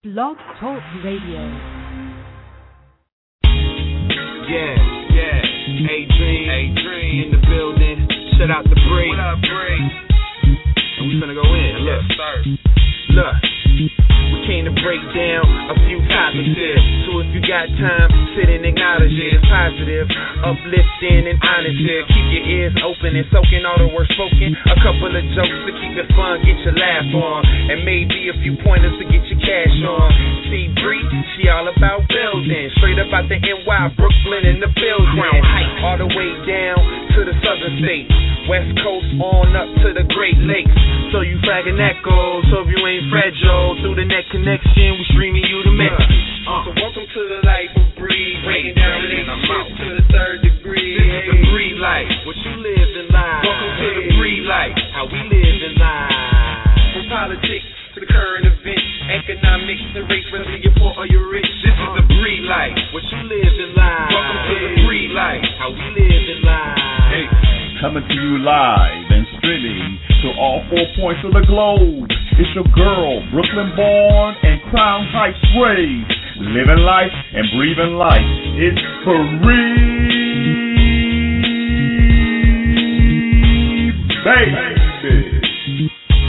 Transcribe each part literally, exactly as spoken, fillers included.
Blog Talk Radio. Yeah, yeah. A-Dream, A-Dream in the building. Shout out to Bree. What up, Bree? And we finna go in. Look, start. Look. We came to break down a few topics here. So if you got time, sit and acknowledge it. It's positive, uplifting, and honest here. Keep your ears open and soaking all the words spoken. A couple of jokes to keep it fun, get your laugh on. And maybe a few pointers to get your cash on. See Bree, she all about building. Straight up out the N Y, Brooklyn in the building. All the way down to the southern states. West Coast on up to the Great Lakes. So you flagging echoes, hope you ain't fragile. Through the net connection, we streaming you the message. Uh, so welcome to the life of Bree, breaking down relationships to the third degree. This is the Bree life, what you live in life. Welcome to the Bree life, how we live in life. From politics to the current events, economics and race, whether you're poor or you're rich. This is the Bree life, what you live in life. Welcome to the Bree life, how we live in life. Hey. Coming to you live and streaming to all four points of the globe. It's your girl, Brooklyn born and Crown Heights raised, living life and breathing life. It's free, baby.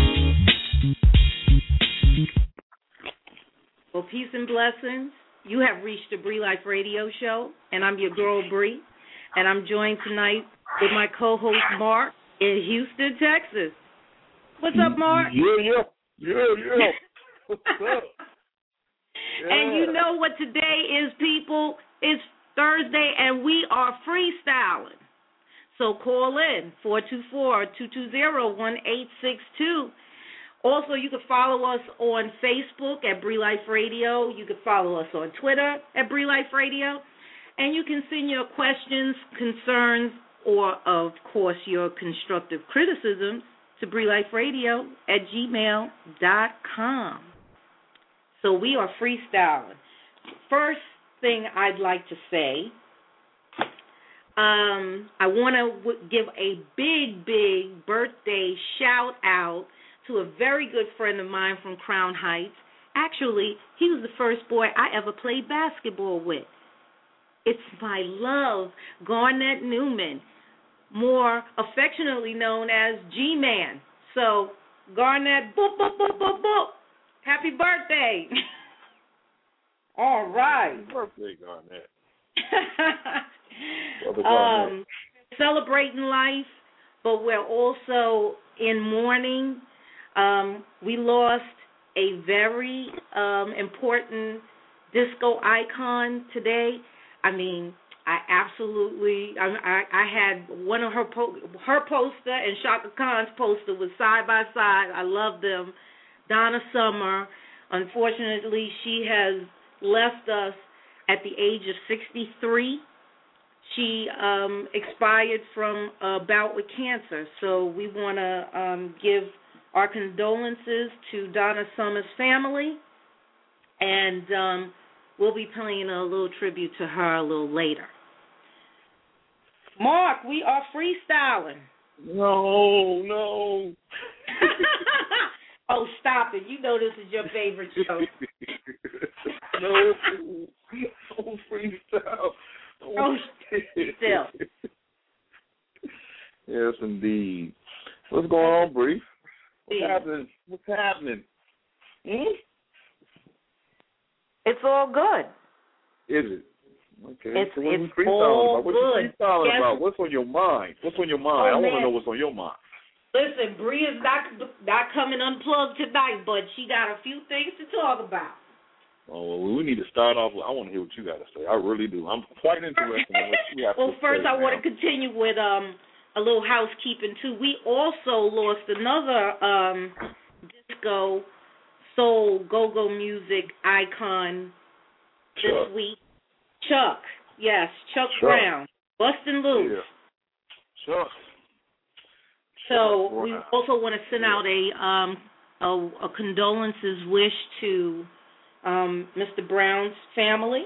Well, peace and blessings. You have reached the Bree Life Radio Show, and I'm your girl, Bree, and I'm joined tonight with my co-host, Mark, in Houston, Texas. What's up, Mark? Yeah, yeah, yeah, yeah. What's up? Yeah. And you know what today is, people? It's Thursday, and we are freestyling. So call in, four two four, two two zero, one eight six two. Also, you can follow us on Facebook at Bree Life Radio. You can follow us on Twitter at Bree Life Radio. And you can send your questions, concerns, or, of course, your constructive criticisms to BreeLifeRadio at gmail dot com. So we are freestyling. First thing I'd like to say, um, I want to w- give a big, big birthday shout-out to a very good friend of mine from Crown Heights. Actually, he was the first boy I ever played basketball with. It's my love, Garnett Newman, more affectionately known as G-Man. So, Garnett, boop, boop, boop, boop, boop. Happy birthday. All right. Happy birthday, Garnett. um, celebrating life, but we're also in mourning. Um, we lost a very um, important disco icon today. I mean, I absolutely, I, I, I had one of her po- her poster and Shaka Khan's poster was side by side. I love them. Donna Summer, unfortunately, she has left us at the age of sixty-three. She um, expired from a bout with cancer. So we want to um, give our condolences to Donna Summer's family, and um, we'll be paying a little tribute to her a little later. Mark, we are freestyling. No, no. Oh, stop it. You know this is your favorite show. No, no freestyle. Oh, still. Yes, indeed. What's going on, Bree? What's Yeah. happening? What's happening? Hmm? It's all good. Is it? Okay. It's, so what it's you freestyling all about? What good. you freestyling Yes. about? What's on your mind? What's on your mind? Oh, I want man. to know what's on your mind. Listen, Bree is not, not coming unplugged tonight, but she got a few things to talk about. Oh, well, we need to start off with, I want to hear what you got to say. I really do. I'm quite interested in what you have well, to first say. I now. want to continue with um, a little housekeeping, too. We also lost another um, disco, soul, go-go music icon this Chuck. week. Chuck. Yes, Chuck, Chuck. Brown. Bustin' Loose. Yeah. Chuck. So Chuck we Brown. also want to send Yeah. out a um a, a condolences wish to um, Mister Brown's family.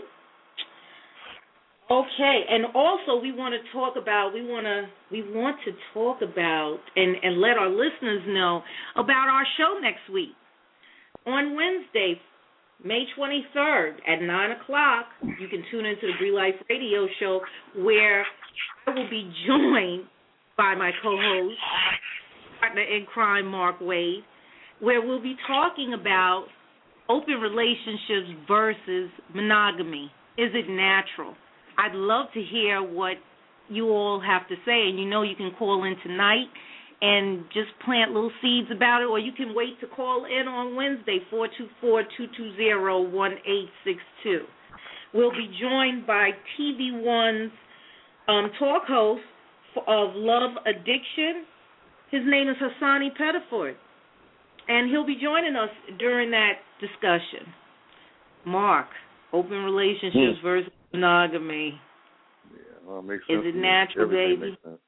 Okay, and also we want to talk about we want to we want to talk about and, and let our listeners know about our show next week on Wednesday, May twenty-third at nine o'clock, you can tune into the Bree Life Radio Show, where I will be joined by my co-host, partner in crime, Mark Wade, where we'll be talking about open relationships versus monogamy. Is it natural? I'd love to hear what you all have to say, and you know you can call in tonight and just plant little seeds about it, or you can wait to call in on Wednesday, four two four, two two zero, one eight six two. We'll be joined by T V One's um, talk host of Love Addiction. His name is Hassani Pettiford, and he'll be joining us during that discussion. Mark, open relationships hmm. versus monogamy. Yeah, well, it makes sense. Is it natural, Everything baby? Makes sense.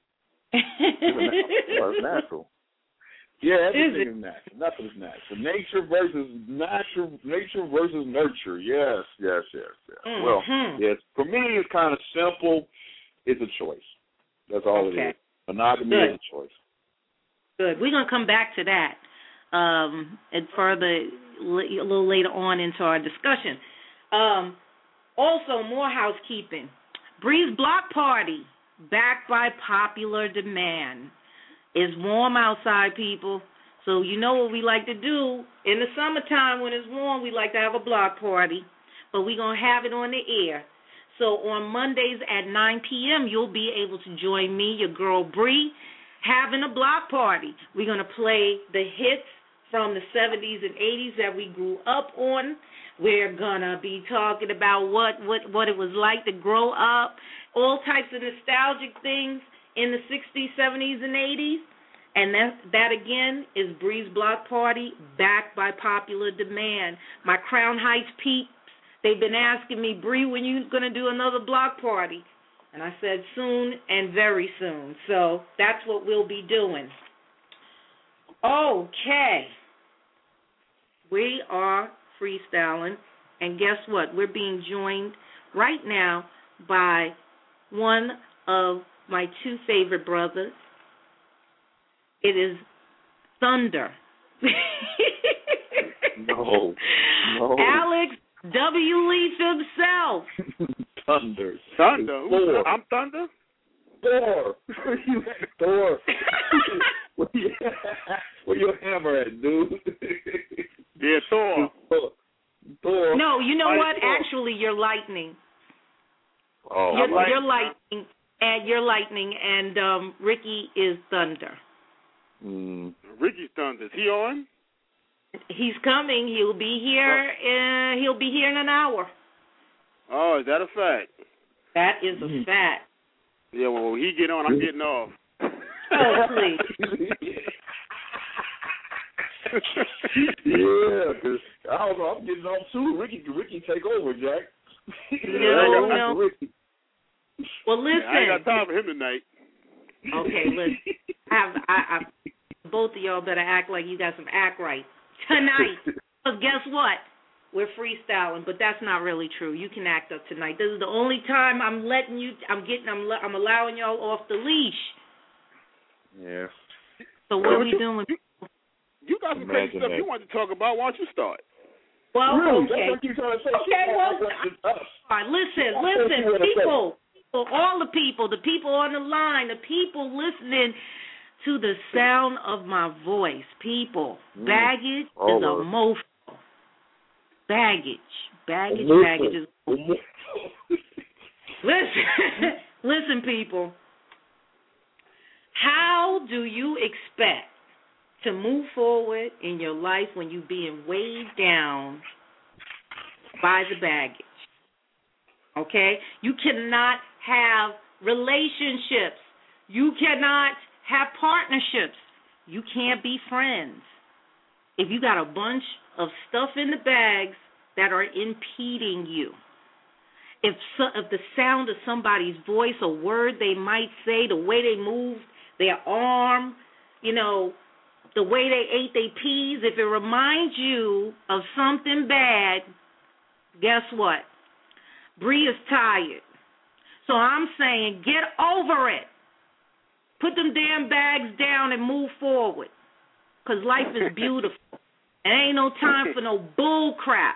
Well, it's natural. Yeah, everything is, is natural. Nothing is natural. Nature versus natural. Nature versus nurture. Yes, yes, yes, yes. Mm-hmm. Well, yes. For me, it's kind of simple. It's a choice. That's all okay. it is. Monogamy Good. is a choice. Good. We're gonna come back to that um, and further a little later on into our discussion. Um, also, more housekeeping. Bree's Block Party, backed by popular demand. It's warm outside, people, so you know what we like to do. In the summertime when it's warm, we like to have a block party, but we're going to have it on the air. So on Mondays at nine p.m., you'll be able to join me, your girl Bree, having a block party. We're going to play the hits from the seventies and eighties that we grew up on. We're going to be talking about what, what, what it was like to grow up, all types of nostalgic things in the sixties, seventies, and eighties. And that, that again, is Bree's Block Party, backed by popular demand. My Crown Heights peeps, they've been asking me, Bree, when you going to do another block party? And I said soon and very soon. So that's what we'll be doing. Okay. We are freestyling, and guess what? We're being joined right now by one of my two favorite brothers. It is Thunder. no, no. Alex W. Leaf himself. Thunder. Thunder? Thor. I'm Thunder? Thor. Thor. Where, you, where your hammer at, dude? Yeah, Thor. Thor. No, you know I what? Thor. Actually, you're lightning. Oh, you're, like you're lightning, and you're lightning, and um, Ricky is Thunder. Mm. Ricky's Thunder. Is he on? He's coming. He'll be here. Uh, he'll be here in an hour. Oh, is that a fact? That is a fact. Yeah, well, when he get on, I'm getting off. Oh, please. Yeah, because I don't know, I'm getting off too. Ricky, Ricky, take over, Jack. No, no. Ricky. Well, listen. Yeah, I ain't got time for him tonight. Okay, listen. I have, I, I, both of y'all better act like you got some act right tonight. Because guess what? We're freestyling, but that's not really true. You can act up tonight. This is the only time I'm letting you. I'm getting. I'm. I'm allowing y'all off the leash. Yeah. So what are we doing? You got some crazy stuff you want to talk about. Why don't you start? Well, really? okay. That's what you're trying to say. Okay, well, all right, listen, listen, people, people, all the people, the people on the line, the people listening to the sound of my voice, people, mm. baggage oh, is a emotional. Baggage, baggage, baggage is. Listen, listen, people. How do you expect to move forward in your life when you're being weighed down by the baggage? Okay? You cannot have relationships. You cannot have partnerships. You can't be friends if you got a bunch of stuff in the bags that are impeding you. If, so, if the sound of somebody's voice, a word they might say, the way they move their arm, you know, the way they ate their peas, if it reminds you of something bad, guess what? Bree is tired. So I'm saying get over it. Put them damn bags down and move forward, because life is beautiful. And ain't no time for no bull crap.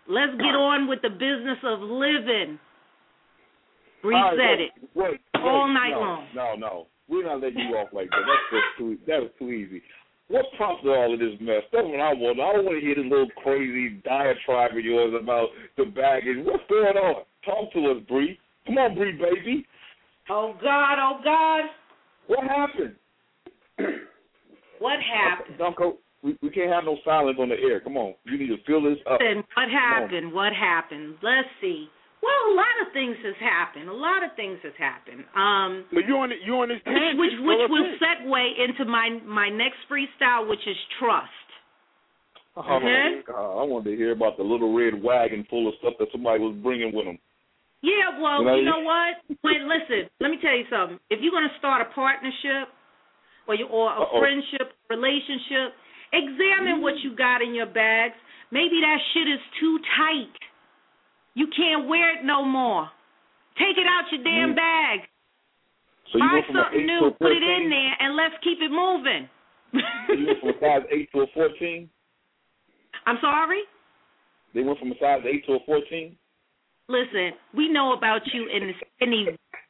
let's get on with the business of living. Bree right, said wait, it wait, wait, all night no, long. No, no, we're not letting you off like that. That's just too. That was too easy. What prompted all of this mess? That's what I want. I don't want to hear this little crazy diatribe of yours about the baggage. What's going on? Talk to us, Bree. Come on, Bree, baby. Oh, God, oh, God. What happened? What happened? Dunko, we, we can't have no silence on the air. Come on. You need to fill this up. Listen, what happened? What happened? Let's see. Well, a lot of things has happened. A lot of things has happened. Um, but you on you on this tangent, which which, which will segue into my my next freestyle, which is trust. Oh, okay? God, I wanted to hear about the little red wagon full of stuff that somebody was bringing with them. Yeah, well, you know, you know what? When listen, let me tell you something. If you're going to start a partnership or you, or a Uh-oh. friendship, relationship, examine what you got in your bags. Maybe that shit is too tight. You can't wear it no more. Take it out your damn mm. bag. So you Buy went from something new, put it in there, and let's keep it moving. So you went from a size eight to a fourteen? I'm sorry? They went from a size eight to a fourteen? Listen, we know about you in the skinny.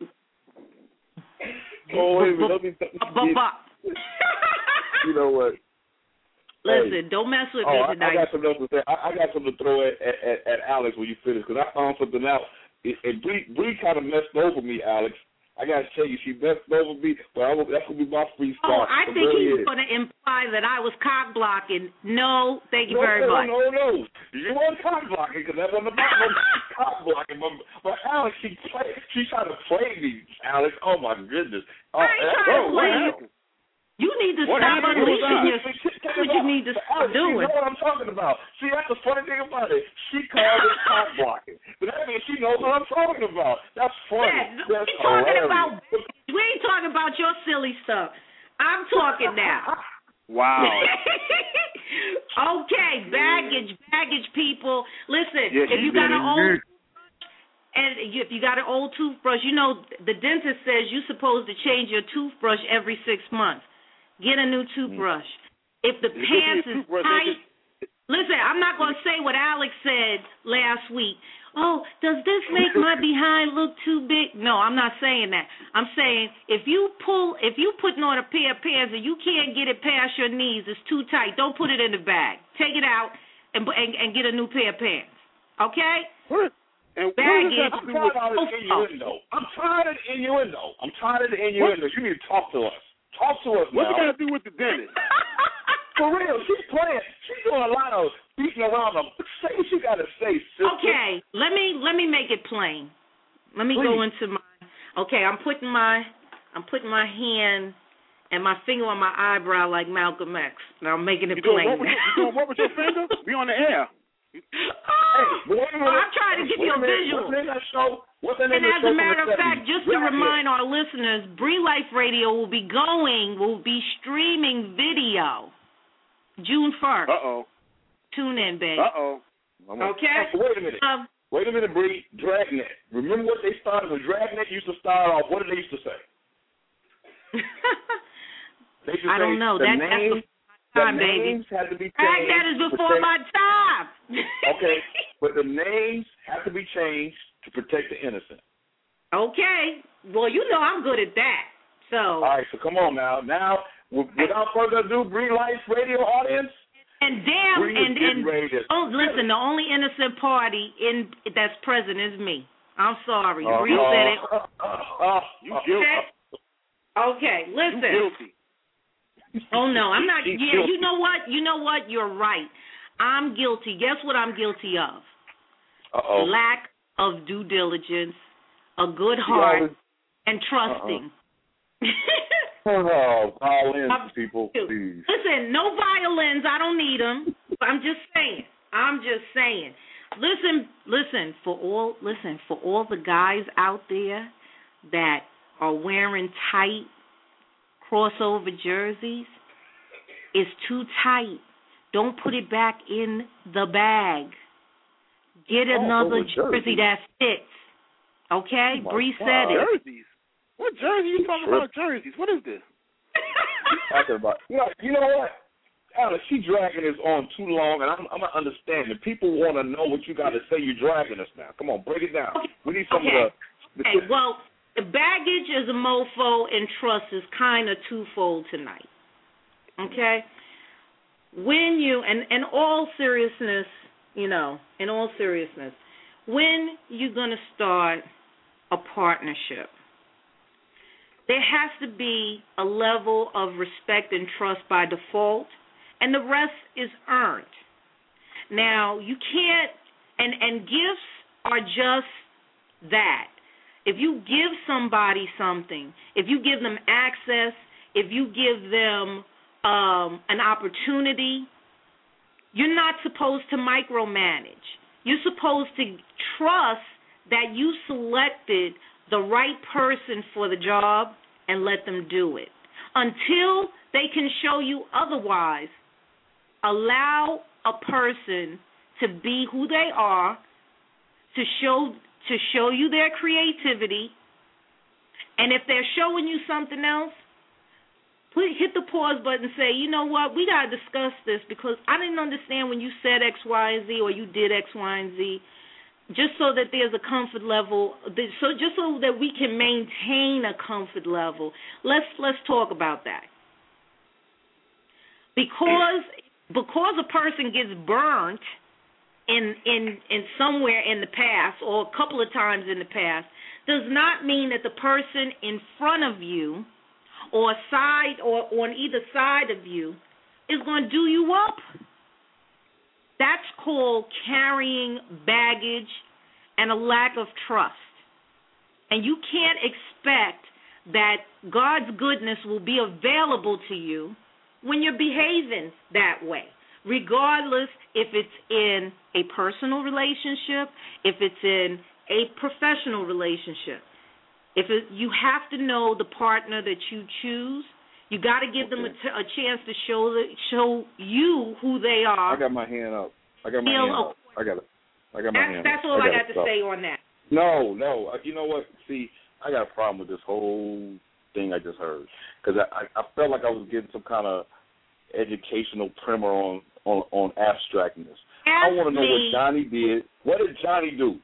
Oh, wait a minute. Let me, let me, you know what? Listen, hey. don't mess with oh, me I, tonight. I got something else to say. I, I got something to throw at, at, at Alex when you finish, because I found something out. It, and Bree, Bree kind of messed over me, Alex. I got to tell you, she messed over me, but I, that's going to be my freestyle. Oh, I think he was going to imply that I was cock blocking. No, thank you no, very no, much. No, no, no. You weren't cock blocking, because that's on the bottom. Cock blocking. But, but Alex, she play, she tried to play me, Alex. Oh, my goodness. Oh, I ain't trying to play you. You need to what stop happened? unleashing your That's what you need to stop Alex, doing. You know what I'm talking about. See, that's the funny thing about it. She called it cock blocking. But that means she knows what I'm talking about. That's funny. Yeah, that's we talking hilarious. about we ain't talking about your silly stuff. I'm talking now. Wow. Okay, baggage, baggage people. Listen, yeah, if you got an old good. and if you got an old toothbrush, you know the dentist says you're supposed to change your toothbrush every six months. Get a new toothbrush. If the pants is tight, listen, I'm not going to say what Alex said last week. Oh, does this make my behind look too big? No, I'm not saying that. I'm saying if you pull, if you putting on a pair of pants and you can't get it past your knees, it's too tight. Don't put it in the bag. Take it out and and, and get a new pair of pants. Okay? What? And baggage. I'm tired of the innuendo. I'm tired of the innuendo. I'm tired of the innuendo. You need to talk to us. Talk to us What's now. What's it got to do with the dentist? For real, she's playing. She's doing a lot of beating around them. Say what you got to say, sister. Okay, let me let me make it plain. Let me Please. go into my. Okay, I'm putting my I'm putting my hand and my finger on my eyebrow like Malcolm X. Now I'm making it you plain. Doing what, you doing what with your finger? We on the air. Oh, hey, I'm trying to give you a visual. What's in that show? What's in and as a matter of fact, just to right remind here. our listeners, Bree Life Radio will be going, will be streaming video June first. Uh-oh. Tune in, baby. Uh-oh. Okay? Wait a minute. Um, Wait a minute, Bree. Dragnet. Remember what they started with? Dragnet used to start off. What did they used to say? they used to I don't say know. The that, names, that's time, the baby. names had to be changed. Dragnet is before my time. Okay, but the names have to be changed to protect the innocent. Okay. Well, you know I'm good at that. So. All right, so come on now. Now, without further ado, Bree Life Radio audience. And damn, Bree and, and to... oh, listen, the only innocent party in that's present is me. I'm sorry. Uh, Bree uh, said it. Uh, uh, uh, you guilty. Okay, listen. You guilty. Oh, no, I'm not. She's Yeah, guilty. you know what? You know what? You're right. I'm guilty. Guess what I'm guilty of? Uh-oh. Lack of due diligence, a good heart, always... and trusting. Oh, violins, people, please. Listen, no violins. I don't need them. I'm just saying. I'm just saying. Listen, listen, for all, listen, for all the guys out there that are wearing tight crossover jerseys, it's too tight. Don't put it back in the bag. Get oh, another oh, jersey. jersey that fits. Okay? Oh Bree God. said it. Jerseys? What jersey? You talking about jerseys? What is this? Talking about, you know, you know what? Alex, she dragging this on too long, and I'm, I'm not understanding. People want to know what you got to say. You're dragging us now. Come on, break it down. We need some okay. of the. the okay. Well, baggage as a mofo and trust is kind of twofold tonight. Okay. When you and in all seriousness, you know, in all seriousness, when you're gonna start a partnership, there has to be a level of respect and trust by default, and the rest is earned. Now, you can't, and, and gifts are just that. If you give somebody something, if you give them access, if you give them um, an opportunity, you're not supposed to micromanage. You're supposed to trust that you selected the right person for the job and let them do it. Until they can show you otherwise, allow a person to be who they are, to show to show you their creativity, and if they're showing you something else, put, hit the pause button and say, you know what, we got to discuss this because I didn't understand when you said X, Y, and Z or you did X, Y, and Z. Just so that there's a comfort level, so just so that we can maintain a comfort level, let's let's talk about that. Because because a person gets burnt in in in somewhere in the past or a couple of times in the past, does not mean that the person in front of you or side or on either side of you is going to do you up. That's called carrying baggage and a lack of trust. And you can't expect that God's goodness will be available to you when you're behaving that way, regardless if it's in a personal relationship, if it's in a professional relationship. If it, you have to know the partner that you choose. You got to give them a, t- a chance to show the, show you who they are. I got my hand up. I got my hand up. I got it. I got my that's, hand that's up. all I I got, got to stop. say on that. No, no. Uh, you know what? See, I got a problem with this whole thing I just heard because I, I, I felt like I was getting some kind of educational primer on, on, on abstractness. Ask I want to know me. what Johnny did. What did Johnny do?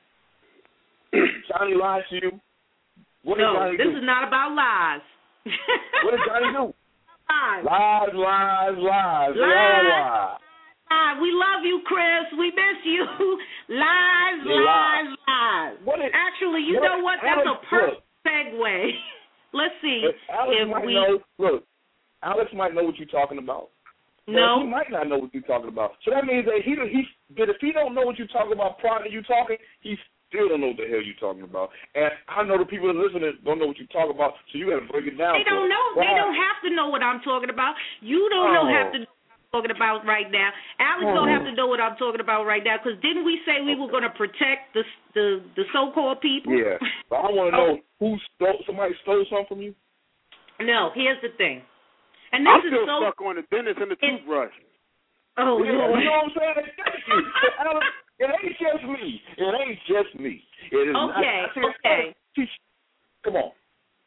Johnny lied to you? What no, did Johnny this do? is not about lies. What did Johnny do? Lies. Lies, lies, lies. They all lie. Lies. We love you, Chris. We miss you. Lies, They lies, lie. lies. What is, Actually, you what, know what? That's Alex, a perfect look, segue. Let's see if Alex if might we. know. Look, Alex might know what you're talking about. No, he might not know what you're talking about. So that means that he he. But if he don't know what you're talking about prior to you talking, he still don't know what the hell you're talking about. And I know the people that listening don't know what you're talking about. So you got to break it down. They don't know. They don't have to know what I'm talking about. You don't oh. know have to. Talking about right now. Alex oh. don't have to know what I'm talking about right now because didn't we say we were going to protect the the the so-called people? Yeah, but I want to know who stole. Somebody stole something from you? No. Here's the thing, and this I'm is still so. stuck on the dentist and the toothbrush. Oh, yeah, Lord. You know what I'm saying? Thank you. Alex, it ain't just me. It ain't just me. It is okay. Not, I okay. Teach, come on.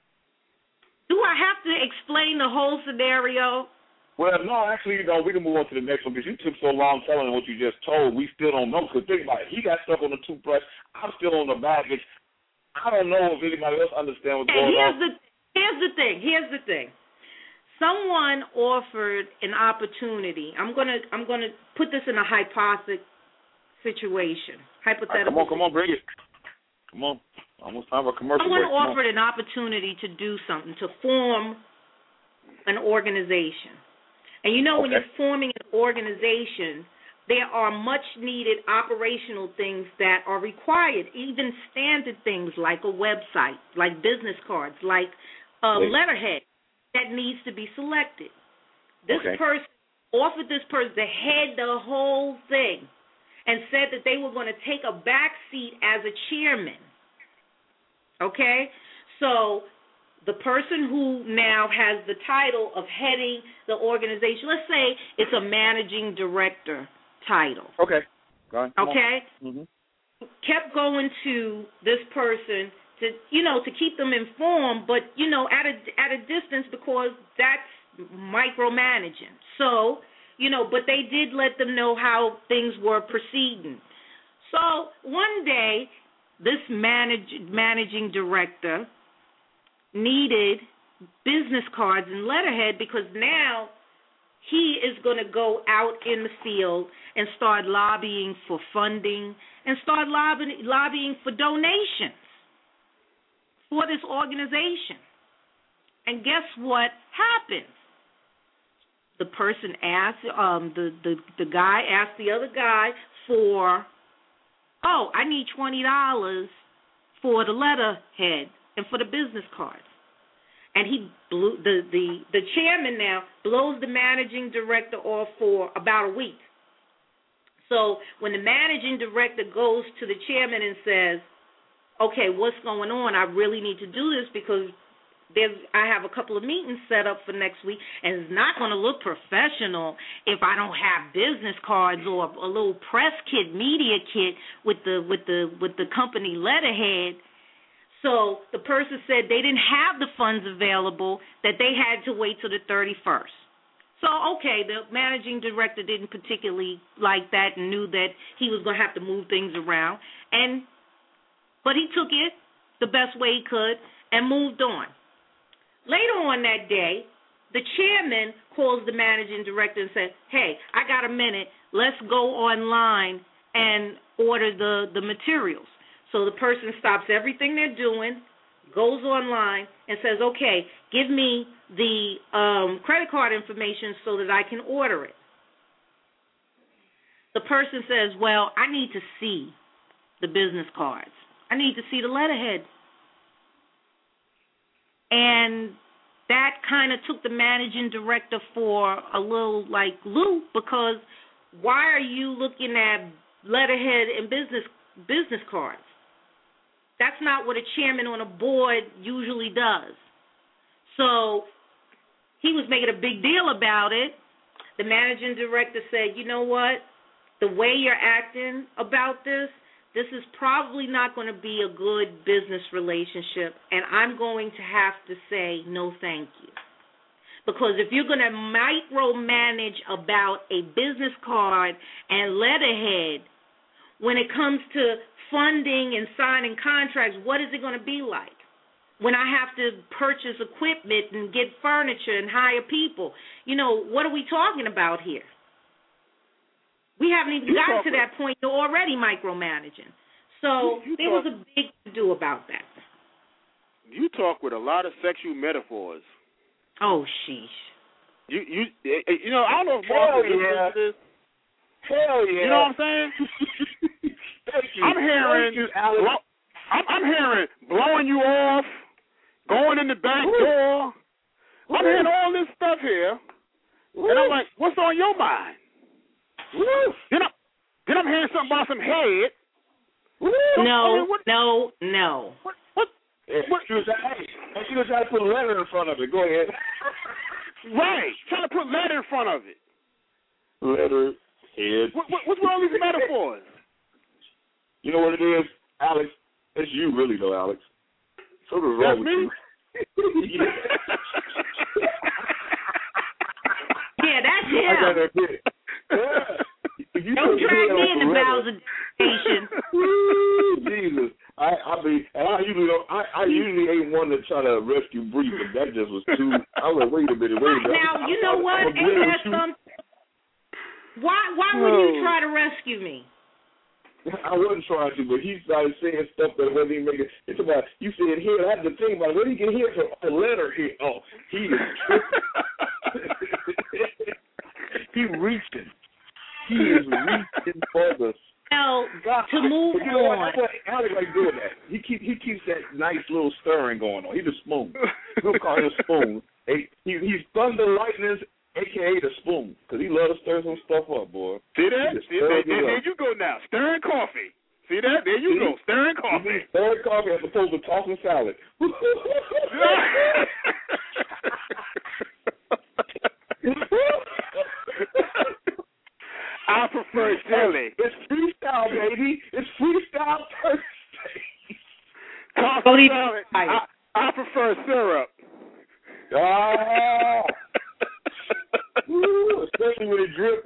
Do I have to explain the whole scenario? Well, no, actually, you know, we can move on to the next one because you took so long telling what you just told. We still don't know. Because think about it. He got stuck on the toothbrush. I'm still on the baggage. I don't know if anybody else understands what's Okay, going here's on. the here's the thing. Here's the thing. Someone offered an opportunity. I'm gonna I'm gonna put this in a hypothetical situation. Hypothetical. Right, come on, come on, bring it. Come on. Almost time for a commercial. Someone break. offered an opportunity to do something, to form an organization. And you know, okay. when you're forming an organization, there are much needed operational things that are required, even standard things like a website, like business cards, like a Wait. letterhead that needs to be selected. This okay. person offered this person to head the whole thing and said that they were going to take a back seat as a chairman. Okay? So the person who now has the title of heading the organization, let's say it's a managing director title. Okay. Go ahead. Okay? Mm-hmm. Kept going to this person to, you know, to keep them informed, but, you know, at a, at a distance because that's micromanaging. So you know, but they did let them know how things were proceeding. So one day, this manage, managing director needed business cards and letterhead because now he is going to go out in the field and start lobbying for funding and start lobbying, lobbying for donations for this organization. And guess what happens? The person asked, um, the, the, the guy asked the other guy for, oh, I need twenty dollars for the letterhead and for the business cards. And he blew, the, the, the chairman now blows the managing director off for about a week. So when the managing director goes to the chairman and says, okay, what's going on? I really need to do this because there's, I have a couple of meetings set up for next week, and it's not going to look professional if I don't have business cards or a little press kit, media kit with the with the with the company letterhead. So the person said they didn't have the funds available, that they had to wait till the thirty-first. So, okay, the managing director didn't particularly like that and knew that he was going to have to move things around, and but he took it the best way he could and moved on. Later on that day, the chairman calls the managing director and says, hey, I got a minute. Let's go online and order the, the materials. So the person stops everything they're doing, goes online, and says, okay, give me the um, credit card information so that I can order it. The person says, well, I need to see the business cards. I need to see the letterhead. And that kind of took the managing director for a little, like, loop, because why are you looking at letterhead and business business cards? That's not what a chairman on a board usually does. So he was making a big deal about it. The managing director said, you know what, the way you're acting about this, this is probably not going to be a good business relationship, and I'm going to have to say no thank you. Because if you're going to micromanage about a business card and letterhead, when it comes to funding and signing contracts, what is it going to be like? When I have to purchase equipment and get furniture and hire people, you know, what are we talking about here? We haven't even you gotten to that point. You're already micromanaging. So you, you there talk, was a big to-do about that. You talk with a lot of sexual metaphors. Oh, sheesh. You you you know, I don't know if Hell Mark yeah. this. Hell yeah. You know what I'm saying? Thank you. I'm hearing, Thank you, Alex. blow, I'm, I'm hearing blowing you off, going in the back Ooh. door. Ooh. I'm hearing all this stuff here, Ooh. and I'm like, what's on your mind? Ooh. Then, I'm, then I'm hearing something about some head. Ooh. No, I mean, what, no, no. What? What? Yeah, what? She was hey, and she was trying to put a letter in front of it. Go ahead. Right, trying to put letter in front of it. Letter, head. What, what, what's wrong with these metaphors? You know what it is, Alex? It's you, really, though, Alex. So what's wrong with me? you? Yeah, that's him. I got that bit. Yeah. Don't drag me in the bowels of nation. Jesus, I I be and I usually don't, I I usually ain't one to try to rescue Bree, but that just was too. I was like, wait a minute, wait a minute. Now I, you I, know I, what? I, Ain't that something? Why why would oh. you try to rescue me? I wasn't trying to, but he started saying stuff that wasn't even making. It's about you said here. I had to think about it. Where did he get here from? A letter here. Oh, he is tripping. He reaching. He is reaching for the. Now God. to move you know on. What? Alex like doing that. He keep he keeps that nice little stirring going on. He's a spoon. We'll call him a spoon. He, he he's thunder lightnings. A K A the spoon, because he loves to stir some stuff up, boy. See that? See, there, there, there you go now. Stirring coffee. See that? There you See? go. Stirring coffee. Stirring coffee as opposed to tossing salad. I prefer jelly. It's freestyle, baby. It's freestyle Thursday. Tossing salad. I, I prefer syrup. Ah. Ooh, especially when it drips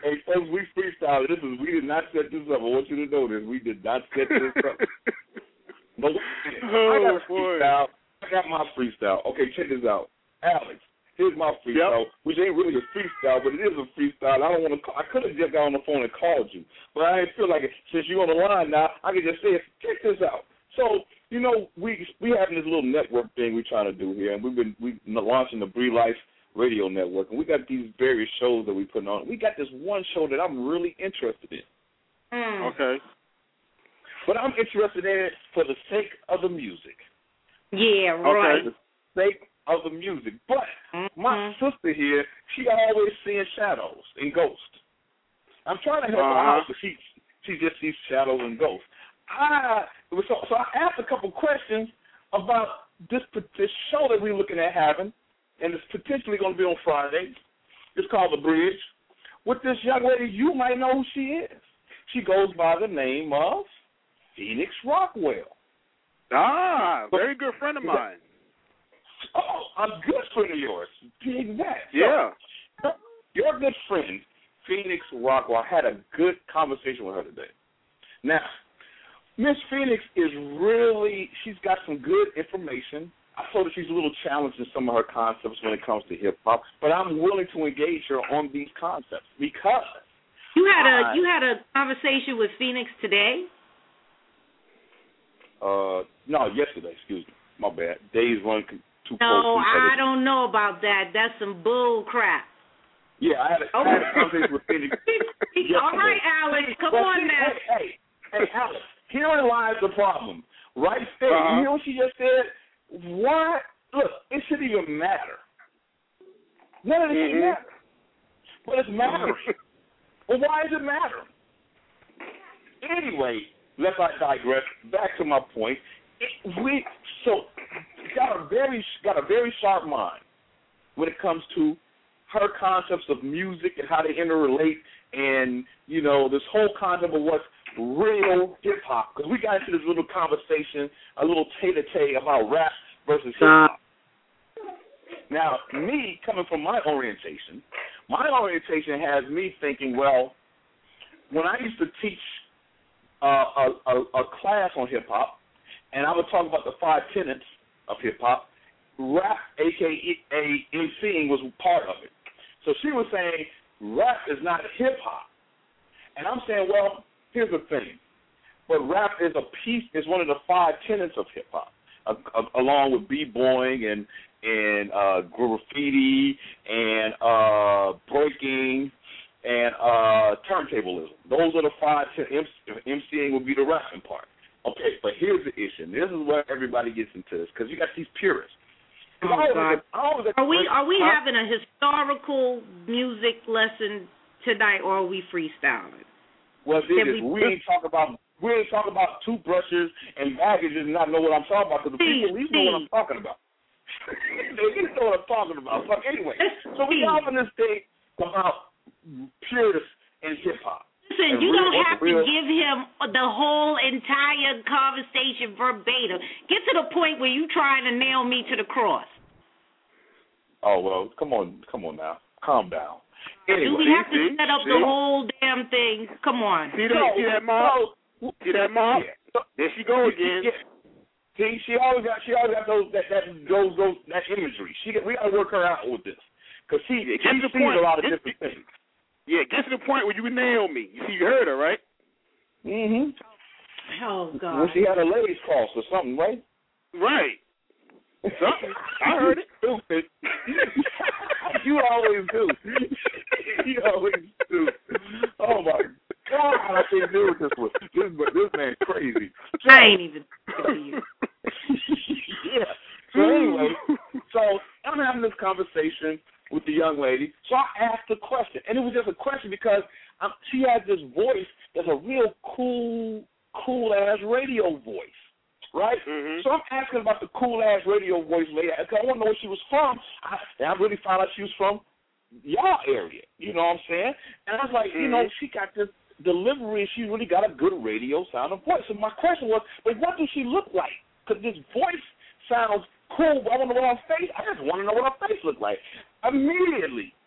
Hey, folks, we freestyle. This is we did not set this up. I want you to know this. We did not set this up. But oh, I got a boy. freestyle. I got my freestyle. Okay, check this out, Alex. Here's my freestyle, yep. which ain't really a freestyle, but it is a freestyle. I don't want to. Call, I could have just got on the phone and called you, but I didn't feel like it. Since you're on the line now, I can just say, check this out. So, you know, we we having this little network thing we're trying to do here, and we've been we launching the Bree Life Radio Network, and we got these various shows that we put on. We got this one show that I'm really interested in. Mm. Okay. But I'm interested in it for the sake of the music. Yeah, right. For the sake of the music. But mm-hmm. my sister here, she always seeing shadows and ghosts. I'm trying to help uh-huh. her out, but she she just sees shadows and ghosts. I so, so I asked a couple questions about this this show that we're looking at having, and it's potentially going to be on Friday. It's called The Bridge. With this young lady, you might know who she is. She goes by the name of Phoenix Rockwell. Ah, very good friend of mine. Oh, a good friend of yours. Exactly. Yeah. So, your good friend, Phoenix Rockwell, had a good conversation with her today. Now, Miss Phoenix is really, she's got some good information. I told her she's a little challenged in some of her concepts when it comes to hip-hop, but I'm willing to engage her on these concepts because You had a I, you had a conversation with Phoenix today? Uh, no, yesterday, excuse me. My bad. Days run too close. No, I don't know about that. That's some bull crap. Yeah, I had a, oh. I had a conversation with Phoenix. All right, Alex, come well, on see, now. Hey, hey, hey, Alex, herein lies the problem. Right there, uh-huh. you hear what she just said? Why? Look, it shouldn't even matter. None of this mm-hmm. should matter. But it's mattering. Well, why does it matter? Anyway, let's not digress. Back to my point. It, we so got a very got a very sharp mind when it comes to her concepts of music and how they interrelate, and you know this whole concept of what's real hip hop. Because we got into this little conversation, a little tete-a-tete about rap versus hip hop. Now, me coming from my orientation, my orientation has me thinking, well, when I used to teach uh, a, a, a class on hip hop, and I would talk about the five tenets of hip hop, rap, aka MCing, was part of it. So she was saying rap is not hip hop, and I'm saying, well, here's the thing, but rap is a piece, is one of the five tenets of hip hop, uh, uh, along with b-boying and and uh, graffiti and uh, breaking and uh, turntablism. Those are the five tenets. MCing would be the rapping part. Okay, but here's the issue. This is where everybody gets into this because you got these purists. Oh, God. Are we are we huh? having a historical music lesson tonight, or are we freestyling? Well, this is, we, we ain't talking about we ain't talking about toothbrushes and baggages and not know what I'm talking about because the see, people at least know what I'm talking about. They didn't know what I'm talking about. But anyway, so we having this thing about purists in hip hop. Listen, you don't have to give him the whole entire conversation verbatim. Get to the point where you trying to nail me to the cross. Oh well, come on, come on now, calm down. Anyway, do we have to see, set up see? the whole damn thing? Come on. See that, no, see that mom? No. See that mom? Yeah. There she go again. Yeah. See, she always got, she always got those, that, that, those, those, that imagery. She, we got to work her out with this, because she, yeah, she sees point. a lot of get, different things. Yeah, get to the point where you nail me. You see, you heard her, right? Mm-hmm. Oh God. When she had her legs crossed or something, right? Right. Something. I heard it. Stupid. You always do. You always do. Oh my God, I can't deal with this one. This, this man's crazy. So, I ain't even thinking you. Yeah. So anyway, so I'm having this conversation with the young lady. So I asked a question, and it was just a question because I'm, she has this voice that's a real cool, cool ass radio voice. Right? Mm-hmm. So I'm asking about the cool-ass radio voice lady because I want to know where she was from. I, and I really found out she was from y'all area. You know what I'm saying? And I was like, mm-hmm. you know, she got this delivery. She really got a good radio sound of voice. So my question was, but what does she look like? Because this voice sounds cool, but I want to know what her face. I just want to know what her face looked like. Immediately,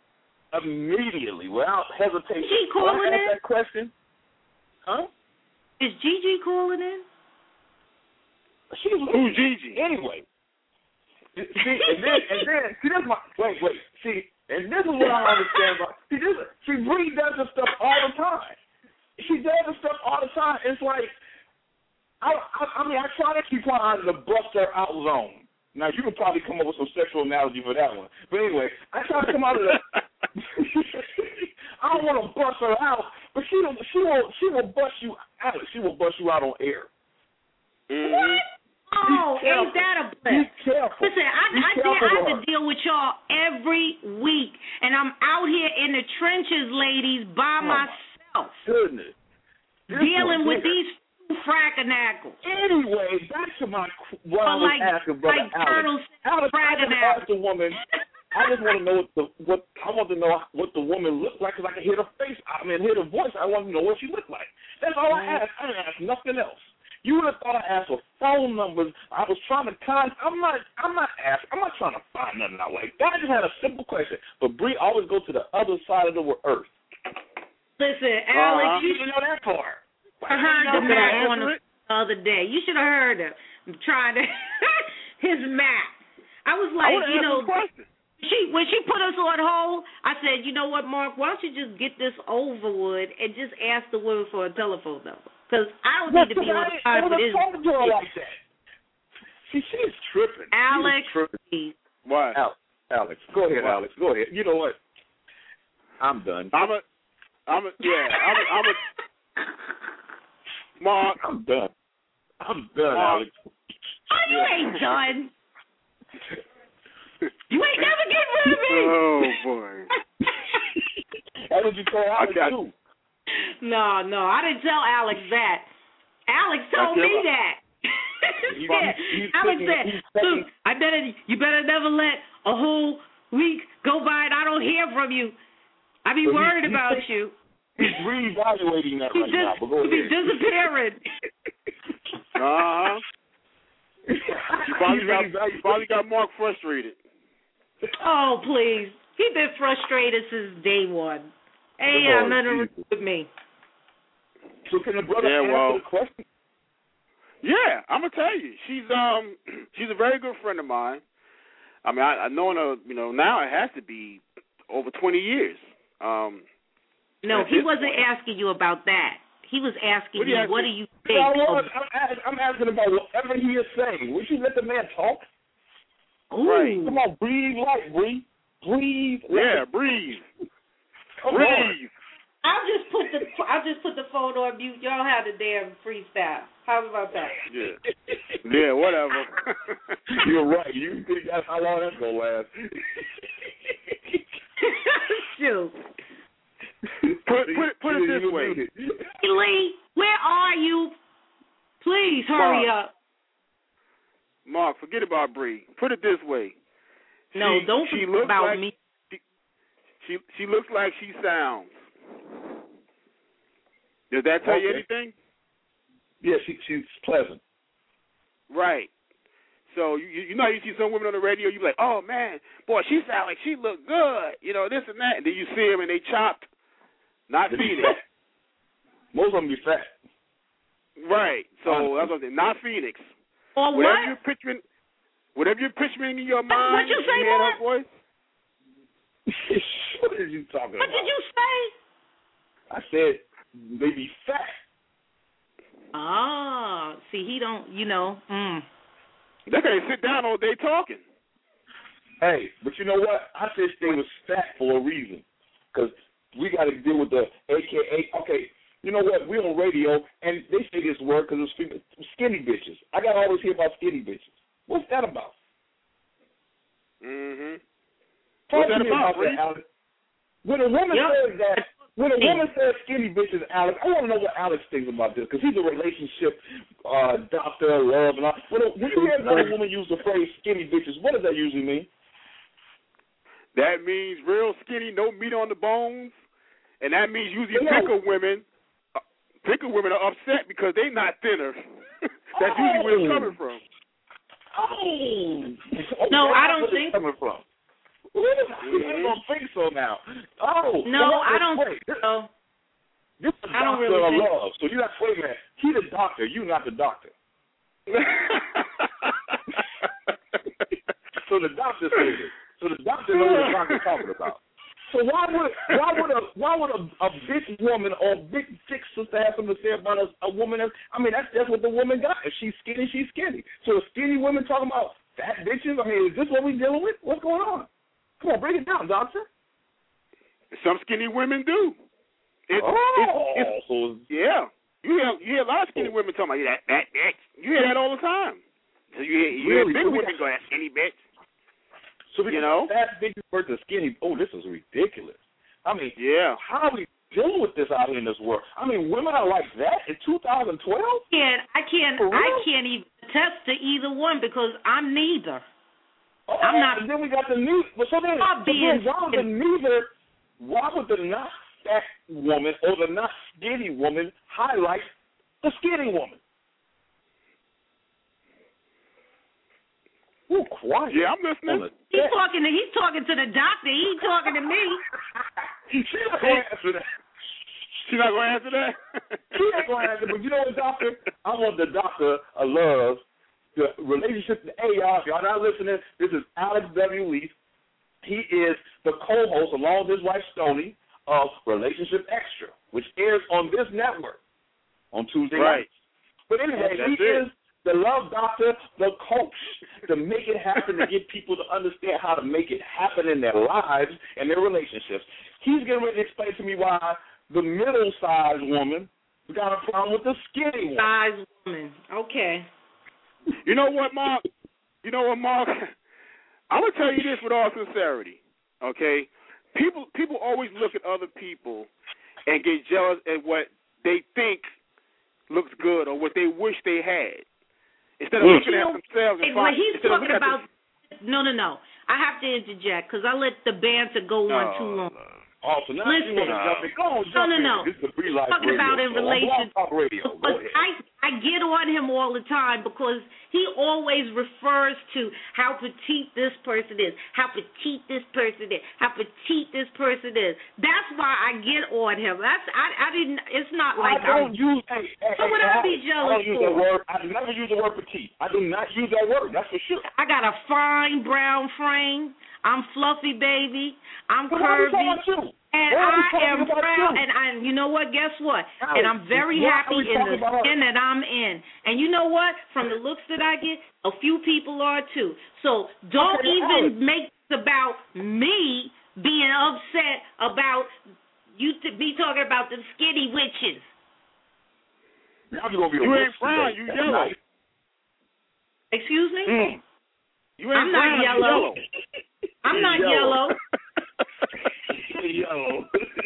immediately, without hesitation. Is she calling when I ask in? that question, huh? Is Gigi calling in? She's Who's Gigi? Anyway. See, and then, and then, see, this my, wait, wait, see, and this is what I understand about, see, this, see, Bree does this stuff all the time. She does this stuff all the time. It's like, I, I, I mean, I try to keep her out of the bust her out zone. Now, you could probably come up with some sexual analogy for that one. But anyway, I try to come out of the, I don't want to bust her out, but she don't, she will, she will bust you out. She will bust you out on air. Mm-hmm. What? Oh, ain't that a bless? Be careful. Listen, I, Be I, careful I have with to deal with y'all every week, and I'm out here in the trenches, ladies, by oh, myself. Goodness. This dealing with here. these frackanacles. Anyway, back to my what I was like, asking, brother like Alex. Alex, I just asked the woman. I just want to know what the what I want to know what the woman looked like because I can hear her face. I mean, hear her voice. I want to know what she looked like. That's all I asked. I didn't ask nothing else. You would have thought I asked for phone numbers. I was trying to con. I'm not. I'm not asking. I'm not trying to find nothing out like that. I just had a simple question. But Bree always go to the other side of the earth. Listen, Alex, uh-huh. you didn't know that part. I heard the Mac on the other day. You should have heard him. I'm trying to his Mac. I was like, I you know, she when she put us on hold, I said, you know what, Mark? Why don't you just get this over with and just ask the woman for a telephone number? Because I don't need to be on the phone for this. I would have talked to her like that. See, she's tripping. Alex, tripping. Why? Alex, Alex, go ahead, what? Alex, go ahead. You know what? I'm done. I'm a, I'm a, yeah, I'm a, I'm a Mark. I'm done. I'm done, Mark. Alex. Oh, you ain't done. You ain't never getting rid of me. Oh boy. That's what you told Alex got, too. No, no, I didn't tell Alex that. Alex told me that. He's, yeah. he's Alex taking, said, "Look, I better, you better never let a whole week go by and I don't hear from you. I be but worried he's, about he's, you." He's reevaluating that he right just, now. But go he be ahead. disappearing. Uh huh. You probably got, you probably got Mark frustrated. Oh please, he been frustrated since day one. Ain't got nothing to do with me. So can the brother yeah, answer well, the question? Yeah, I'm gonna tell you, she's um, she's a very good friend of mine. I mean, I, I known her, you know, now it has to be over twenty years. Um, no, he wasn't point. asking you about that. He was asking what you, asking? what do you think? No, of... I'm, asking, I'm asking about whatever he is saying. Would you let the man talk? Ooh. Right. Come on, breathe light, breathe. Breathe. Yeah, breathe. Come breathe. on. I'll just put the I'll just put the phone on mute. Y'all have the damn freestyle. How about that? Yeah. Yeah, whatever. You're right. You think that's how long that's gonna last? Shoot. Put put it, put it this way. Lee, where are you? Please hurry Mark. up. Mark, forget about Bree. Put it this way. No, she, don't she forget about like, me. She, she she looks like she sounds. Does that tell okay. you anything? Yeah, she she's pleasant. Right. So you you know you see some women on the radio, you be like, oh man, boy, she sound like she look good, you know, this and that, and then you see them and they chopped, not Phoenix. Most of them be fat. Right. So that's what I'm saying. Not Phoenix. Or whatever what? you're picturing, whatever you're picturing in your mind, what you say, you hear Mark? her voice. What are you talking what about? What did you say? I said they be fat. Ah, see, he don't, you know. Mm. They can't sit down all day talking. Hey, but you know what? I said they was fat for a reason. Because we got to deal with the A K A. Okay, you know what? We're on radio, and they say this word because it's skinny bitches. I got to always hear about skinny bitches. What's that about? Mm-hmm. Talk What's that to me about, about that, Alex. When a woman yep. says that, when a woman says skinny bitches, Alex, I want to know what Alex thinks about this because he's a relationship uh, doctor, love, and all. When, a, when you hear another woman use the phrase skinny bitches, what does that usually mean? That means real skinny, no meat on the bones, and that means usually yeah. picker women, uh, picker women are upset because they're not thinner. That's oh. usually where it's coming from. Oh, no, okay, I don't where think. It's coming from. Well, mm-hmm. I don't think so now. Oh. No, well, I don't wait, think so. This is I don't doctor really of think love. So you're not, wait a minute. He the doctor. You not the doctor. So the doctor said it. So the doctor knows what the doctor's talking about. So why would why would a why would a, a big woman or a big thick sister have something to say about a, a woman? That, I mean, that's that's what the woman got. If she's skinny, she's skinny. So the skinny women talking about fat bitches. I mean, is this what we dealing with? What's going on? Come on, break it down, doctor. Some skinny women do. It, oh, it, it's, so yeah. You hear you hear a lot of skinny women talking about that that that. You hear that all the time. So you hear you really? hear big so women go, that skinny bitch. So we you know, fat bitches versus skinny. Oh, this is ridiculous. I mean, yeah. How are we dealing with this out in this world? I mean, women are like that in two thousand twelve. Can't I can't I can't even attest to either one because I'm neither. Oh, I'm not. And then we got the new. But so then, so then why would the neither? Why would the not fat woman or the not skinny woman highlight the skinny woman? Ooh, quiet. Yeah, I'm listening. He's talking to he's talking to the doctor. He's talking to me. She's not going to answer that. She's not going to answer that. She's not going to answer. But you know what, doctor? I want the doctor of love, the relationship. Hey, y'all, if y'all not listening, this is Alex W. Leaf. He is the co-host, along with his wife Stoney, of Relationship Extra, which airs on this network on Tuesday right. nights. But anyway, That's he it. is the love doctor, the coach, to make it happen, to get people to understand how to make it happen in their lives and their relationships. He's getting ready to explain to me why the middle-sized woman got a problem with the skinny one. Size woman. Okay. You know what, Mark? You know what, Mark? I'm going to tell you this with all sincerity, okay? People people always look at other people and get jealous at what they think looks good or what they wish they had. Instead of looking at themselves and when find, he's talking about, the, no, no, no. I have to interject because I let the banter go on no, too long. No. Oh, so now Listen, you want to jump in. Go on, jump no, no, no. in. This is the Free Life talking Radio about in show. relation. Talk Radio. Go ahead. I I get on him all the time because he always refers to how petite this person is, how petite this person is, how petite this person is. That's why I get on him. That's I I didn't. It's not like I don't I'm, use. Hey, hey, so what hey, I be jealous I don't use for? that word. I never use the word petite. I do not use that word. That's for sure. I got a fine brown frame. I'm fluffy, baby. I'm but curvy. Why And I am proud, and I, you know what? Guess what? Alex, and I'm very happy in the skin that I'm in. And you know what? From the looks that I get, a few people are too. So don't okay, even Alex. make it about me being upset about you to be talking about the skinny witches. I'm gonna be you ain't brown, you yellow. Nice. Excuse me? Mm. You ain't I'm brown, not yellow. yellow. I'm not yellow. Yellow.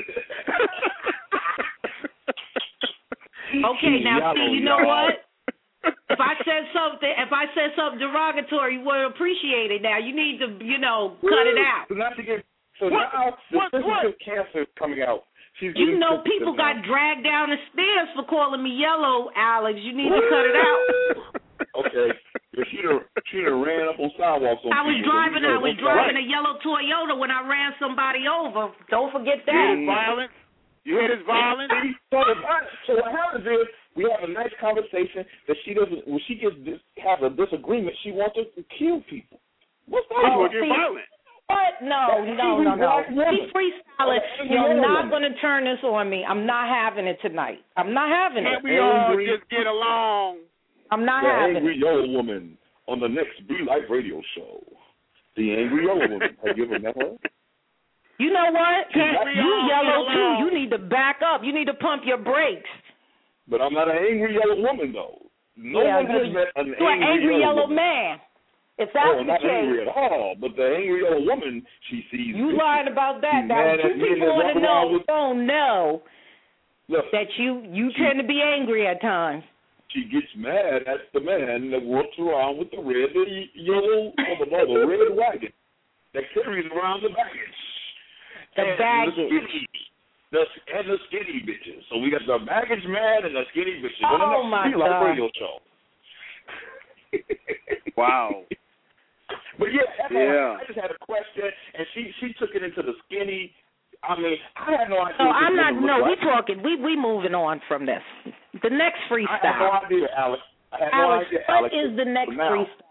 Okay, now Yellow, see, you know y'all. what? If I said something, if I said something derogatory, you wouldn't appreciate it. Now you need to, you know, cut it out. So not to get, so What? now What? the What? sensitive cancer is coming out. She's You getting know, sensitive people now. got dragged down the stairs for calling me yellow, Alex. You need to cut it out. Okay. Yeah, she done, she done ran up on sidewalks on I was people. driving, So I was we know driving what's a yellow Toyota when I ran somebody over. Don't forget You hear that. this violence? You hear this violence? See, so, the, so what happens is we have a nice conversation that she doesn't. When she gets dis, have a disagreement, she wants to kill people. What's that? You Oh, want to get see, violent? What? No, no, no, no. Be freestyling. That's You're angry not woman. going to turn this on me. I'm not having it tonight. I'm not having Can't it. we all Angry. just get along? I'm not The having Angry it. Yellow Woman on the next Be Life Radio show. The Angry Yellow Woman. Have you ever met her? You know what? Can't we You all yellow get too. along? You need to back up. You need to pump your brakes. But I'm not an angry yellow woman, though. No Yeah, one has you- met an You're angry, an angry yellow woman. man. If that's Oh, the not case, angry at all. But the angry yellow woman, she sees. you bitches. lying about that. She's Now, mad two at me and people they want walk to around know with- don't know Look, that you you tend to be angry at times. she gets mad at the man that walks around with the red, the yellow, or the, the red wagon that carries around the baggage. The and baggage. The skinny, the, and the skinny bitches. So we got the baggage man and the skinny bitches on Oh, the my next Be Life God. Radio show. Wow. But yeah, that's yeah. all. I just had a question, and she she took it into the skinny. I mean, I had no idea. No, I'm not. No, like. we talking. We we moving on from this. The next freestyle. I had no idea, Alex. I had Alex, no idea, what Alex. is the next freestyle?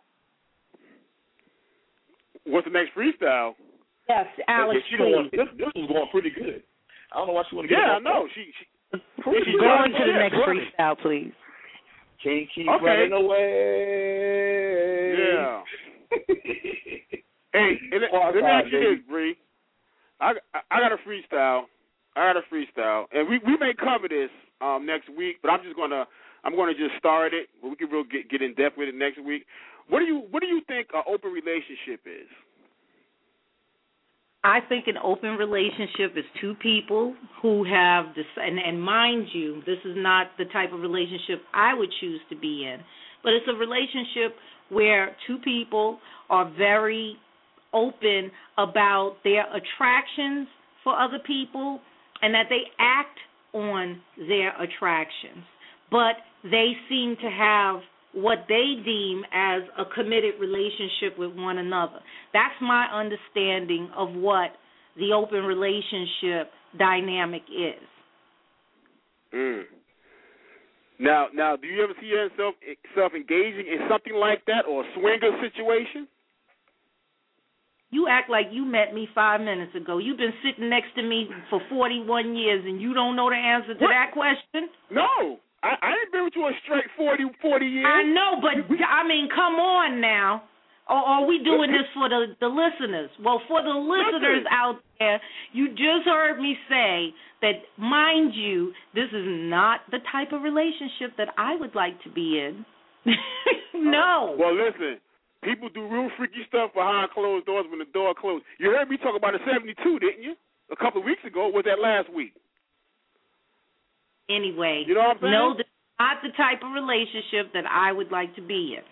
What's the next freestyle? Yes, Alex, she please. Want, this, this was going pretty good. I don't know why she want to get Yeah, it. I know. She, she, she's going to the next freestyle, please. Can't keep okay. running away. Yeah. Hey, let, let me ask you this, Bree. I, I I got a freestyle. I got a freestyle, and we, we may cover this um, next week. But I'm just gonna I'm gonna just start it. But we can real get get in depth with it next week. What do you What do you think an open relationship is? I think an open relationship is two people who have this, and, and mind you, this is not the type of relationship I would choose to be in, but it's a relationship where two people are very open about their attractions for other people and that they act on their attractions, but they seem to have what they deem as a committed relationship with one another. That's my understanding of what the open relationship dynamic is. Mm. Now, now, do you ever see yourself self engaging in something like that, or a swinger situation? You act like you met me five minutes ago. You've been sitting next to me for forty-one years, and you don't know the answer to what? that question? No. I, I ain't been with you a straight forty, forty years. I know, but, I mean, come on now. Or are we doing this for the, the listeners? Well, for the listeners Listen. out there, you just heard me say that, mind you, this is not the type of relationship that I would like to be in. No. Uh, well, listen, people do real freaky stuff behind closed doors when the door closed. You heard me talk about a seventy-two, didn't you? A couple of weeks ago. Was that last week? Anyway, you know what I'm saying? No, that's not the type of relationship that I would like to be in.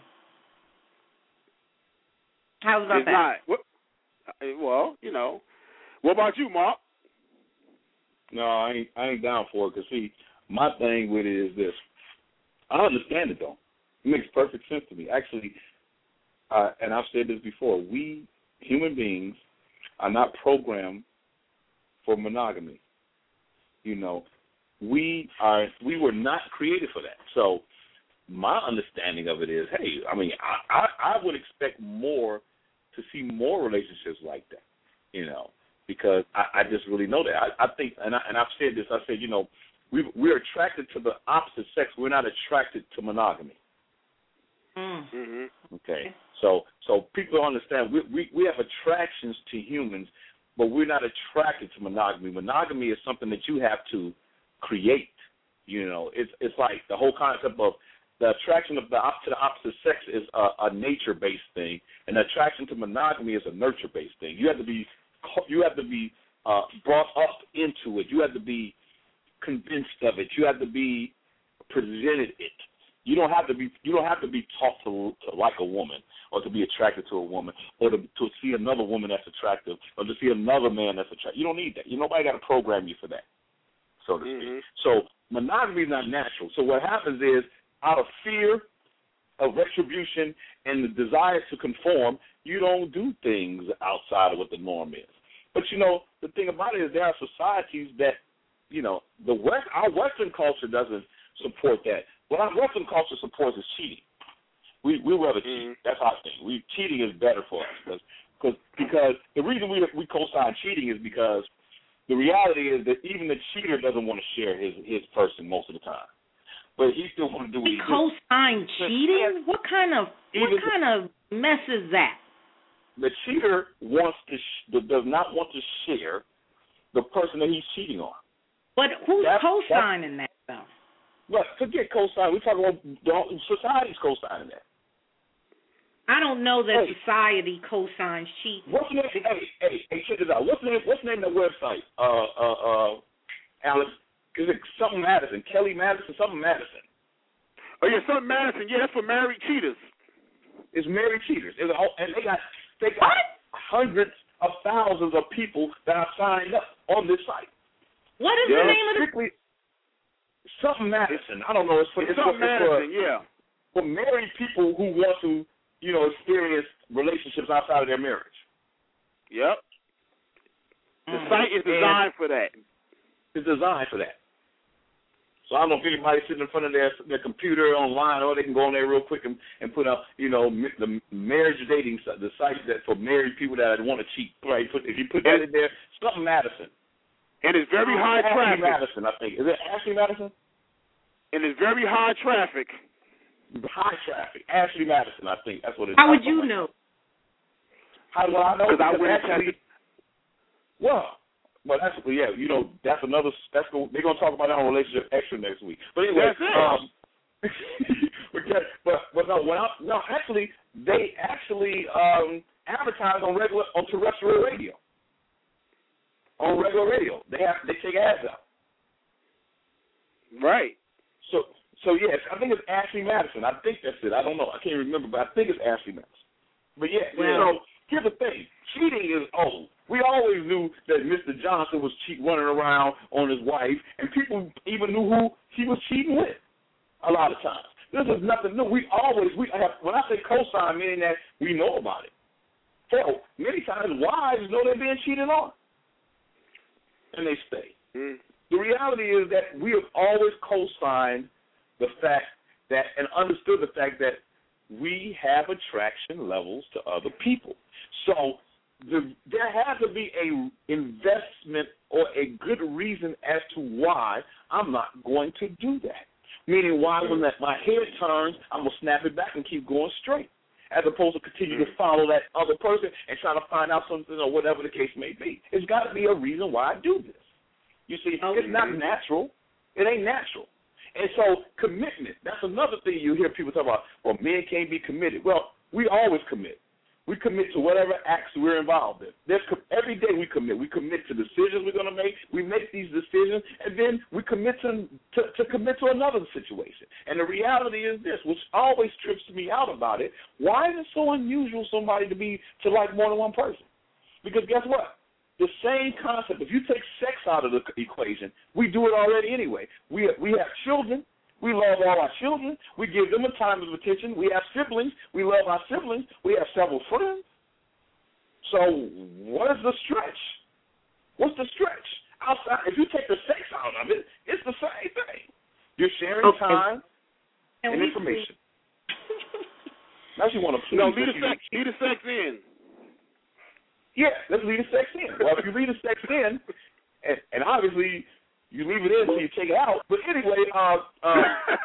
How about it's that? Not. What, well, you know. What about you, Mark? No, I ain't, I ain't down for it. Because, see, my thing with it is this. I understand it, though. It makes perfect sense to me. Actually, uh, and I've said this before, we human beings are not programmed for monogamy. You know, we are. We were not created for that. So my understanding of it is, hey, I mean, I, I, I would expect more to see more relationships like that, you know, because I, I just really know that. I, I think, and, I, and I've said this, I said, you know, we, we're attracted to the opposite sex. We're not attracted to monogamy. Mm-hmm. Okay, so so people understand we, we we have attractions to humans, but we're not attracted to monogamy. Monogamy is something that you have to create. You know, it's it's like the whole concept of the attraction of the op- to the opposite sex is a, a nature-based thing, and the attraction to monogamy is a nurture-based thing. You have to be you have to be uh, brought up into it. You have to be convinced of it. You have to be presented it. You don't have to be you don't have to be taught to, to like a woman or to be attracted to a woman or to, to see another woman that's attractive or to see another man that's attractive. You don't need that. You nobody got to program you for that, so to mm-hmm. speak. So monogamy is not natural. So what happens is, out of fear of retribution and the desire to conform, you don't do things outside of what the norm is. But you know, the thing about it is there are societies that, you know, the West, our Western culture doesn't support that. What our Western culture supports is cheating. We we rather mm-hmm. cheat. That's our thing. We cheating is better for us because because because the reason we we co-sign cheating is because the reality is that even the cheater doesn't want to share his his person most of the time, but he still want to do what he, he co-sign cheating. What kind of what even kind of mess is that? The cheater wants to sh- does not want to share the person that he's cheating on. But who's that's, co-signing that's, that though? Look, forget co-sign. We're talking about society's co-signing that. I don't know that hey, society co-signs cheating. What's the name? Hey, hey, hey, check this out. What's the name? What's the name of the website? Uh, uh, uh, Alex, is it something Madison? Kelly Madison, something Madison. Oh yeah, something Madison. Yeah, that's for married cheaters. It's married cheaters. It's a whole, and they got they got what? hundreds of thousands of people that are signed up on this site. What is yeah, the name of the? Something Madison. I don't know. It's for it's it's something for, Madison. for, yeah. For married people who want to you know, experience relationships outside of their marriage. Yep. The Mm-hmm. site is designed and for that. It's designed for that. So I don't know if anybody's sitting in front of their their computer online, or they can go on there real quick and, and put up, you know, the marriage dating site, the site that for married people that want to cheat. Right? Put, if you put that in there, something Madison. And it's very oh, high Ashley traffic. Madison, I think. Is it Ashley Madison? And it's very high traffic. High traffic. Ashley Madison, I think. That's what it is. How would you know? How do I know? Because I went actually, well, well, that's yeah. You know, that's another. That's go, they're gonna talk about that on relationship extra next week. But anyway, um, but but no, when I, no, actually, they actually um, advertise on regular on terrestrial radio. On regular radio, they have they take ads out. Right. So so yes, I think it's Ashley Madison. I think that's it. I don't know. I can't remember, but I think it's Ashley Madison. But yeah, well, you know, here's the thing: cheating is old. We always knew that Mister Johnson was cheat running around on his wife, and people even knew who he was cheating with. A lot of times, this is nothing new. We always we have. When I say cosign, meaning that we know about it. Hell, many times wives know they're being cheated on, and they stay. Mm. The reality is that we have always co-signed the fact that and understood the fact that we have attraction levels to other people. So the, there has to be a investment or a good reason as to why I'm not going to do that. Meaning why when that, my head turns, I'm going to snap it back and keep going straight, as opposed to continue to follow that other person and try to find out something or whatever the case may be. It's got to be a reason why I do this. You see, okay. It's not natural. It ain't natural. And so commitment, that's another thing you hear people talk about, well, men can't be committed. Well, we always commit. We commit to whatever acts we're involved in. There's, every day we commit. We commit to decisions we're going to make. We make these decisions, and then we commit to, to, to commit to another situation. And the reality is this, which always trips me out about it, why is it so unusual somebody to be to like more than one person? Because guess what? The same concept. If you take sex out of the equation, we do it already anyway. We we have children. We love all our children. We give them a time of attention. We have siblings. We love our siblings. We have several friends. So what is the stretch? What's the stretch? Outside, if you take the sex out of it, it's the same thing. You're sharing okay. time and, and information. Now you want to please. No, leave the sex, leave the sex in. Yeah, let's leave the sex in. Well, if you leave the sex in, and, and obviously you leave it in until you take it out. But anyway, uh, uh,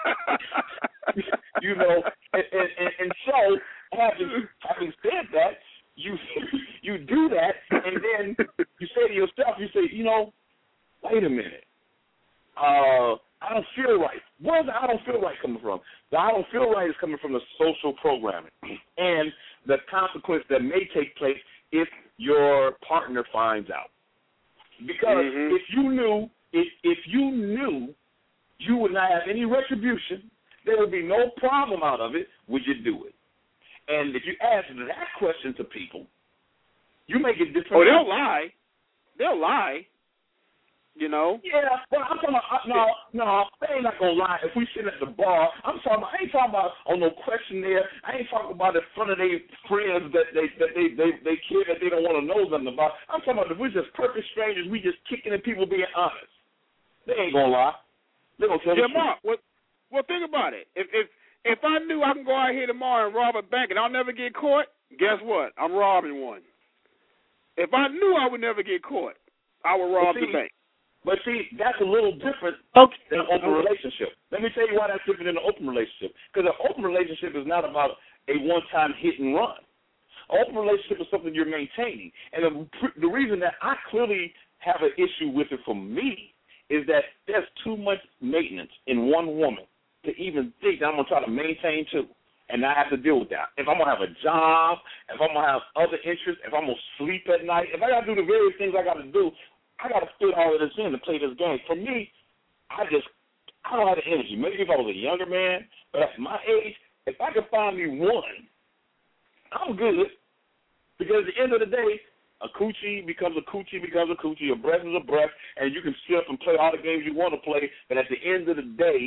you know, and, and, and so having having said that, you you do that, and then you say to yourself, you say, you know, wait a minute, uh, I don't feel right. Where's the I don't feel right coming from? The I don't feel right is coming from the social programming and the consequence that may take place if your partner finds out. Because mm-hmm. if you knew, if if you knew you would not have any retribution, there would be no problem out of it, would you do it? And if you ask that question to people, you may get different. Oh, they'll lie. They'll lie. You know? Yeah, well, I'm talking about, no, no, they ain't not going to lie. If we sit at the bar, I'm talking about, I ain't talking about on no questionnaire. I ain't talking about in front of their friends that they that they, they, they care that they don't want to know nothing about. I'm talking about if we're just perfect strangers, we just kicking and people being honest. They ain't going to lie. They're going to tell yeah, the truth. Mark, well, well, think about it. If, if, if I knew I can go out here tomorrow and rob a bank and I'll never get caught, guess what? I'm robbing one. If I knew I would never get caught, I would rob see, the bank. But see, that's a little different okay. than an open relationship. Let me tell you why that's different than an open relationship. Because an open relationship is not about a one-time hit and run. An open relationship is something you're maintaining. And the, the reason that I clearly have an issue with it for me is that there's too much maintenance in one woman to even think that I'm going to try to maintain two. And I have to deal with that. If I'm going to have a job, if I'm going to have other interests, if I'm going to sleep at night, if I got to do the various things I got to do, I got to fit all of this in to play this game. For me, I just, I don't have the energy. Maybe if I was a younger man, but at my age, if I could find me one, I'm good. Because at the end of the day, a coochie becomes a coochie becomes a coochie. A breath is a breath, and you can sit up and play all the games you want to play, but at the end of the day,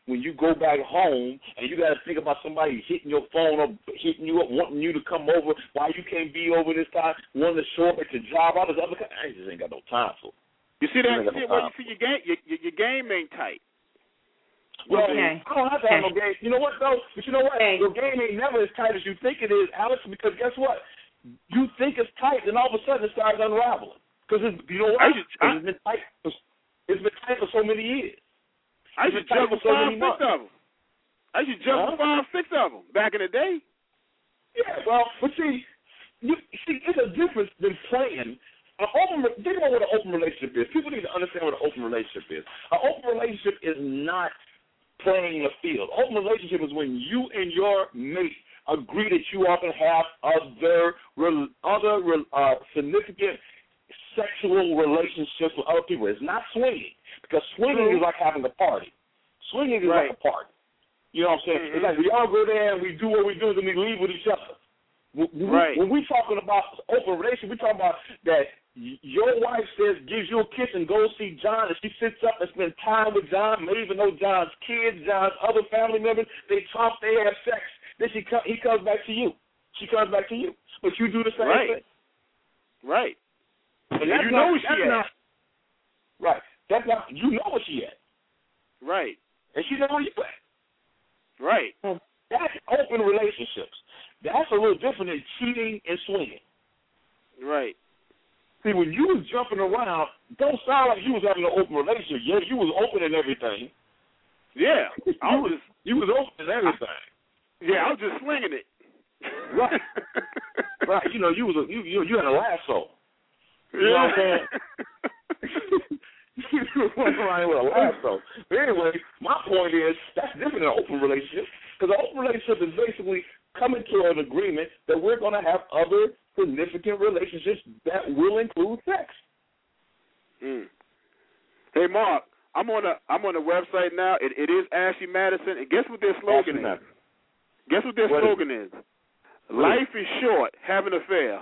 when you go back home and you got to think about somebody hitting your phone or hitting you up, wanting you to come over, why you can't be over this time, wanting to show up at your job, all this other kind. I just ain't got no time for it. You see that? You see, no well, you see your game, your, your, your game ain't tight. Well, okay. I don't have to have okay. no game. You know what, though? But you know what? Okay. Your game ain't never as tight as you think it is, Alex, because guess what? You think it's tight, and all of a sudden it starts unraveling. Because, you know what? I just, I, it's, been tight for, it's been tight for so many years. I used to juggle so five, six of them. I used to juggle huh? five, six of them back in the day. Yeah, well, but see, you, see, it's a difference than playing. An open, think about what an open relationship is. People need to understand what an open relationship is. An open relationship is not playing the field. Open relationship is when you and your mate agree that you are going to have other other uh, significant sexual relationships with other people. It's not swinging, because swinging mm-hmm. is like having a party. Swinging is right. like a party. You know what I'm saying? Mm-hmm. It's like we all go there and we do what we do, and then we leave with each other. When, right. when we're talking about open relationship, we're talking about that your wife says, gives you a kiss and goes see John, and she sits up and spends time with John, may even know John's kids, John's other family members. They talk, they have sex. Then she come, he comes back to you. She comes back to you. But you do the same right. thing. Right. And and that's you not, know where she at. Not, right. That's not, you know where she at. Right. And she know where you at. Right. That's open relationships. That's a little different than cheating and swinging. Right. See, when you was jumping around, don't sound like you was having an open relationship. Yeah, you was open and everything. Yeah. I you was you was open and everything. Yeah, I was just swinging it. Right. Right. You know, you was a, you you you had a lasso. You yeah. know what I'm saying? You were running around with a lasso. But anyway, my point is that's different than an open relationship, because an open relationship is basically coming to an agreement that we're going to have other significant relationships that will include sex. Mm. Hey, Mark, I'm on a I'm on the website now. It it is Ashley Madison, and guess what their slogan Ashley is? Madison. Guess what their what slogan is? is? Life is short. Have an affair.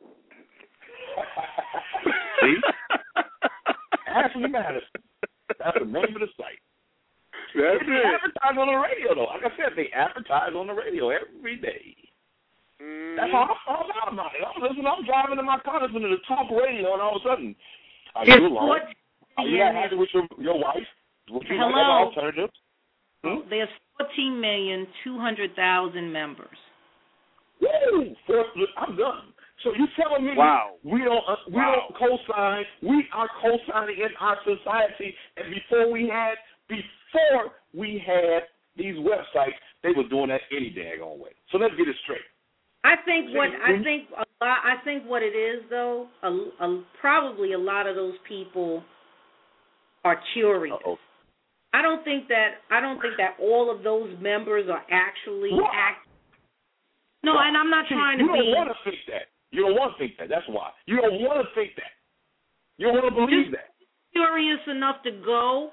See? Ashley Madison. That's the name of the site. That's they it. advertise on the radio, though. Like I said, they advertise on the radio every day. Mm. That's how I found out about it. I'm listening. I'm driving in my car, listening to the talk radio, and all of a sudden, are you alone? Are you not happy with your your wife? Would you Hello. like other alternatives? Hmm? There's fourteen million two hundred thousand members. Woo! I'm done. So you telling me wow. we don't uh, we wow. don't co-sign? We are co-signing in our society, and before we had before we had these websites, they were doing that any daggone way. So let's get it straight. I think what I think a lot, I think what it is though, a, a, probably a lot of those people are curious. Uh-oh. I don't think that I don't think that all of those members are actually what? act. No, what? And I'm not See, trying to you be. You don't want to think that. You don't want to think that. That's why. You don't want to think that. You don't want to believe Just that. Curious enough to go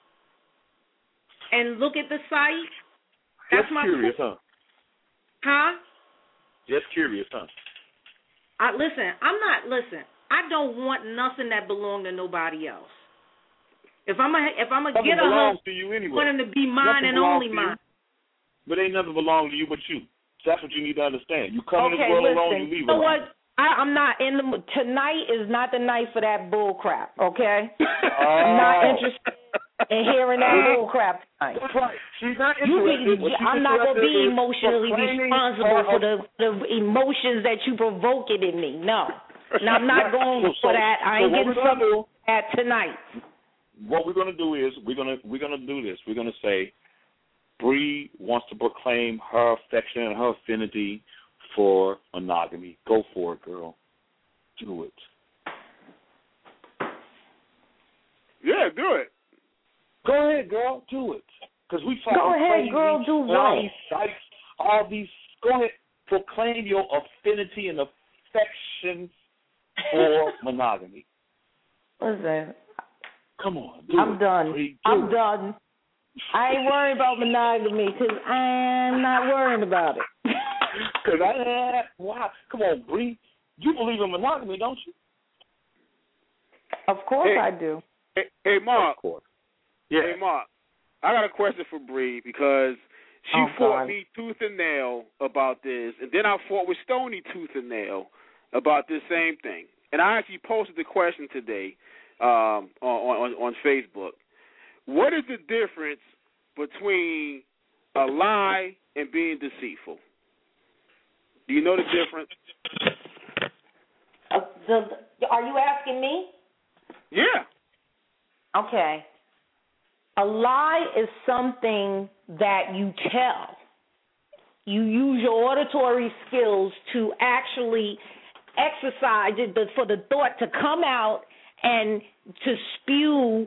and look at the site. That's Just my curious, point. huh? Huh? Just curious, huh? I, listen, I'm not. Listen, I don't want nothing that belong to nobody else. If I'm a, if I'm gonna get a husband, to you anyway. I want him to be mine nothing and only mine. But ain't nothing belong to you but you. So that's what you need to understand. You come okay, in this world listen, alone, you leave you know alone. what? I, I'm not in the. Tonight is not the night for that bull crap. Okay, oh. I'm not interested in hearing that bull crap tonight. That's right. She's not You interested. be, I'm not gonna be emotionally responsible for the the emotions that you provoked in me. No, no, I'm not going so, for so, that. I ain't so getting something at tonight. What we're gonna do is we're gonna we're gonna do this. We're gonna say Bree wants to proclaim her affection and her affinity for monogamy. Go for it, girl. Do it. Yeah, do it. Go ahead, girl. Do it. Because we talking Go ahead, crazy, girl. Do what? all these sites, all these. Go ahead. Proclaim your affinity and affection for monogamy. Listen. Come on. Do I'm it. done. Bree, do I'm it. done. I ain't worried about monogamy because I'm not worried about it. Because I, wow, come on, Bree. You believe in monogamy, don't you? Of course hey, I do. Hey, hey, Mark. Of course. Yeah. Hey, Mark. I got a question for Bree because she oh, fought God. me tooth and nail about this, and then I fought with Stoney tooth and nail about this same thing. And I actually posted the question today um, on, on on Facebook. What is the difference between a lie and being deceitful? Do you know the difference? Uh, the, are you asking me? Yeah. Okay. A lie is something that you tell. You use your auditory skills to actually exercise it, but for the thought to come out and to spew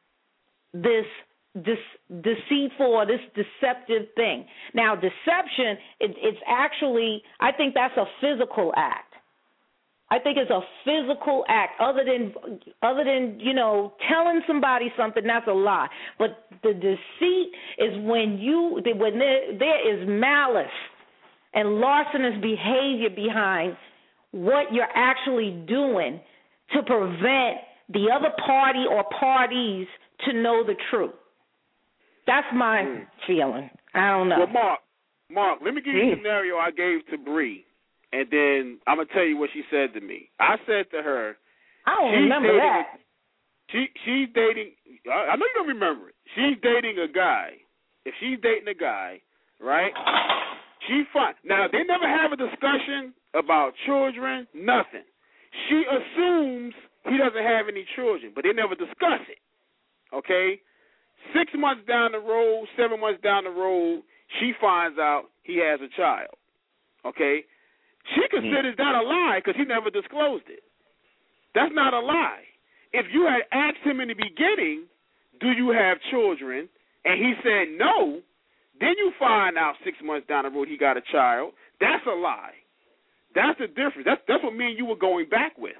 this this deceitful or this deceptive thing. Now, deception, it, it's actually, I think that's a physical act. I think it's a physical act. Other than, other than you know, telling somebody something, that's a lie. But the deceit is when you, when there, there is malice and larcenous behavior behind what you're actually doing to prevent the other party or parties to know the truth. That's my mm. feeling. I don't know. Well, Mark, Mark, let me give you a scenario I gave to Bree, and then I'm going to tell you what she said to me. I said to her, I don't remember dating, that. She She's dating, I know you don't remember it. She's dating a guy. If she's dating a guy, right, she find, now, they never have a discussion about children, nothing. She assumes he doesn't have any children, but they never discuss it, okay? Six months down the road, seven months down the road, she finds out he has a child, okay? She considers that a lie because he never disclosed it. That's not a lie. If you had asked him in the beginning, do you have children, and he said no, then you find out six months down the road he got a child, that's a lie. That's the difference. That's that's what me and you were going back with.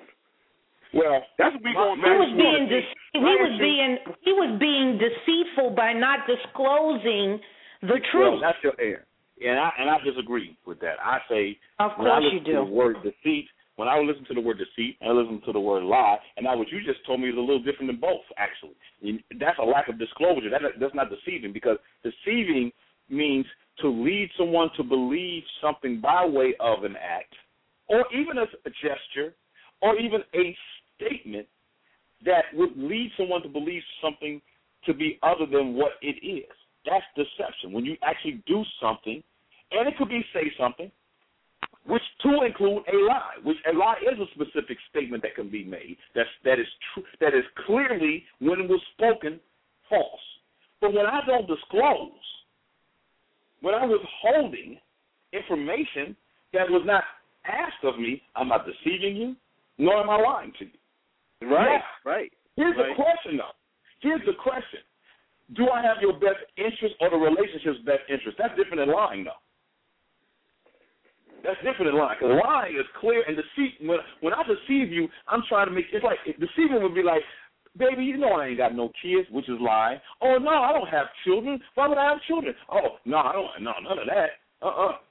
Well, that's what we my, going he back was with. being de- he was being he was being deceitful by not disclosing the truth. Well, that's your error, and I and I disagree with that. I say of when I course you listen do. to the word deceit, when I listen to the word deceit, I listen to the word lie, and now what you just told me is a little different than both. Actually, that's a lack of disclosure. That that's not deceiving, because deceiving means to lead someone to believe something by way of an act, or even a, a gesture, or even a statement that would lead someone to believe something to be other than what it is. That's deception. When you actually do something, and it could be say something, which to include a lie, which a lie is a specific statement that can be made, that's, that is true, that is clearly, when it was spoken, false. But when I don't disclose, when I was holding information that was not asked of me, I'm not deceiving you, nor am I lying to you. Right, yes. right. Here's right. the question, though. Here's the question. Do I have your best interest or the relationship's best interest? That's different than lying, though. That's different than lying, because lying is clear, and deceit, when, when I deceive you, I'm trying to make, it's like, deceiving would be like, baby, you know I ain't got no kids, which is lying. Oh, no, I don't have children. Why would I have children? Oh, no, I don't, no, none of that. Uh-uh.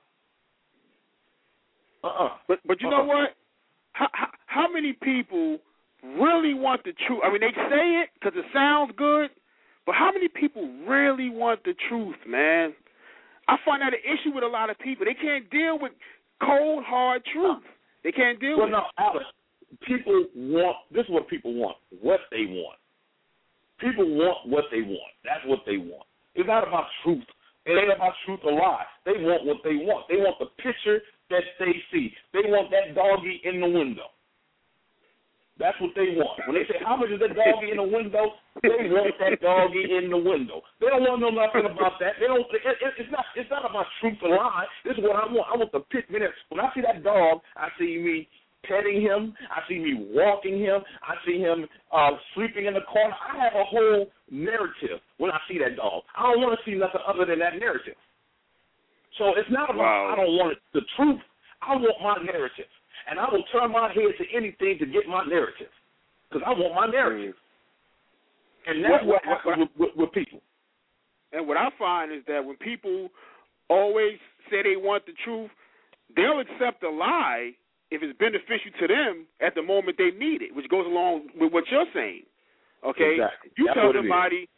Uh-uh. But, but you uh-uh. know what? How, how, how many people really want the truth? I mean, they say it because it sounds good, but how many people really want the truth, man? I find that an issue with a lot of people. They can't deal with cold, hard truth. They can't deal well, with no, it. Alex, people want, this is what people want, what they want. People want what they want. That's what they want. It's not about truth. It ain't about truth or lie. They want what they want. They want the picture that they see. They want that doggy in the window. That's what they want. When they say, how much is that doggy in the window? They want that doggy in the window. They don't want to know nothing about that. They don't. It, it, it's not. It's not about truth or lie. This is what I want. I want the pick. When I see that dog, I see me petting him. I see me walking him. I see him uh, sleeping in the corner. I have a whole narrative when I see that dog. I don't want to see nothing other than that narrative. So it's not about wow. I don't want it, the truth. I want my narrative. And I will turn my head to anything to get my narrative, because I want my narrative. And that's what, what happens with, with, with people. And what I find is that when people always say they want the truth, they'll accept a lie if it's beneficial to them at the moment they need it, which goes along with what you're saying. Okay? Exactly. You that's tell somebody,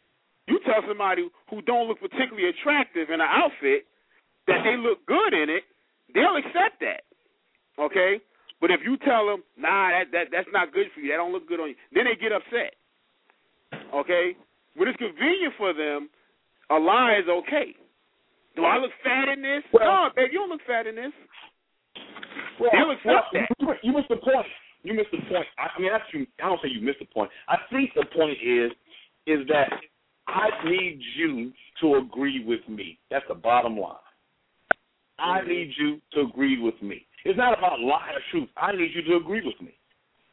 You tell somebody who don't look particularly attractive in an outfit that they look good in it, they'll accept that. Okay? But if you tell them, nah, that, that that's not good for you, that don't look good on you, then they get upset. Okay? When it's convenient for them, a lie is okay. Do I look fat in this? Well, no, baby, you don't look fat in this. Well, They'll accept well, that. You missed the point. You missed the point. I, I mean, that's you, I don't say you missed the point. I think the point is, is that I need you to agree with me. That's the bottom line. I need you to agree with me. It's not about lie or truth. I need you to agree with me.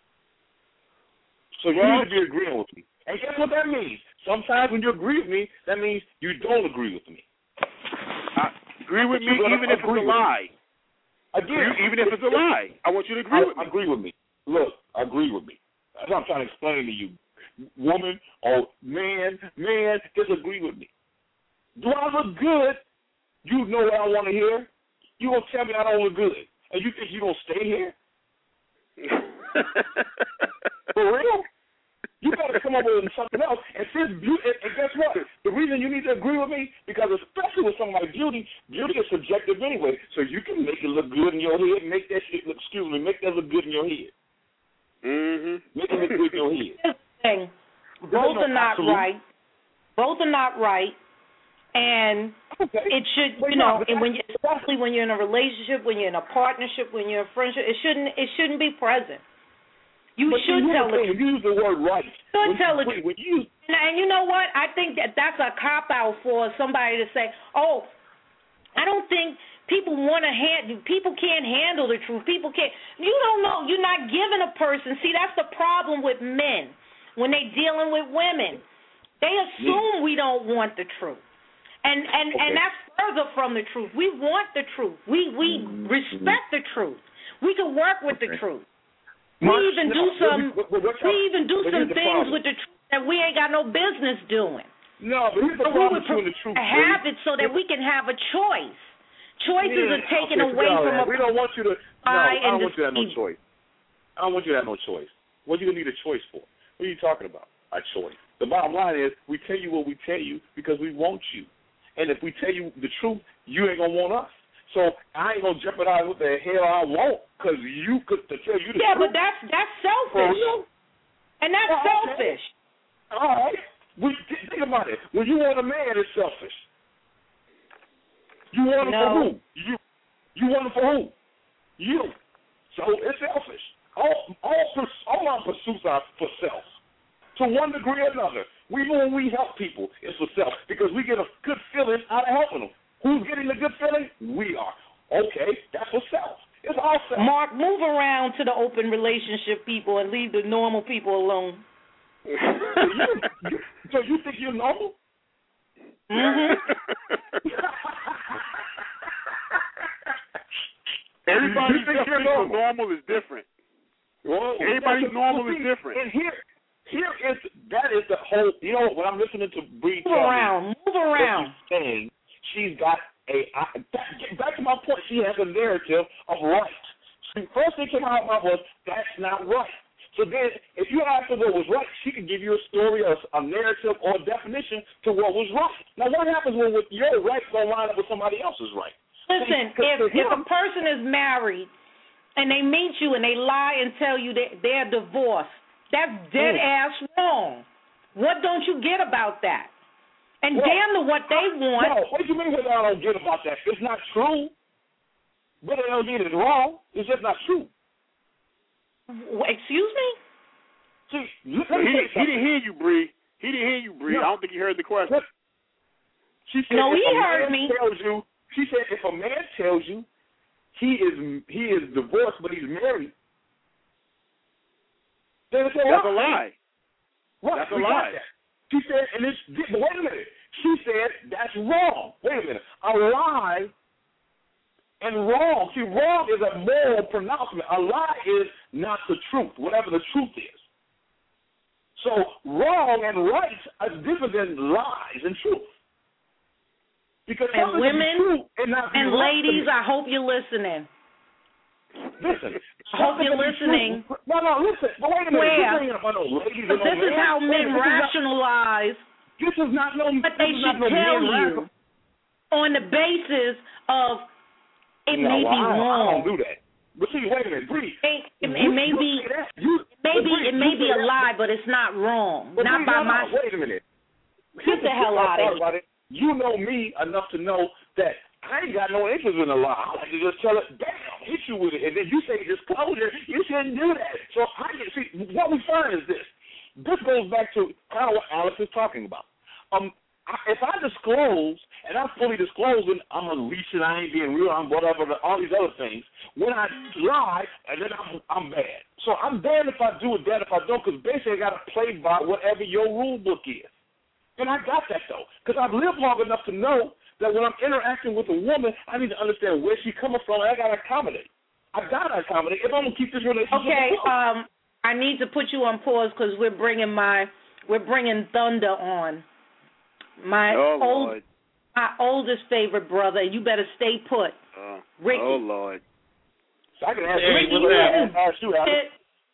So you well, need to be agreeing with me. And guess what that means? Sometimes when you agree with me, that means you don't agree with me. I agree with me even if it's a lie. Again, even if it's a lie. I want you to agree I, with me. Agree with me. Look, agree with me. That's what I'm trying to explain to you. Woman or man, man, just agree with me. Do I look good? You know what I want to hear. You gonna tell me I don't look good, and you think you gonna stay here? For real? You gotta come up with something else. And since beauty, and, and guess what? The reason you need to agree with me, because especially with something like beauty, beauty is subjective anyway. So you can make it look good in your head, make that shit look, excuse me, make that look good in your head. Mm-hmm. Make it look good in your head. Here's the thing. Both are not right. Both are not right. And okay. it should, you know, and when you, especially when you're in a relationship, when you're in a partnership, when you're in a friendship, it shouldn't, it shouldn't be present. You but should you tell the truth. You use the word right. You should when tell the truth. truth. And, and you know what? I think that that's a cop-out for somebody to say, oh, I don't think people want to hand, people can't handle the truth. People can't. You don't know. You're not giving a person. See, that's the problem with men when they dealing with women. They assume yeah. we don't want the truth. And and, okay. and that's further from the truth. We want the truth. We we mm-hmm. respect the truth. We can work with okay. the truth. We Much, even no, do some. What, what, what, we even do some things problem. with the truth that we ain't got no business doing. No, but here's the so problem we would between the truth. Have it so that we can have a choice. Choices yeah, are taken okay, away from a. We don't want you to. No, I don't want you to have no deceive. choice. I don't want you to have no choice. What do you need a choice for? What are you talking about? A choice. The bottom line is we tell you what we tell you because we want you. And if we tell you the truth, you ain't going to want us. So I ain't going to jeopardize what the hell I want because you could to tell you the yeah, truth. Yeah, but that's that's selfish. And that's oh, selfish. Okay. All right. We, think about it. When you want a man, it's selfish. You want him no. for who? You. You want him for who? You. So it's selfish. All, all, all our pursuits are for self. To one degree or another. We when we help people, it's for self because we get a good feeling out of helping them. Who's getting the good feeling? We are. Okay, that's for self. It's all self. Mark, move around to the open relationship people and leave the normal people alone. so, you, you, so you think you're normal? Mm-hmm. Everybody's definition of normal is different. Well, Everybody's normal well, is different. And here, here is that is the whole. You know, when I'm listening to Bree, move around, move around. Saying she's got a. I, back to my point. She has a narrative of right. The first thing came out of my mouth was that's not right. So then, if you ask her what was right, she could give you a story, a, a narrative, or a definition to what was right. Now, what happens when with your right don't line up with somebody else's right? Listen, See, if if a person is married and they meet you and they lie and tell you that they're divorced, that's dead mm. ass wrong. What don't you get about that? And well, damn to what they want. No, what do you mean what I don't get about that? It's not true. What they don't get is wrong. It's just not true. Excuse me? See, he, he didn't hear you, Bree. He didn't hear you, Bree. No. I don't think he heard the question. She said, no, if he a heard man me. Tells you, she said, if a man tells you he is he is divorced but he's married, then it's a That's lie. a lie. What? That's we a lie. That. She said, and it's, but wait a minute. She said that's wrong. Wait a minute. A lie and wrong. See, wrong is a moral pronouncement. A lie is not the truth, whatever the truth is. So wrong and right are different than lies and truth. Because and women and, and ladies, I hope you're listening. Listen, I hope you're listening. No, no, listen. But wait a minute. Where? This, about no ladies but this is men. how men wait, rationalize. This is not no. But they should no tell you on the basis of it no, may well, be I, wrong. I don't do that. But see, wait a minute, Bree. It, it, it may be, you, maybe Bree, it may be a that. lie, but it's not wrong. But not Bree, by no, my. no, wait a minute. Get the hell out of here. You know me enough to know that I ain't got no interest in a lie. I like to just tell it, bam, hit you with it, and then you say disclosure. You shouldn't do that. So I see what we find is this. This goes back to kind of what Alex is talking about. Um, if I disclose, and I'm fully disclosing, I'm a leech and I ain't being real, I'm whatever, all these other things. When I lie, and then I'm, I'm bad. So I'm bad if I do it, bad if I don't, because basically I got to play by whatever your rule book is. And I got that, though, because I've lived long enough to know that when I'm interacting with a woman, I need to understand where she's coming from, and I got to accommodate. I got to accommodate if I'm going to keep this relationship. Okay, um, I need to put you on pause because we're bringing my, we're bringing Thunder on. My oh, old, Lord. my oldest favorite brother. You better stay put, uh, Ricky. Oh Lord. So I can ask hey, Ricky what happened?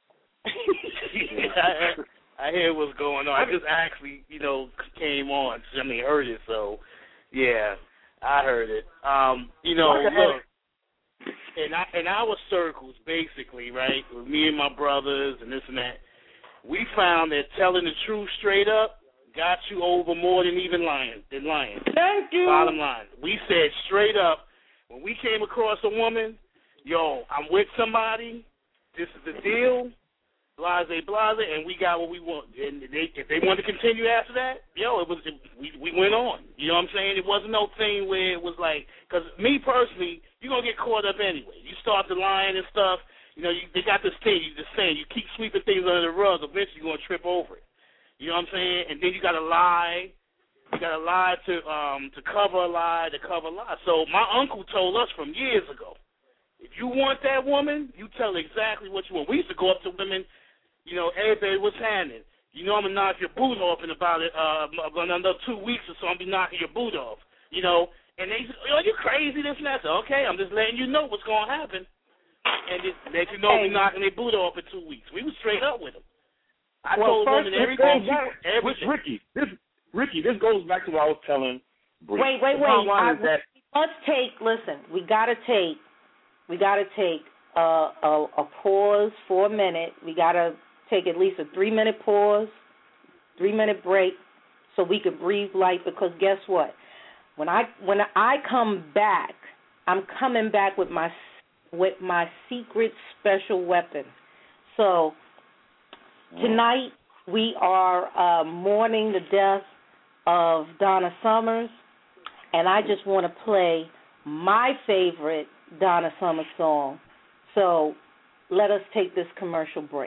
Alex. I, I hear what's going on. I just actually, you know, came on. I mean, heard it. So, yeah, I heard it. Um, you know, look, in, our, in our circles, basically, right, with me and my brothers and this and that, we found that telling the truth straight up got you over more than even lying. Than lying. Thank you. Bottom line, we said straight up when we came across a woman, yo, I'm with somebody. This is the deal. Blase, blase, and we got what we want. And they, if they wanted to continue after that, yo, it was it, we we went on. You know what I'm saying? It wasn't no thing where it was like, because me personally, you're gonna get caught up anyway. You start the lying and stuff. You know, you, they got this thing. You just saying you keep sweeping things under the rug. Eventually, you're gonna trip over it. You know what I'm saying? And then you got to lie. You got to lie to um to cover a lie, to cover a lie. So my uncle told us from years ago, if you want that woman, you tell her exactly what you want. We used to go up to women, you know, hey, baby, what's happening? You know I'm going to knock your boot off in about uh, another two weeks or so. I'm going to be knocking your boot off, you know. And they say, oh, you crazy, this and that. So, okay, I'm just letting you know what's going to happen. And just let you know we're knocking their boot off in two weeks. We was straight up with them. I well, told first, women everything. Back, everything. Ricky, this, Ricky, this goes back to what I was telling Bree. Wait, wait, wait. I, that, let's take, listen, we got to take, we got to take uh, a, a pause for a minute. We got to take at least a three-minute pause, three-minute break, so we could breathe light, because guess what? When I when I come back, I'm coming back with my with my secret special weapon. So tonight we are uh, mourning the death of Donna Summers, and I just want to play my favorite Donna Summers song. So let us take this commercial break.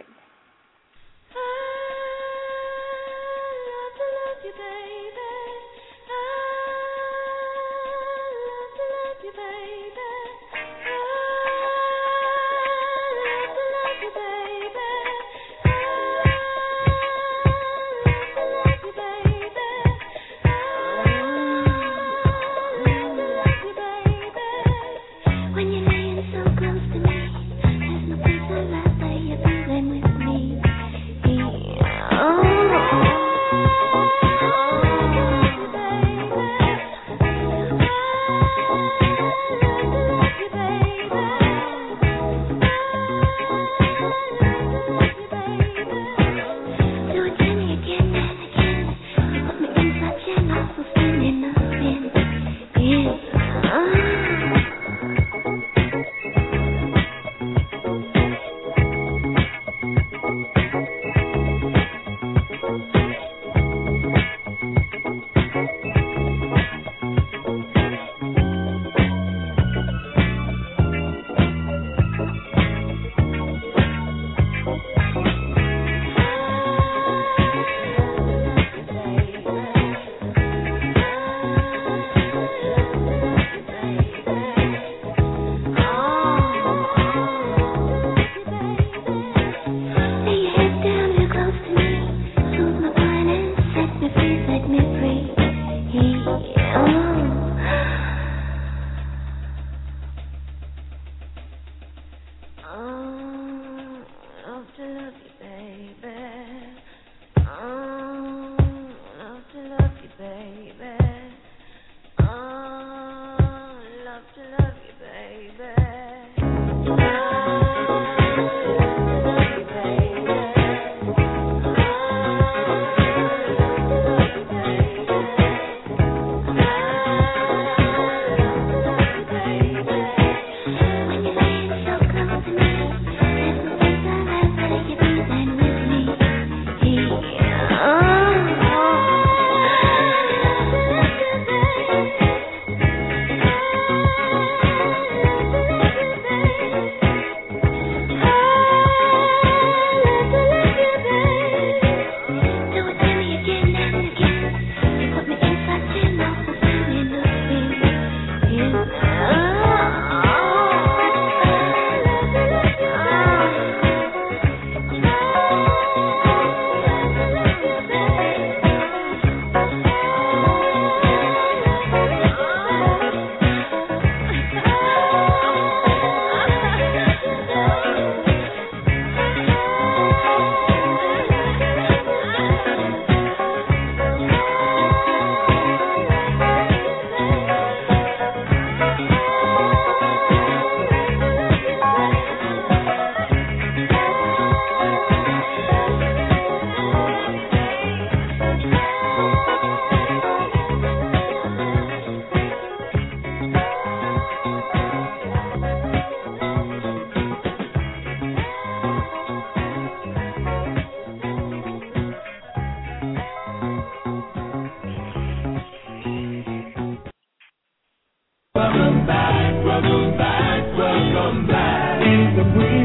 When you're laying so close to me, there's no place I'd rather you be than with me.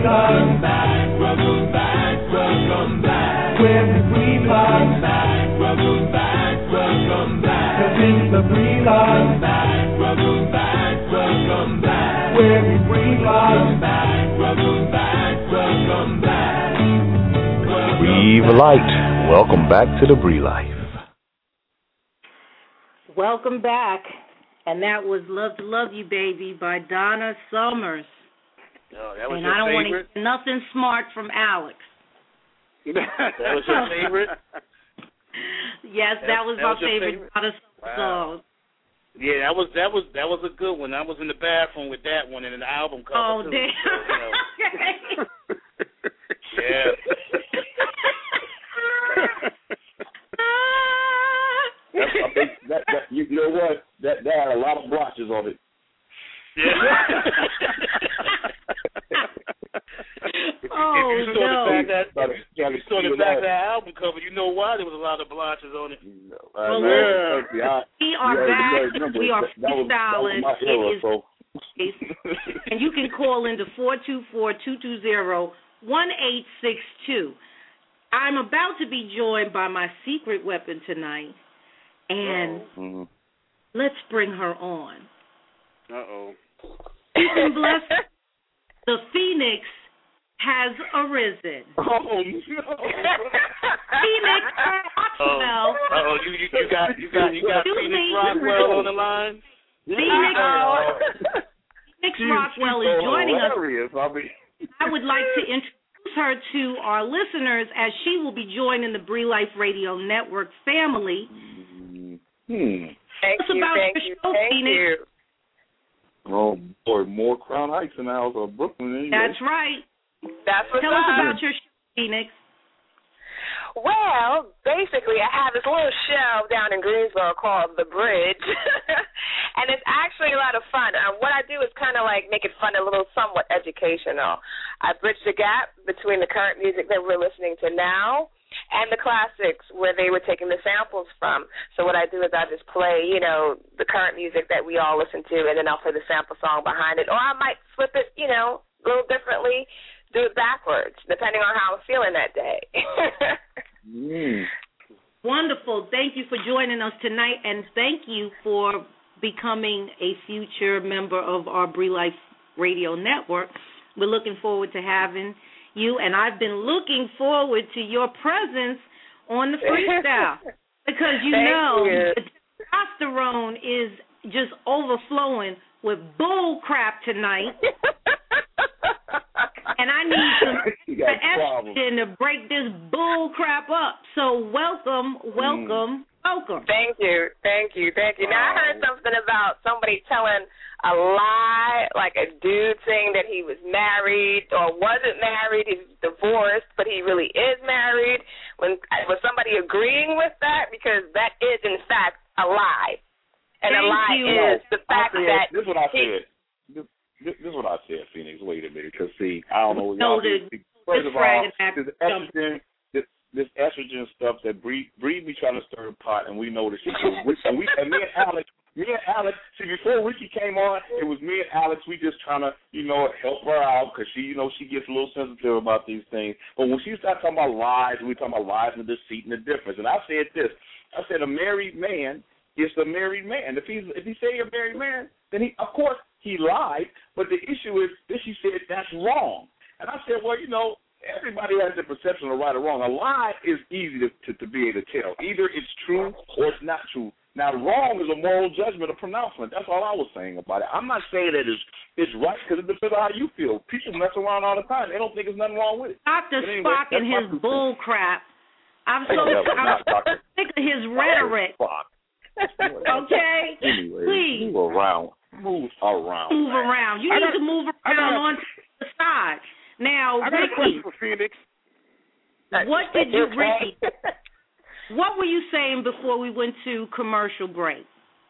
Welcome back, welcome back, welcome back. Where we breathe life back, welcome back, welcome back. 'Cause it's the breathe life back, welcome back, welcome back. Where we breathe life back, welcome back, welcome back. Breathe light. Welcome back to the Bree Life. Welcome back. And that was Love to Love You, Baby by Donna Summers. Oh, that was and your I don't favorite? want to hear nothing smart from Alex. That was your favorite? Yes, that, that was that my was favorite, favorite? Donna Summers Wow. song. Yeah, that was that was that was a good one. I was in the bathroom with that one and an album cover Oh, too. damn. So, you know. Yeah. That's a big, that, that, you know what? That, that had a lot of blotches on it. Yeah. Oh, if you saw no. the back that, Gotta- if you gotta saw see the it back out. of that album cover, you know why there was a lot of blotches on it. No, Well, man, yeah. thank you. I- We are yeah, back. yeah, remember, We are that, that was, that was freestyling. my era, It is so. and you can call into four two four, two two zero, one eight six two. I'm about to be joined by my secret weapon tonight, and Mm-hmm. let's bring her on. Uh-oh. Peace and blessings. The Phoenix has arisen. Oh, no. Phoenix Oh, Rockwell. oh, you, you you got you got you got Excuse Phoenix me. Rockwell on the line. Phoenix, Oh. Phoenix She's- Rockwell she's is so joining us. hilarious. I mean. I would like to introduce her to our listeners as she will be joining the Bree Life Radio Network family. Hmm. Thank Tell us you, about thank your you, show, thank Phoenix. you. Oh boy, more Crown Heights in the house of Brooklyn. Anyway. That's right. That's what's Tell us up. about your show, Phoenix. Well, basically, I have this little show down in Greensboro called The Bridge, and it's actually a lot of fun. Uh, what I do is kind of like make it fun, a little somewhat educational. I bridge the gap between the current music that we're listening to now and the classics where they were taking the samples from. So what I do is I just play, you know, the current music that we all listen to, and then I'll play the sample song behind it. Or I might flip it, you know, a little differently, do it backwards, depending on how I'm feeling that day. Mm. Wonderful. Thank you for joining us tonight, and thank you for becoming a future member of our Bree Life Radio Network. We're looking forward to having you, and I've been looking forward to your presence on the freestyle because you Thank know you. the testosterone is just overflowing with bull crap tonight. And I need some estrogen to break this bull crap up. So welcome, welcome, mm. welcome. Thank you, thank you, thank you. Now, I heard something about somebody telling a lie, like a dude saying that he was married or wasn't married, he's divorced, but he really is married. When was somebody agreeing with that? Because that is, in fact, a lie. And thank a lie you. is the fact said, that this is what I he, said. This, this, this is what I said, Phoenix. Wait a minute, because see, I don't know what No, y'all the, do. First of all, this jump. estrogen, this, this estrogen stuff that Bree, Bree be trying to stir the pot, and we know that she can. And we and me and Alex, me and Alex. See, before Ricky came on, it was me and Alex. We just trying to, you know, help her out because she, you know, she gets a little sensitive about these things. But when she starts talking about lies, we talking about lies and deceit and the difference. And I said this. I said a married man is a married man. If he's if he say a married man, then he, of course, he lied. But the issue is that she said that's wrong. And I said, well, you know, everybody has their perception of right or wrong. A lie is easy to, to, to be able to tell. Either it's true or it's not true. Now, wrong is a moral judgment, a pronouncement. That's all I was saying about it. I'm not saying that it's, it's right because it depends on how you feel. People mess around all the time. They don't think there's nothing wrong with it. Doctor anyway, Spock and his bull crap. I'm so Yeah, I'm Doctor sick of his rhetoric. Spock. Okay? Anyway, Please. move around. Move around. Move around. You I need got- to move I around got- on the side. Now, I got a Ricky, question for Phoenix. what did you, Ricky, what were you saying before we went to commercial break?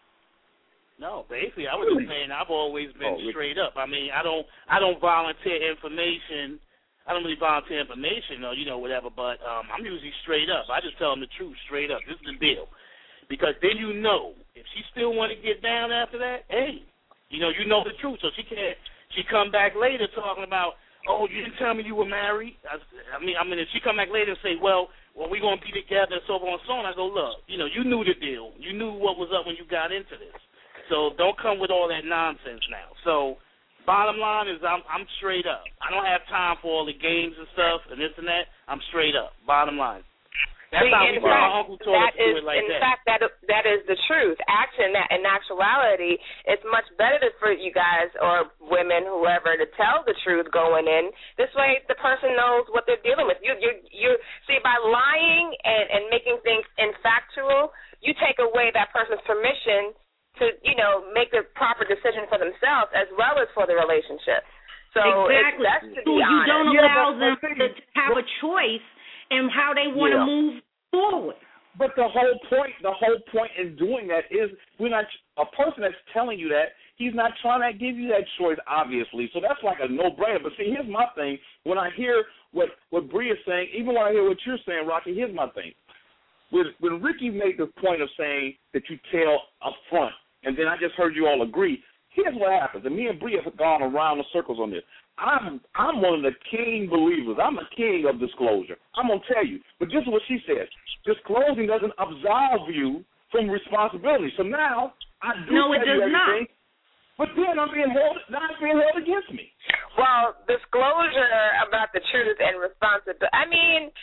No, basically, I was just saying I've always been Oh, straight up. I mean, I don't, I don't volunteer information. I don't really volunteer information or you know whatever. But um, I'm usually straight up. I just tell them the truth straight up. This is the deal, because then you know if she still want to get down after that, hey, you know you know the truth. So she can't. She come back later talking about, oh, you didn't tell me you were married. I, I mean, I mean, if she come back later and say, well, well, we're going to be together and so on and so on, I go, look, you know, you knew the deal. You knew what was up when you got into this. So don't come with all that nonsense now. So bottom line is I'm I'm straight up. I don't have time for all the games and stuff and this and that. I'm straight up. Bottom line. That's See, how we fact, my uncle told us to do it like in that. In fact, that that is the truth. Action, that in actuality, it's much better for you guys or women, whoever, to tell the truth going in. This way, the person knows what they're dealing with. You, you, you see, by lying and, and making things infactual, you take away that person's permission to, you know, make the proper decision for themselves as well as for the relationship. So exactly. it's best to be so you honest. don't Yeah, allow but- them but to have a choice in how they want to Yeah. move forward. But the whole point, the whole point in doing that is we're not a person that's telling you that he's not trying to give you that choice, obviously. So that's like a no-brainer. But see, here's my thing: when I hear what what Bree is saying, even when I hear what you're saying, Rocky, here's my thing: when when Ricky made the point of saying that you tell up front, and then I just heard you all agree. Here's what happens, and me and Bree have gone around the circles on this. I'm I'm one of the king believers. I'm a king of disclosure. I'm gonna tell you, but this is what she says: disclosing doesn't absolve you from responsibility. So now I do no, tell it does you everything, not. but then I'm being held. Now it's being held against me. Well, disclosure about the truth and responsibility. I mean,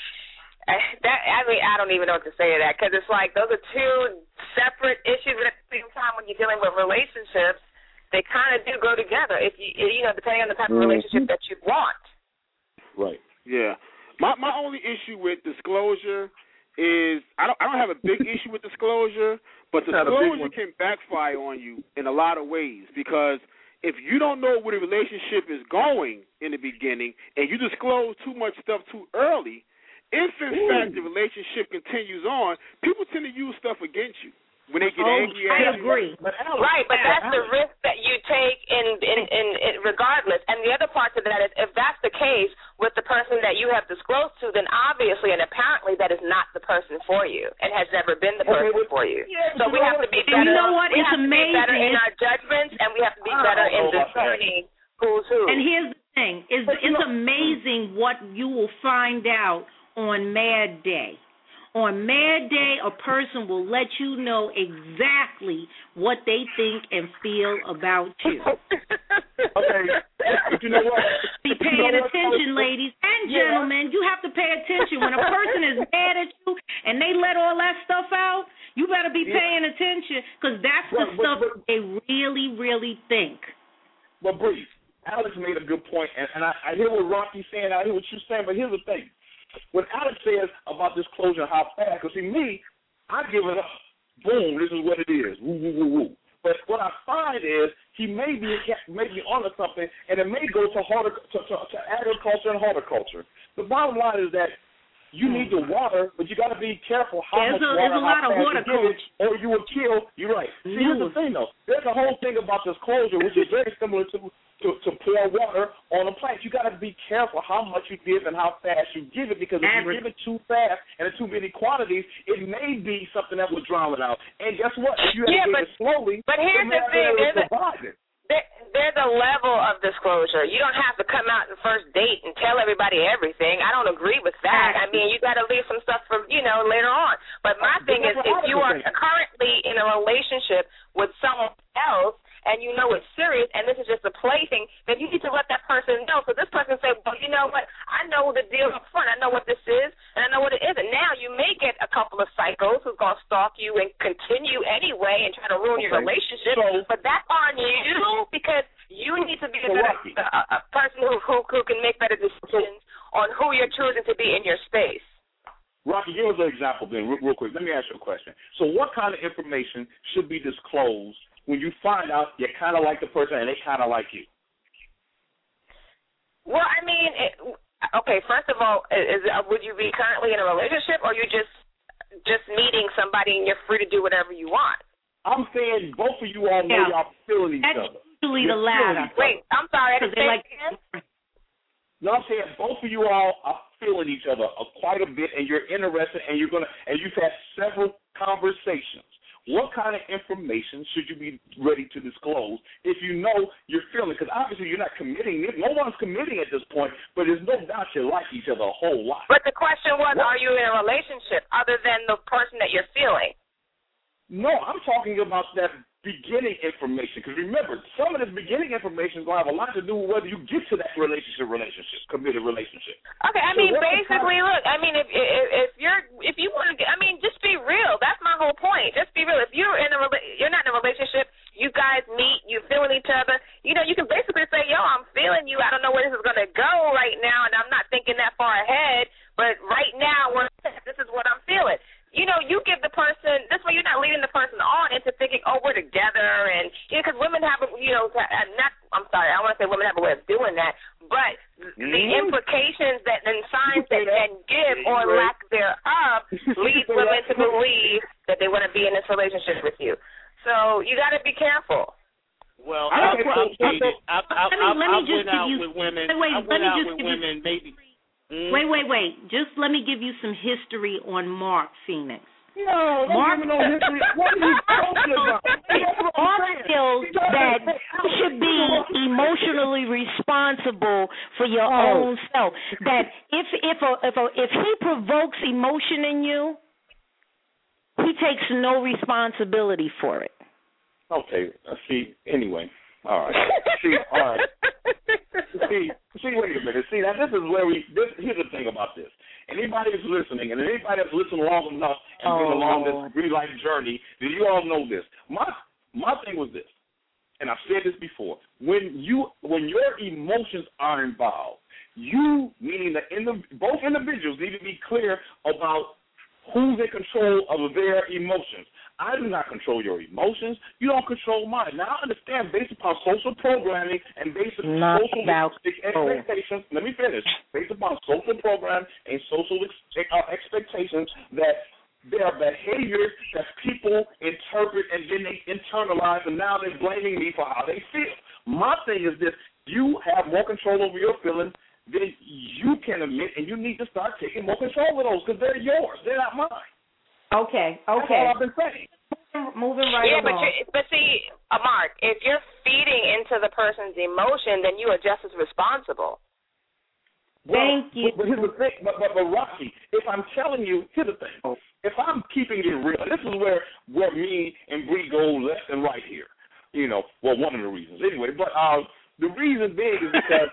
that. I mean, I don't even know what to say to that because it's like those are two separate issues. But at the same time, when you're dealing with relationships, they kind of do go together. If you, you know, depending on the type of relationship that you want. Right. Yeah. My my only issue with disclosure is I don't I don't have a big issue with disclosure, but disclosure can backfire on you in a lot of ways because if you don't know where the relationship is going in the beginning and you disclose too much stuff too early, if in Ooh. fact the relationship continues on, people tend to use stuff against you. When they get oh, angry I at agree. you. But Alex, right, but that's Alex. the risk that you take in, in, in, in regardless. And the other part to that is if that's the case with the person that you have disclosed to, then obviously and apparently that is not the person for you and has never been the person okay, for you. Yeah, so we have to be better. You know what? We it's have to amazing. be better in our judgments and we have to be better in discerning who's who. And here's the thing: is it's amazing what you will find out on Mad Day. On Mad Day, a person will let you know exactly what they think and feel about you. Okay, but you know what? Be paying attention, ladies and gentlemen. You have to pay attention. When a person is mad at you and they let all that stuff out, you better be paying attention because that's the but, stuff but, but, they really, really think. But, Bree, Alex made a good point, and, and I, I hear what Rocky's saying, I hear what you're saying, but here's the thing. When Alex says about this closure and how fast, because see, me, I give it up. Boom, this is what it is. Woo, woo, woo, woo. But what I find is he may be, may be onto something, and it may go to, hortic- to, to, to agriculture and horticulture. The bottom line is that you need the water, but you got to be careful how there's much a, water, there's a lot how of fast horticulture. you give it, or you will kill. You're right. See, here's the thing, though. There's a whole thing about this closure, which is very similar to to, to pour water on a plant. You got to be careful how much you give and how fast you give it, because if you give it too fast and in too many quantities, it may be something that will drown it out. And guess what? If you have yeah, to but, give it slowly, but here's the thing. There's a, there, there's a level of disclosure. You don't have to come out in the first date and tell everybody everything. I don't agree with that. I mean, you got to leave some stuff for, you know, later on. But my thing is, if you are currently in a relationship with someone else, and you know it's serious, and this is just a plaything, then you need to let that person know. So this person say, well, you know what, I know the deal up front. I know what this is, and I know what it isn't. Now you may get a couple of psychos who's going to stalk you and continue anyway and try to ruin okay. your relationship, so, but that's on you because you need to be a, better, a, a person who, who who can make better decisions on who you're choosing to be in your space. Rocky, give us an example then, real, real quick. Let me ask you a question. So what kind of information should be disclosed when you find out you kind of like the person and they kind of like you? Well, I mean, it, okay, first of all, is, would you be currently in a relationship or are you just just meeting somebody and you're free to do whatever you want? I'm saying both of you all know yeah. y'all feeling each That's other. That's usually the latter. Wait, I'm sorry, I didn't say like, again. No, I'm saying both of you all are feeling each other uh, quite a bit, and you're interested, and you're gonna, and you've had several conversations. what kind of information should you be ready to disclose if you know you're feeling? Because obviously you're not committing. No one's committing at this point, but there's no doubt you like each other a whole lot. But the question was, what? Are you in a relationship other than the person that you're feeling? No, I'm talking about that beginning information. Because remember, some of this beginning information is going to have a lot to do with whether you get to that relationship, relationship, committed relationship. Okay, I so mean, basically, look, I mean, if, if if you're if you want to, I mean, just be real. That's my whole point. Just be real. If you're in a you're not in a relationship, you guys meet, you're feeling each other. You know, you can basically say, yo, I'm feeling you. I don't know where this is going to go right now, and I'm not thinking that far ahead. But right now, this is what I'm feeling. You know, you give the person, this way you're not leading the person on into thinking, oh, we're together. And, you know, because women have, you know, not, I'm sorry, I want to say women have a way of doing that, but mm-hmm. the implications that and signs that men give or lack thereof leads women to believe that they want to be in this relationship with you. So you got to be careful. Well, I've, I've dated, I've, I've, I've, I've went out with women, wait, I went out with women you, maybe. Mm. Wait, wait, wait. Just let me give you some history on Mark Phoenix. No, Mark, no history. What are you talking about? Mark feels that you should be emotionally responsible for your oh. own self. That if if a, if a, if he provokes emotion in you, he takes no responsibility for it. Okay. Uh, see. Anyway. All right. See. All right. See. See. Wait a minute. See. Now this is where we. This, here's the thing about this. Anybody that's listening, and anybody that's listened long enough and oh. been along this real life journey, then you all know this. My my thing was this, and I've said this before. When you when your emotions are involved, you, meaning the indi- both individuals, need to be clear about who's in control of their emotions. I do not control your emotions. You don't control mine. Now, I understand based upon social programming and based upon not social expectations, let me finish, based upon social programming and social ex- uh, expectations that there are behaviors that people interpret and then they internalize, and now they're blaming me for how they feel. My thing is this: you have more control over your feelings than you can admit, and you need to start taking more control of those because they're yours. They're not mine. Okay, okay. That's all I've been saying. Moving right yeah, along. Yeah, but, but see, uh, Mark, if you're feeding into the person's emotion, then you are just as responsible. Well, Thank you. But, but here's the thing, but, but, but Rocky, if I'm telling you, here's the thing. If I'm keeping it real, this is where, where me and Bree go left and right here. You know, well, one of the reasons. Anyway, but uh, the reason being is because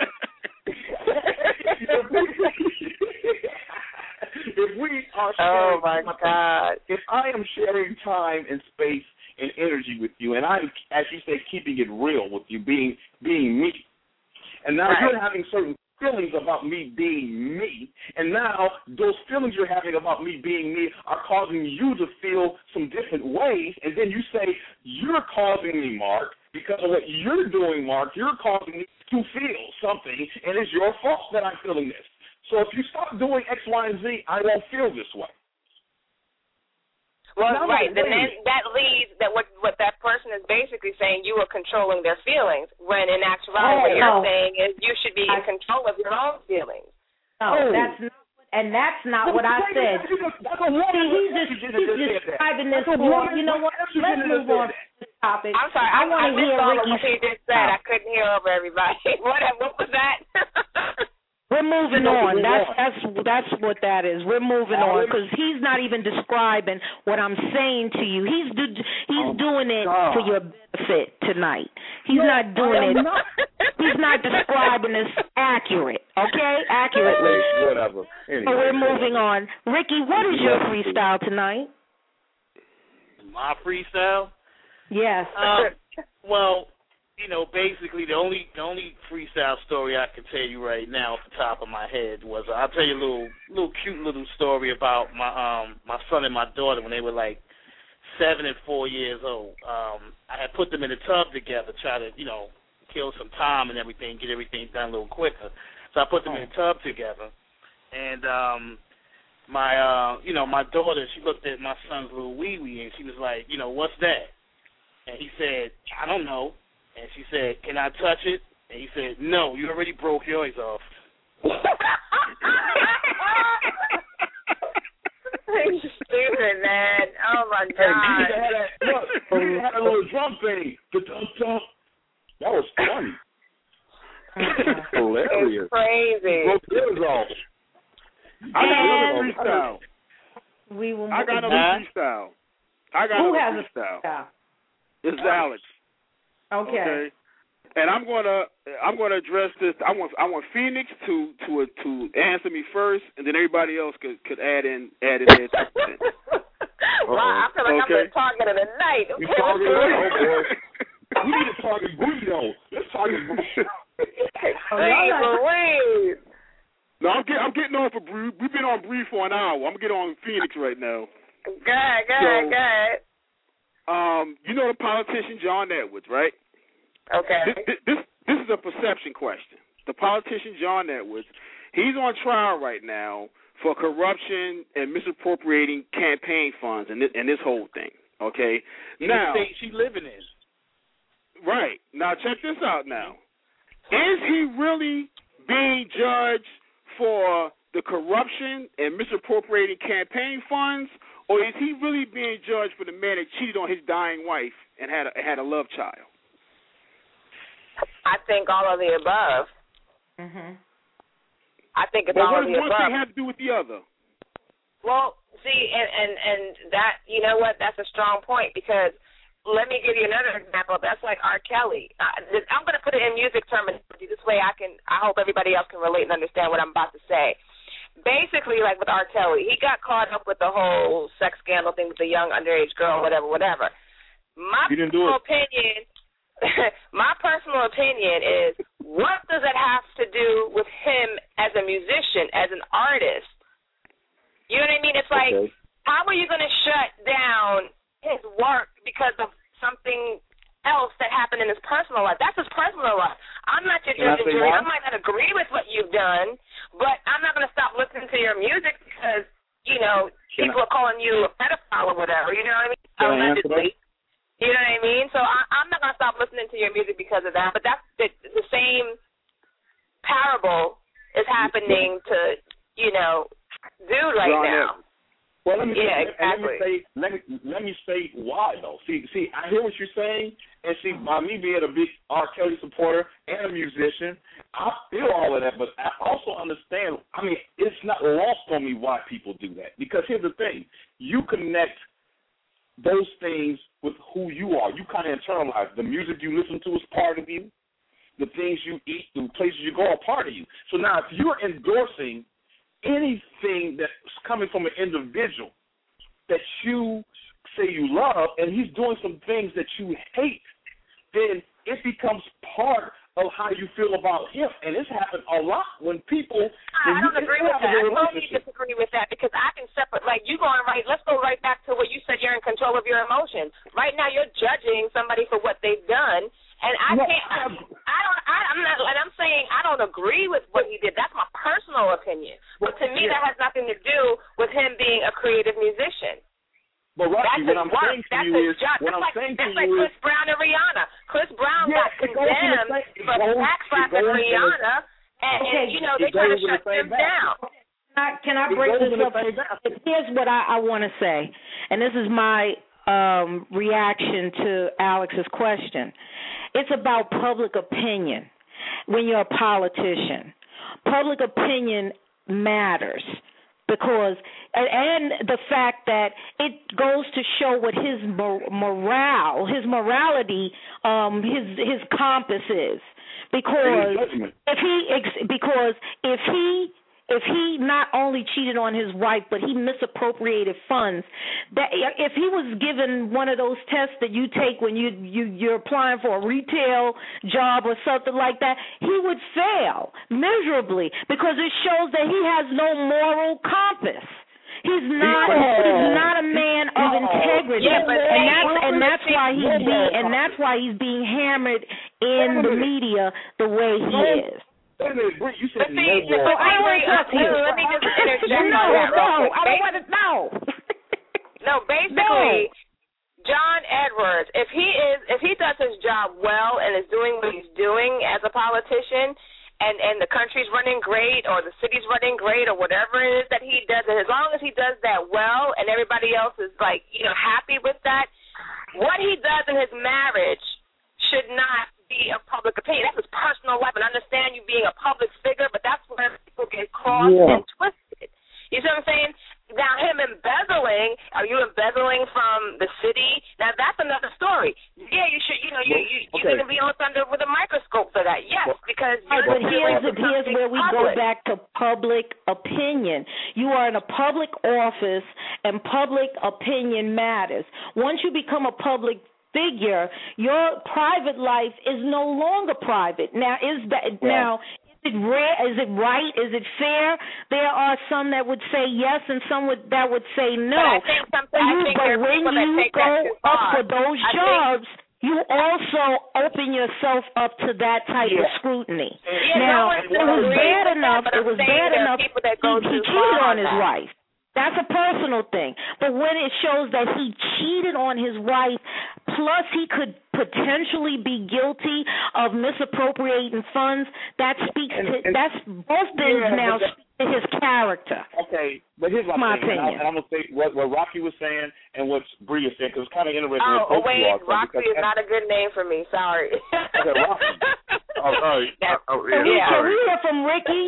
if we are sharing, oh my God, if I am sharing time and space and energy with you, and I'm, as you say, keeping it real with you, being being me, and now right. you're having certain feelings about me being me, and now those feelings you're having about me being me are causing you to feel some different ways, and then you say, you're causing me, Mark, because of what you're doing, Mark, you're causing me to feel something, and it's your fault that I'm feeling this. So if you stop doing X, Y, and Z, I won't feel this way. Well, now, right. Then that leads that what what that person is basically saying, you are controlling their feelings, when in actuality oh, what you're no. saying is you should be in control of your own feelings. No, oh. that's not, and that's not what I said. See, he's just he's describing this for, you know what, let's move on to this topic. I'm sorry, I, I want to hear Ricky. What he just said. I couldn't hear over everybody. what, what was that? We're moving on. That's that's that's what that is. We're moving on because he's not even describing what I'm saying to you. He's do, he's oh doing it God. for your benefit tonight. He's no, not doing it. Not. He's not describing this accurate. Okay, accurately. Whatever. Anyway, so we're moving on. Ricky, what is your freestyle tonight? My freestyle? Yes. Um, well. You know, basically the only the only freestyle story I can tell you right now off the top of my head was uh, I'll tell you a little little cute little story about my um my son and my daughter when they were like seven and four years old. Um, I had put them in a tub together, try to you know kill some time and everything, get everything done a little quicker. So I put them oh. in a tub together, and um, my uh you know my daughter, she looked at my son's little wee wee and she was like, you know, what's that? And he said, I don't know. And she said, can I touch it? And he said, no, you already broke yours off. Stupid, man. Oh, my Hey, God. you need to have that, look, you need to have a little drum thing. Da-dum-dum. That was funny. Hilarious. It's crazy. Broke yours off. I got another And- freestyle. We will. I got another freestyle. I got Who another has freestyle. a freestyle? It's Alex. Okay. Okay. And I'm gonna I'm gonna address this. I want I want Phoenix to to to answer me first, and then everybody else could could add in add in their two cents. Wow, I feel like Okay. I'm the target of the night. You Okay, talking let's do about, it. boy. We need to talk in booty, though. Let's talk in booty. Hey, Louise. No, I'm getting I'm getting on for Bree. We've been on Bree for an hour. I'm gonna get on Phoenix right now. Good, good, So, good. Um, you know the politician John Edwards, right? Okay. This, this this is a perception question. The politician John Edwards, he's on trial right now for corruption and misappropriating campaign funds and this, and this whole thing. Okay. In now, the state she living in. right now, check this out. Now, is he really being judged for the corruption and misappropriating campaign funds, or is he really being judged for the man that cheated on his dying wife and had a, had a love child? I think all of the above. Mhm. I think it's But all what of does the one above. thing have to do with the other? Well, see, and, and, and that, you know what, that's a strong point, because let me give you another example. That's like R. Kelly. I, I'm going to put it in music terminology. This way I can, I hope everybody else can relate and understand what I'm about to say. Basically, like with R. Kelly, he got caught up with the whole sex scandal thing with the young underage girl, whatever, whatever. My He didn't do personal it. opinion, my personal opinion is, what does it have to do with him as a musician, as an artist? You know what I mean? It's like, Okay. how are you going to shut down his work because of something else that happened in his personal life? That's his personal life. I'm not your Can I judge and say jury. why? I might not agree with what you've done, but I'm not going to stop listening to your music because, you know, Can people I- are calling you a pedophile or whatever. You know what I mean? Can I answer Allegedly. You know what I mean? So I, I'm not going to stop listening to your music because of that, but that's the, the same parable is happening to, you know, dude right John now. Evans. Well, let me, Yeah, let, exactly. let me say let me let me say why though. See, see, I hear what you're saying, and see, by me being a big R. Kelly supporter and a musician, I feel all of that. But I also understand. I mean, it's not lost on me why people do that. Because here's the thing: you connect those things with who you are. You kind of internalize the music you listen to is part of you. The things you eat, the places you go are part of you. So now, if you're endorsing anything that's coming from an individual that you say you love, and he's doing some things that you hate, then it becomes part of how you feel about him. And it's happened a lot when people. I don't agree with that. I totally disagree with that because I can separate, like you going right, let's go right back to what you said, you're in control of your emotions. Right now you're judging somebody for what they've done, and I can't, I, I don't, I, I'm not, and I'm saying I don't agree with what he did. That's my personal opinion. But to me, that has nothing to do with him being a creative musician. But Rocky, what I'm work. saying to that's you is, job. what that's I'm like, saying to that's you like is, Chris Brown and Rihanna. Chris Brown yeah, got it goes to the condemned same- it for goes- backslapping it goes to the- Rihanna, and, Okay, and you know it they try to goes to the shut same them basket. down. Can I, can I It break goes this in the up? same basket. Here's what I, I want to say, and this is my um, reaction to Alex's question. It's about public opinion when you're a politician. Public opinion matters because, and the fact that it goes to show what his morale, his morality, um, his his compass is. Because if he, because if he. If he not only cheated on his wife, but he misappropriated funds, that if he was given one of those tests that you take when you, you you're applying for a retail job or something like that, he would fail miserably because it shows that he has no moral compass. He's not. He's not a man of integrity, Yeah, but and hey, that's and that's why he's yeah, being and that's why he's being hammered in the media the way he is. Wait a minute, Bree, you said But see, no but more. I don't want to talk to you. Let me just interject No, on that real no, quick. I don't want to. No. No, basically, John Edwards, if he is, if he does his job well and is doing what he's doing as a politician, and, and the country's running great or the city's running great or whatever it is that he does, and as long as he does that well and everybody else is, like, you know, happy with that, what he does in his marriage should not be a public opinion. That's his personal life, and I understand you being a public figure, but that's where people get crossed yeah. and twisted. You see what I'm saying? Now, him embezzling, are you embezzling from the city? Now, that's another story. Yeah, you should, you know, you, you, okay. you're going to be looked under with a microscope for that. Yes, well, because you're But here's, here's where we public. go back to public opinion. You are in a public office, and public opinion matters. Once you become a public figure, your private life is no longer private. Now, is that yeah. now... Is it rare? Is it right? Is it fair? There are some that would say yes, and some would that would say no. But, I think some, I you, think but when you go up for those I jobs, think, you also open yourself up to that type yeah. of scrutiny. Yeah, now, no, it was bad enough. That, It was bad enough. He, he cheated on his that. wife. That's a personal thing. But when it shows that he cheated on his wife, plus he could potentially be guilty of misappropriating funds, that speaks and, to, and, that's both things yeah, now that, speak to his character. Okay, but here's my, my thing, opinion. and, I, and I'm going to say what, what Rocky was saying and what Bree is saying, because it's kind of interesting. Oh, wait, Rocky is not a good name for me. Sorry. Okay, Rocky. Oh, sorry. That, oh, yeah. Can we, yeah. can we hear from Ricky?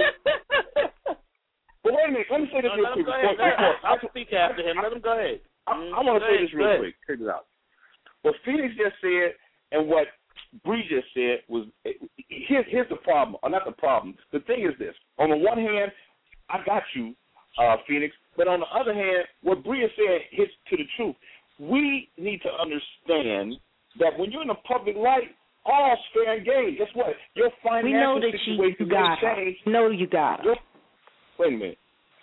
But wait a minute, let me say this no, real quick. Go ahead, go ahead. I'll speak after him. Let him go ahead. I, I want to say this real ahead. quick. Check this out. What Phoenix just said and what Bree just said was, here's, here's the problem, or not the problem. The thing is this. On the one hand, I got you, uh, Phoenix, but on the other hand, what Bree said hits to the truth. We need to understand that when you're in the public light, all's fair and game. Guess what? Your financial we know that situation you got change. Her. No, you got her. Wait a minute.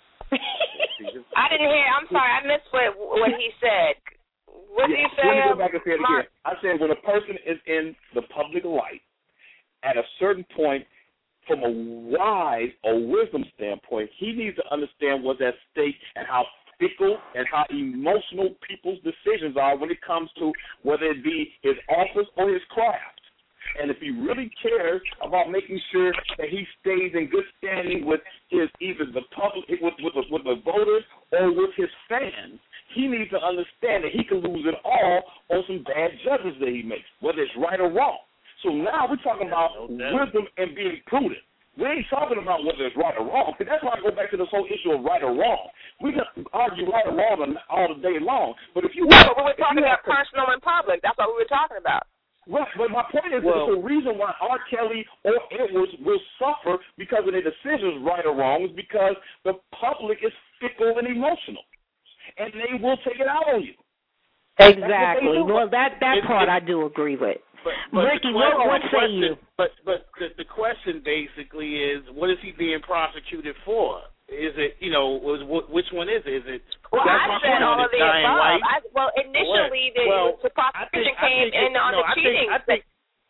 I didn't hear. I'm sorry. I missed what what he said. What yeah, did he say? Let me go back and say it again. I said when a person is in the public light, at a certain point, from a wise or wisdom standpoint, he needs to understand what's at stake and how fickle and how emotional people's decisions are when it comes to whether it be his office or his craft. And if he really cares about making sure that he stays in good standing with his either the public, with, with, the, with the voters or with his fans, he needs to understand that he can lose it all on some bad judgments that he makes, whether it's right or wrong. So now we're talking about wisdom and being prudent. We ain't talking about whether it's right or wrong. That's why I go back to this whole issue of right or wrong. We can argue right or wrong all the day long. But if you no, but we were talking about personal and public. That's what we were talking about. Right, but my point is well, that the reason why R. Kelly or Edwards will suffer because of their decisions, right or wrong, is because the public is fickle and emotional, and they will take it out on you. Exactly. Well, that that it, part it, I do agree with. But, but Ricky, what, what say question, you? But but the, the question basically is, what is he being prosecuted for? Is it, you know, was, which one is it? Is it? Well, I said all of the above. I, well, initially the, well, the prosecution think, came in it, on no, the I cheating. Think, I think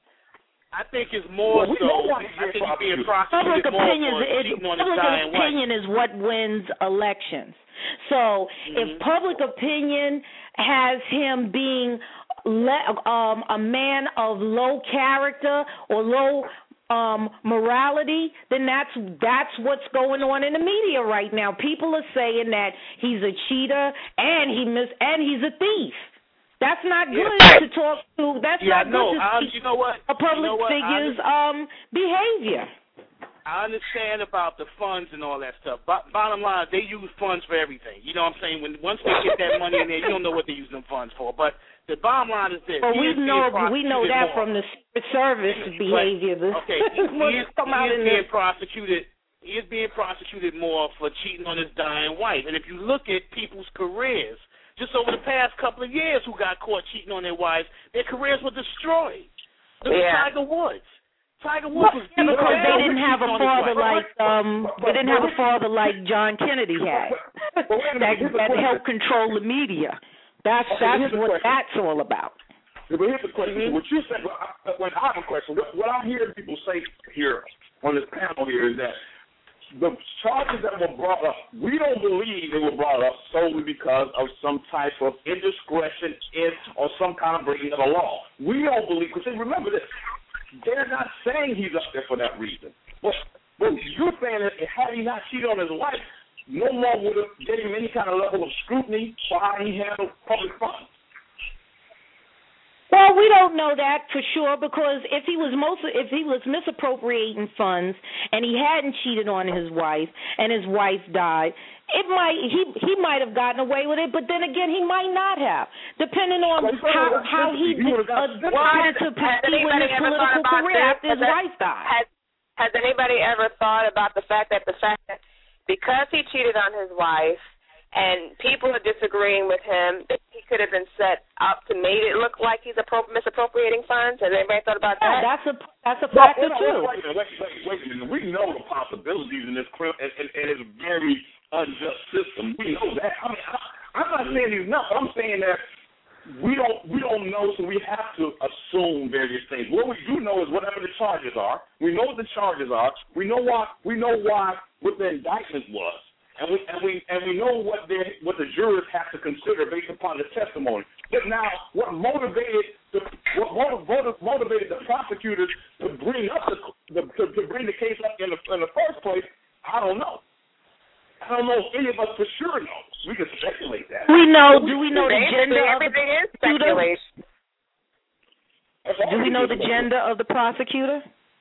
I think it's more well, so. I think he's being prosecuted public more opinion for is, cheating on public his dying opinion wife. is what wins elections. So mm-hmm. if public opinion has him being le- um, a man of low character or low um, morality, then that's that's what's going on in the media right now. People are saying that he's a cheater and he mis- and he's a thief. That's not good yeah. to talk to. That's yeah, not no, good to um, speak you know what? a public you know figure's um, behavior. I understand about the funds and all that stuff. But bottom line, they use funds for everything. You know what I'm saying? When once they get that money in there, you don't know what they're using them funds for. But the bottom line is this. Well, we know we know that more. from the Secret Service behavior. But, okay, he, he is, come he out is in being the... prosecuted. He is being prosecuted more for cheating on his dying wife. And if you look at people's careers, just over the past couple of years, who got caught cheating on their wives, their careers were destroyed. Look at yeah. Tiger Woods. Tiger Woods was yeah, because they didn't have a father like um they didn't have a father like John Kennedy had that, that helped control the media. That's that's what that's all about. Yeah, but here's the question: mm-hmm. What you said, when I have a question, what, what I'm hearing people say here on this panel here is that the charges that were brought up, we don't believe they were brought up solely because of some type of indiscretion in or some kind of breaking of the law. We don't believe, because remember this, they're not saying he's up there for that reason. But So you're saying that had he not cheated on his wife, no one would have given him any kind of level of scrutiny for how he handled public funds. Well, we don't know that for sure because if he was most if he was misappropriating funds and he hadn't cheated on his wife and his wife died, it might he he might have gotten away with it, but then again he might not have, depending on how how he decided to proceed with his political career after his wife died. Has, has anybody ever thought about the fact that the fact that because he cheated on his wife and people are disagreeing with him, he could have been set up to make it look like he's appro- misappropriating funds? Has anybody thought about that? Yeah, that's a that's a factor no, too. Wait, wait, wait, wait, wait a minute. We know the possibilities in this crime, and, and, and it's a very unjust system. We know that. I mean, I, I'm not saying he's not, but I'm saying that we don't we don't know, so we have to assume various things. What we do know is whatever the charges are. We know what the charges are. We know why. We know why what the indictment was. And we and we and we know what the what the jurors have to consider based upon the testimony. But now, what motivated the what motivated, motivated the prosecutors to bring up the, the to, to bring the case up in the in the first place? I don't know. I don't know if any of us for sure know. We can speculate that. We know. Do we know the gender of the everything is speculation. Do we know the gender of the prosecutor?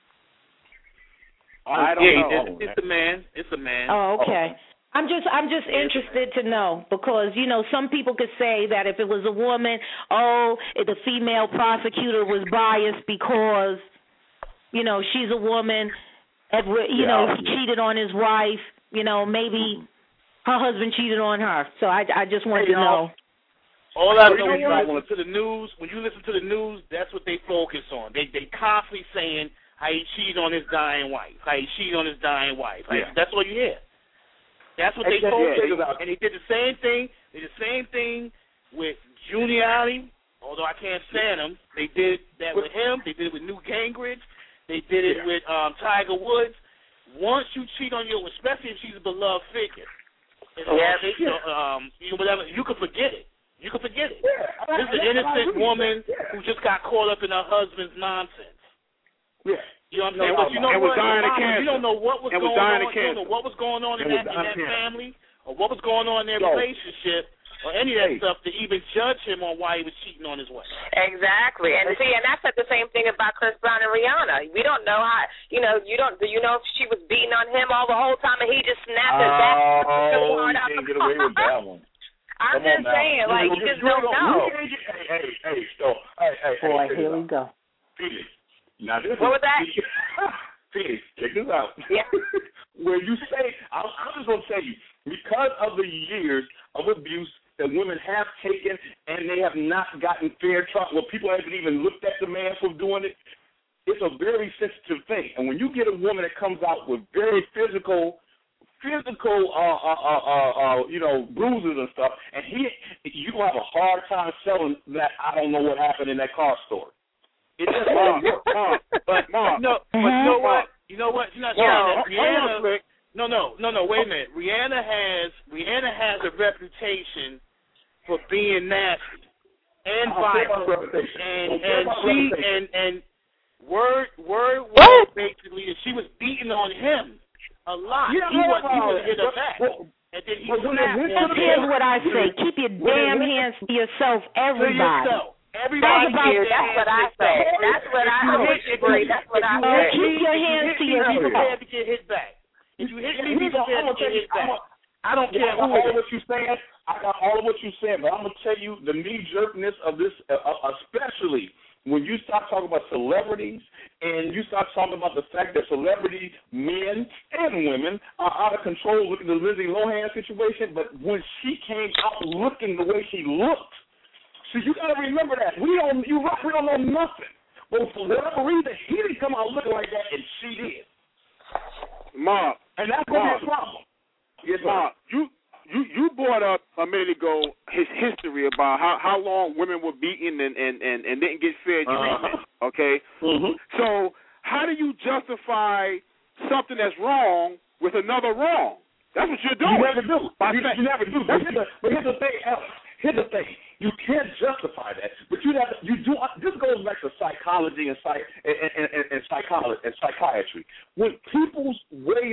I don't yeah, know. It's, it's a man. It's a man. Oh, okay. I'm just I'm just interested to know because, you know, some people could say that if it was a woman, oh, the female prosecutor was biased because, you know, she's a woman, you know, he cheated on his wife, you know, maybe her husband cheated on her. So I, I just wanted to know. All I know when you listen to the news, when you listen to the news, that's what they focus on. They they constantly saying how he cheated on his dying wife, how he cheated on his dying wife. Yeah. That's what you hear. That's what they told him, and they did the same thing. They did the same thing with Giuliani, although I can't stand him. They did that with him. They did it with Newt Gingrich. They did it yeah. with um, Tiger Woods. Once you cheat on your, especially if she's a beloved figure, and yeah, they, you know, um, you know, whatever, you can forget it. You can forget it. Yeah, this is an innocent woman yeah. who just got caught up in her husband's nonsense. Yeah. You know what I'm saying? No, but you know what? You don't know what was going on. You don't know what was going on in that, in that family or what was going on in their relationship or any of that stuff to even judge him on why he was cheating on his wife. Exactly. And see, and that's like the same thing about Chris Brown and Rihanna. We don't know how, you know, you don't, do you know if she was beating on him all the whole time and he just snapped his back? Oh, you can't get away with that one. I'm Come just saying, like, you just don't know. Hey, hey, hey, so, hey, hey, Boy, here we go. Now, this what is, was that? Please, check this out. Yeah. Where you say, I'm, I'm just going to tell you, because of the years of abuse that women have taken and they have not gotten fair trial, well, people haven't even looked at the man for doing it, it's a very sensitive thing. And when you get a woman that comes out with very physical, physical, uh, uh, uh, uh, uh you know, bruises and stuff, and he, you have a hard time selling that I don't know what happened in that car store. It just Mom, Mom, but Mom. no, but you know what? You know what? You're not saying that Rihanna. No, no, no, no. Wait a minute. Rihanna has Rihanna has a reputation for being nasty and violent, and and she and and word word was basically that she was beating on him a lot. Yeah, he was he would hit her back. And then he snapped. Here's what I say: keep your damn hands to yourself, everybody. To yourself. Everybody here, that's what I say. That's what I say. That's what I say. Keep your hands to yourself. Be prepared to get hit back. If you hit me, be prepared to get hit back. I don't care who all of what you're saying. I got all of what you're saying, but I'm gonna tell you the knee-jerkness of this, uh, especially when you start talking about celebrities and you start talking about the fact that celebrity men and women are out of control. Look at the Lindsay Lohan situation, but when she came out looking the way she looked. So you got to remember that. We don't you we don't know nothing. But for whatever reason, he didn't come out looking like that, and she did. Mom. And that's going to be a problem. Yes, Mom, you, you, you brought up a minute ago his history about how, how long women were beaten and, and, and, and didn't get fair treatment, uh-huh. okay? Mm-hmm. So how do you justify something that's wrong with another wrong? That's what you're doing. You never do. You, you never do. But here's the, but here's the thing, Alex. Here's the thing. You can't justify that, but you have you do. This goes back to psychology and psych and, and, and, and psychology and psychiatry. When people's way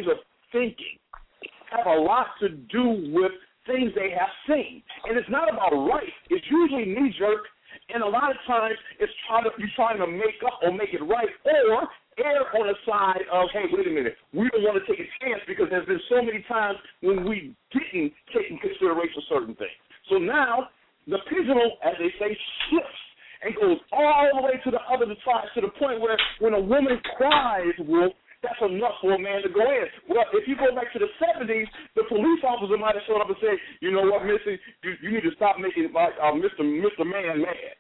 to do with things they have seen. And it's not about right. It's usually knee-jerk, and a lot of times it's trying to, you're trying to make up or make it right, or err on the side of, hey, wait a minute, we don't want to take a chance because there's been so many times when we didn't take in consideration certain things. So now the pendulum, as they say, shifts and goes all the way to the other side, to the point where when a woman cries, Wolf, that's enough for a man to go in. Well, if you go back to the seventies, the police officer might have showed up and said, you know what, Missy, you, you need to stop making my, uh, Mister Mister Man mad.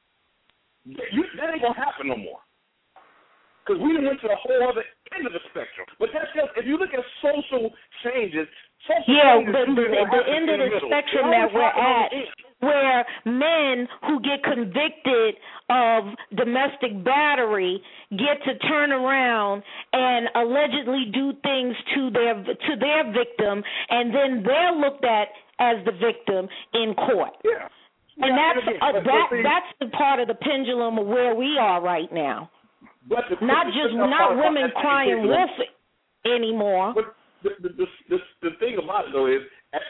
You, that ain't going to happen no more. Because we done went to the whole other end of the spectrum. But that's just, if you look at social changes, social yeah, changes the, the, the end of the, the spectrum that we're at, where men who get convicted of domestic battery get to turn around and allegedly do things to their to their victim, and then they're looked at as the victim in court. Yeah. And yeah, that's again, uh, but, that but see, that's the part of the pendulum of where we are right now. But the, not just not women crying wolf anymore. But the the, the the the thing about it though is,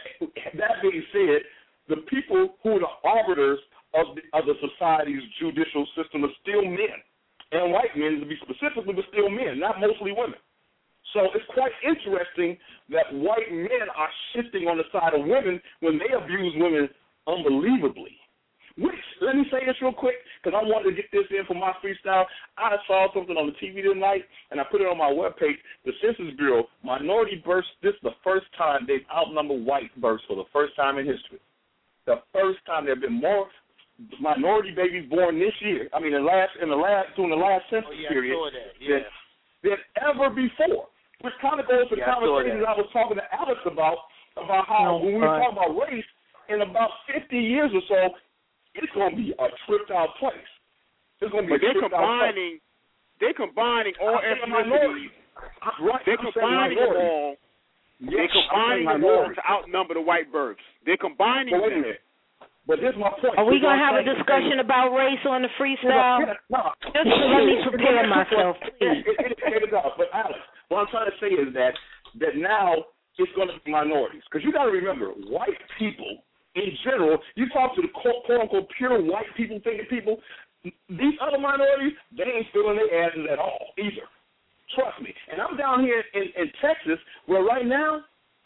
that being said, the people who are the arbiters of the, of the society's judicial system are still men, and white men to be specifically, but still men, not mostly women. So it's quite interesting that white men are shifting on the side of women when they abuse women unbelievably. Which, let me say this real quick, because I wanted to get this in for my freestyle. I saw something on the T V tonight, and I put it on my webpage. The Census Bureau, minority births, this is the first time they've outnumbered white births for the first time in history. The first time there have been more minority babies born this year. I mean, in the last in the last during the last census oh, yeah, period, I saw that. Yeah. than, than ever before. Which kind of goes to the yeah, conversation I, I was talking to Alex about about how oh, when we were talking about race, in about fifty years or so, it's going to be a tripped out place. It's going to be but a they're tripped out place. combining, they're combining all ethnicities. Right, they're I'm combining them all. Yes, they're combining them all to outnumber the white births. They're combining but wait a them. minute. But here's my point. Are we going to have a discussion about race on the freestyle? No, Just let me prepare myself, please. It, it, it, it, but Alex, what I'm trying to say is that that now it's going to be minorities. Because you got to remember, white people in general, you talk to the quote-unquote pure white people, thinking people, these other minorities, they ain't feeling their asses at all either. Trust me. And I'm down here in, in Texas where right now,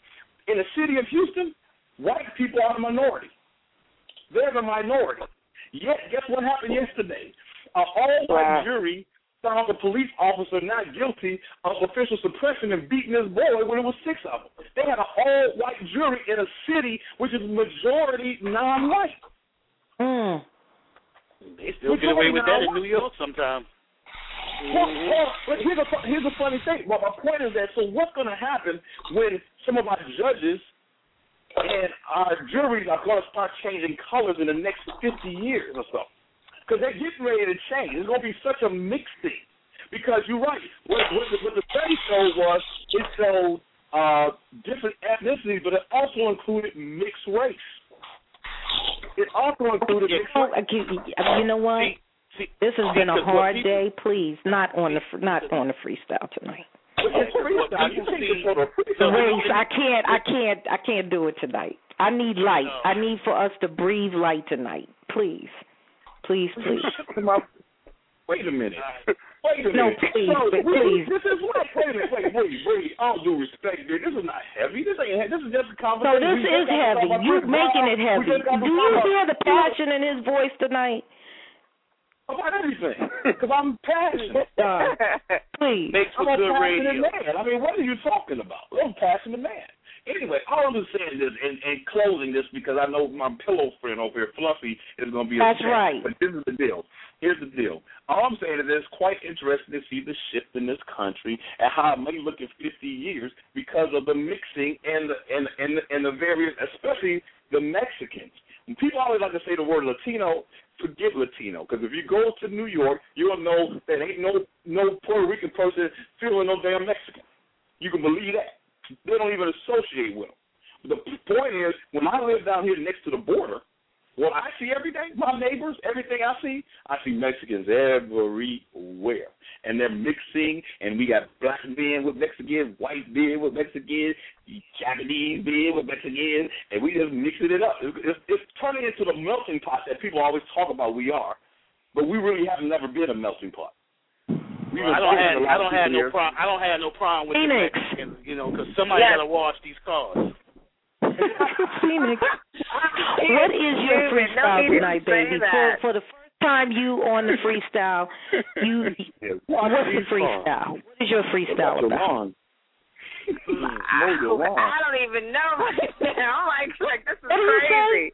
in the city of Houston, white people are the minority. They're the minority. Yet, guess what happened yesterday? An all-white wow. jury found the police officer not guilty of official suppression and beating his boy when it was six of them. They had an all-white jury in a city which is majority non-white. Mm. They still get away with that in New York sometimes. Well, well, but here's a, here's a funny thing. Well, my point is that, so what's going to happen when some of our judges and our juries are going to start changing colors in the next fifty years or so? Because they're getting ready to change. It's going to be such a mixed thing. Because you're right. What, what, the, what the study showed was it showed uh, different ethnicities, but it also included mixed race. It also included mixed race. You know what? This has been a hard day. Please, not on the not on the freestyle tonight. It's freestyle. You think it's on a freestyle. Race, I can't, I can't, I can't do it tonight. I need light. I need for us to breathe light tonight. Please. Please, please. Wait a minute. Wait a no, minute. please, so, please. This is what? Wait a minute. Wait, wait, wait. All due respect, dude. This is not heavy. This ain't. This is just a conversation. So this is heavy. You're making it heavy. Do you hear the passion in his voice tonight? About everything. Because I'm passionate. Uh, please. Makes I'm a good passionate radio. man. I mean, what are you talking about? I'm a passionate man. Anyway, all I'm just saying is, in, in closing this, because I know my pillow friend over here, Fluffy, is going to be That's upset. right. But this is the deal. Here's the deal. All I'm saying is it's quite interesting to see the shift in this country and how it may look in fifty years because of the mixing and the, and, and, and the various, especially the Mexicans. When people always like to say the word Latino, forget Latino, because if you go to New York, you'll know that ain't no, no Puerto Rican person feeling no damn Mexican. You can believe that. They don't even associate with them. The point is, when I live down here next to the border, what I see every day, my neighbors, everything I see, I see Mexicans everywhere. And they're mixing, and we got black men with Mexicans, white men with Mexicans, Japanese beer with Mexican, and we just mixing it up. It's, it's, it's turning into the melting pot that people always talk about we are, but we really have never been a melting pot. Well, I don't have I don't have no problem I don't have no problem with Phoenix. The Mexicans, you know, because somebody yes. got to wash these cars. Phoenix, what is your freestyle no tonight, baby? For, for the first time you on the freestyle, you what's the freestyle? What is your freestyle about? I, I don't even know right now. I'm like, like this is crazy.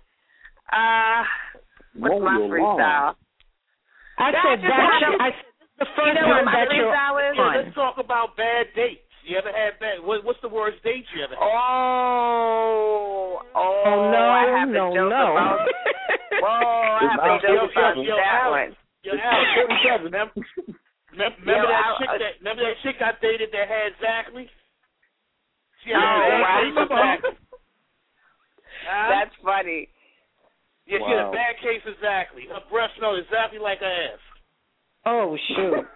Uh, what's my freestyle? I said that. I said the first you know one what that you're on. Let's talk about bad dates. You ever had bad? What, what's the worst date you ever had? Oh, oh, oh no, I have no, to joke no. about. Whoa, I have to joke about that one. Yo, Alex, remember, remember, remember that chick that remember that chick I dated that had Zachary? She had oh, a bad case of Zachary. Huh? That's funny. Yeah, wow. She had a bad case of Zachary. Her breast smelled exactly like her ass. Oh, shoot.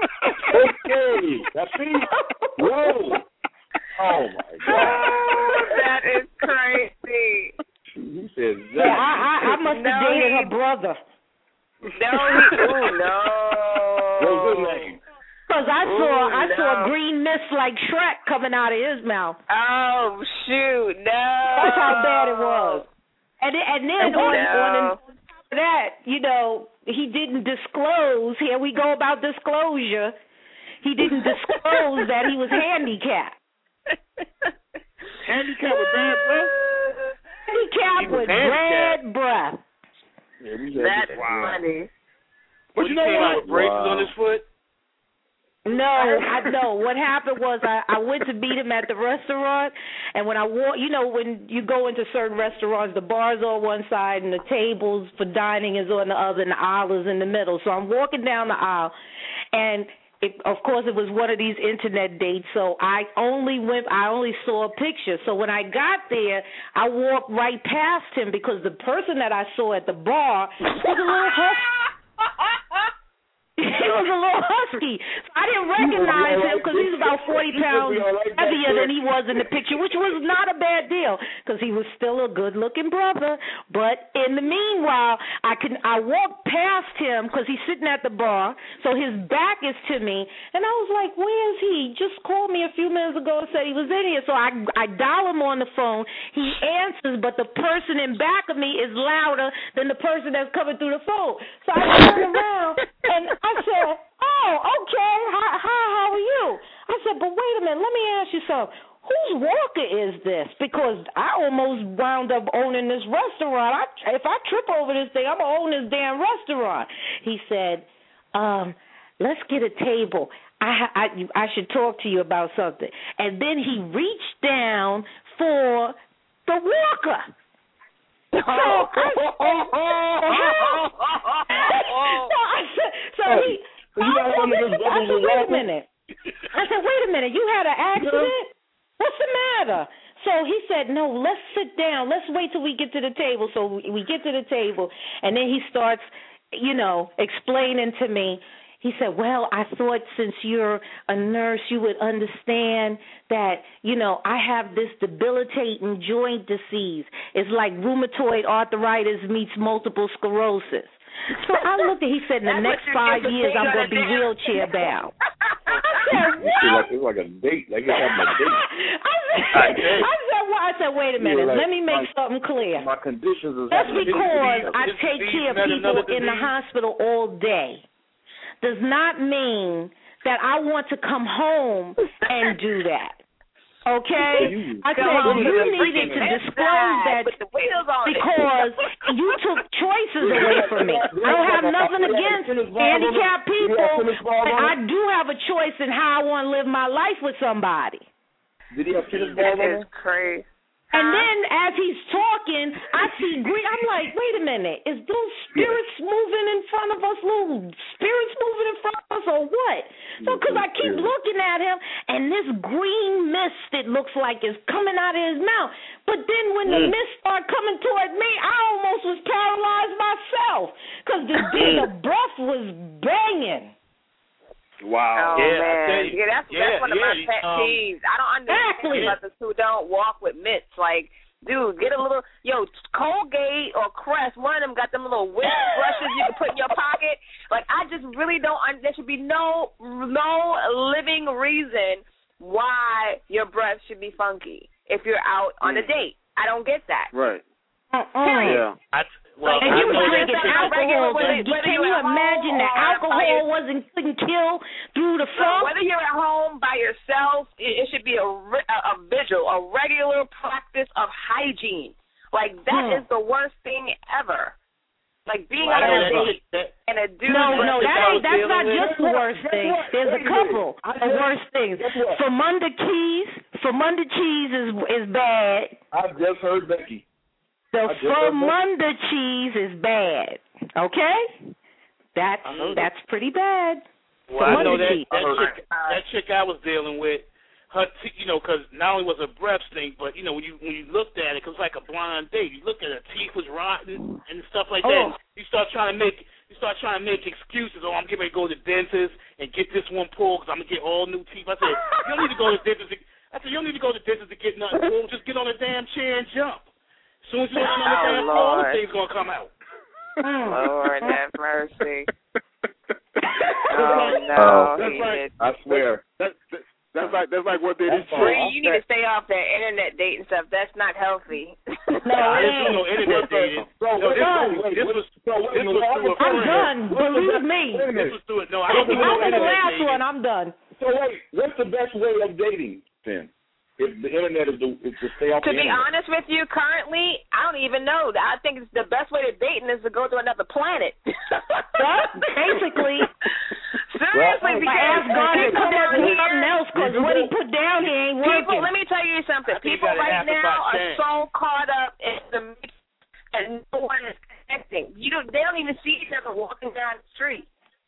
Okay. That's me. Whoa. Oh, my God. That is crazy. He said that. Yeah, I, I, I must have no, dated he, her brother. No, he, ooh, no. What was his name? Because I saw ooh, I no. saw a green mist like Shrek coming out of his mouth. Oh, shoot, no. That's how bad it was. And, and then oh, on, no. on that, you know, he didn't disclose. Here we go about disclosure. He didn't disclose that he was handicapped. Handicapped with bad breath? Handicapped with bad breath. Yeah, That's wow. funny. But you know what? Braces wow. on his foot? No, I know. What happened was I, I went to meet him at the restaurant, and when I walk, you know, when you go into certain restaurants, the bar's on one side and the tables for dining is on the other, and the aisle is in the middle. So I'm walking down the aisle, and it, of course it was one of these internet dates. So I only went, I only saw a picture. So when I got there, I walked right past him because the person that I saw at the bar was a little husky. He was a little husky. So I didn't recognize him because he's about forty pounds heavier than he was in the picture, which was not a bad deal because he was still a good-looking brother. But in the meanwhile, I can I walked past him because he's sitting at the bar, so his back is to me, and I was like, "Where is he? He just called me a few minutes ago and said he was in here." So I I dial him on the phone. He answers, but the person in back of me is louder than the person that's coming through the phone. So I turn around and I said, "Oh, okay. Hi, hi, how are you?" I said, "But wait a minute. Let me ask you something. Whose Walker is this? Because I almost wound up owning this restaurant. I, if I trip over this thing, I'm going to own this damn restaurant." He said, um, "Let's get a table. I, I, I should talk to you about something." And then he reached down for the Walker. So, I, so, I said, so he, so you I, said, I said, wait a minute. I said, wait a minute, you had an accident? What's the matter? So he said, no, let's sit down. Let's wait till we get to the table. So we get to the table, and then he starts, you know, explaining to me. He said, well, I thought since you're a nurse, you would understand that, you know, I have this debilitating joint disease. It's like rheumatoid arthritis meets multiple sclerosis. So I looked at, he said, in the next five years, I'm going to be wheelchair bound. I said, what? It's like a date. Like you're having a date. I said, I said, well, I said, wait a minute. Like, Let me make my, something clear. My conditions is Just because I take care of people in the hospital all day does not mean that I want to come home and do that. Okay? I said you needed to disclose that because you took choices away from me. I don't have nothing against handicapped people. I do have a choice in how I want to live my life with somebody. Did he have tennis balls on? That is crazy. And then as he's talking, I see green. I'm like, wait a minute. Is those spirits moving in front of us? Little spirits moving in front of us or what? So because I keep looking at him, and this green mist, it looks like, is coming out of his mouth. But then when the mist started coming toward me, I almost was paralyzed myself because the, the breath was banging. Wow. Oh yeah, man, you, yeah, that's yeah, that's one of yeah, my pet um, peeves. I don't understand yeah. mothers who don't walk with mitts. Like, dude, get a little, yo, Colgate or Crest. One of them got them little whisk brushes you can put in your pocket. Like, I just really don't. There should be no no living reason why your breath should be funky if you're out on a date. I don't get that. Right. Uh-uh. Yeah. I, well, and you I were know drinking that alcohol. whether- Can whether you you're at imagine home the or by alcohol your- wasn't couldn't kill through the So funk? whether you're at home by yourself, it, it should be a, re- a, a vigil, a regular practice of hygiene. Like, that Hmm. is the worst thing ever. Like, being Well, on I know a that date shit- that- and a dude. No, breath no, is that out ain't. That's dealing not with- just the worst thing. There's a couple of worst things. Famunda Keys, Famunda cheese is is bad. I just heard Becky. The I just heard Famunda cheese is bad. Okay, that's I know that's pretty bad. Well, I know Famunda that cheese. that chick, that chick I was dealing with, her, t- you know, because not only was her breath stink, but you know when you when you looked at it, 'cause it was like a blind date. You look at her teeth was rotten and stuff like that. Oh. You start trying to make you start trying to make excuses. Oh, I'm getting ready to go to the dentist and get this one pulled because I'm gonna get all new teeth. I said you don't need to go to the dentist. To, I said you don't need to go to the dentist to get nothing pulled. Just get on a damn chair and jump. As soon as you get on the Oh, damn floor, Lord. the thing's gonna come out. Lord have mercy. Oh, no, that's he like, did. I swear. That's, that's, that's like that's like what they did. Bree, you need to stay off that internet date and stuff. That's not healthy. No, I it didn't do ain't. no internet dating. Bro, No, wait, this, wait, wait, this wait, was bro, wait this a was minute. through a I'm friend. done. Believe me. Wait a This minute. was through it. No, I don't do no After the internet last dating. one, I'm done. So wait, what's the best way of dating then? If the internet is, the, is to stay off To the be internet. honest with you, currently, I don't even know. I think it's the best way to dating is to go to another planet. Basically. Seriously, Well, because Ask God to people come up down with here, something else because what he put down here ain't people, working. let me tell you something. I think you People gotta right ask now about are chance. so caught up in the mix and no one is connecting. You don't, they don't even see each other walking down the street.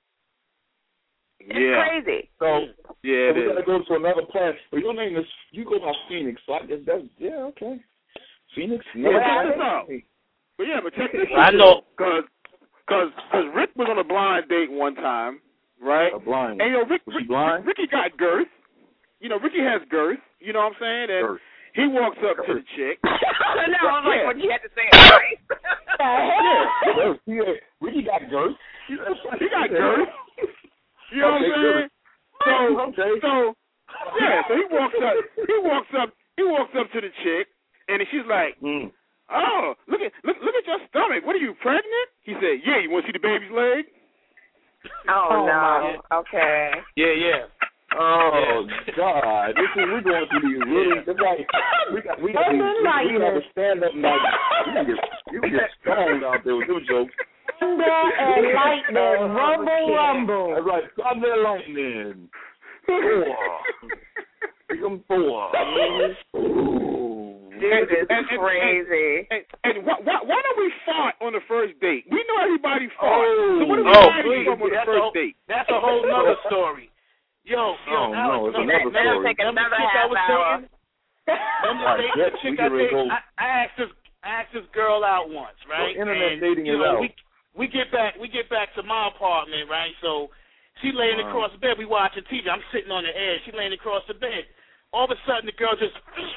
It's Yeah. crazy. So, Yeah, so it we is. gotta go to another planet. But your name is, you go by Phoenix, so I guess that's, yeah, okay. Phoenix? Yeah, Never check had this it. out. But yeah, but check this I out. know. Cause, cause, cause Rick was on a blind date one time, right? A blind And you know, Rick, Was she Rick, blind? Ricky got girth. You know, Ricky has girth. You know what I'm saying? And Girth. he walks up to the chick. no, I'm like, Yeah. what you had to say it right. Yeah, Girth. Yeah, Ricky got girth. he got girth. You know what I'm Okay, saying? So, Okay. so, yeah. So he walks up. He walks up. He walks up to the chick, and she's like, Mm. "Oh, look at look look at your stomach. What are you, pregnant?" He said, "Yeah. You want to see the baby's leg?" Oh, Oh, no. my. Okay. Yeah, yeah. Oh God! This is we're going through these really. It's like we got we got we, we, we have to stand up and like you can get you can get stoned out there with them jokes. Thunder and lightning, rumble, rumble. That's right. Thunder and lightning. Four. Pick 'em four. Ooh. Dude, this And- is and- crazy. And, and why, why, why don't we fart on the first date? We know everybody farts. Oh. So what are we Oh, hiding please. from on the That's a first whole- date? That's a whole nother story. Yo, yo, Oh, Alex, no, it's no, another man, story. Take remember another the chick I half was hour. dating? Remember All the right, date- yes, the we chick get I ready to dated? go. I, I asked this, I asked this girl out once, right? Well, internet and, dating you is know, out. we we get back, we get back to my apartment, right? So she laying Wow. across the bed, we watching T V. I'm sitting on the edge. She laying across the bed. All of a sudden, the girl just,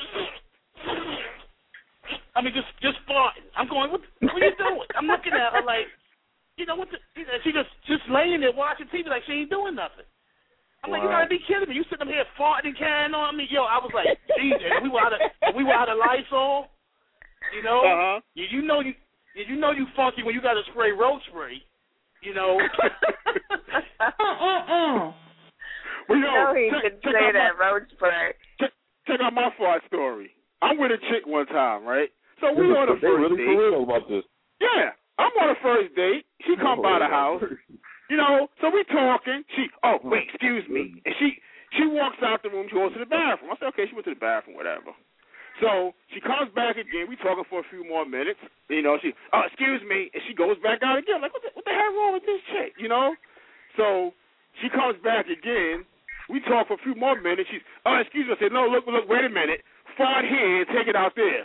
I mean, just just farting. I'm going, what, what are you doing? I'm looking at her like, you know what? The, you know, she just just laying there watching T V like she ain't doing nothing. I'm like, you Wow. gotta be kidding me! You sitting up here farting and carrying on me, yo. I was like, geez, and we were out of we were out of Lysol, you know. Uh-huh. You, you know you you know you funky when you got to spray road spray, you know. Mm-mm-mm. Well, you You know, know he check, should check say out that my, road spray. check, check out my fart story. I'm with a chick one time, right? So we on a They first really date. for real about this. Yeah, I'm on a first date. She come by the house. You know, so we talking. She, oh, wait, excuse me. And she she walks out the room. She goes to the bathroom. I said, okay, she went to the bathroom, whatever. So she comes back again. We talking for a few more minutes. You know, she, oh, excuse me. And she goes back out again. Like, what the, what the hell wrong with this chick, you know? So she comes back again. We talk for a few more minutes. She's, oh, excuse me. I said, no, look, look, wait a minute. Fart here and take it out there.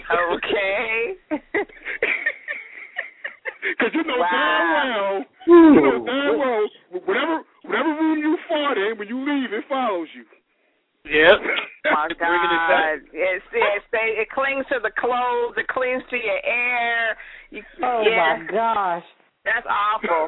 Okay. Because you know Wow. damn well you know damn well, whatever, whatever room you fart in, when you leave, it follows you. Yep. My God. It, it, it, it clings to the clothes. It clings to your air. You, oh, yeah. my gosh. That's awful.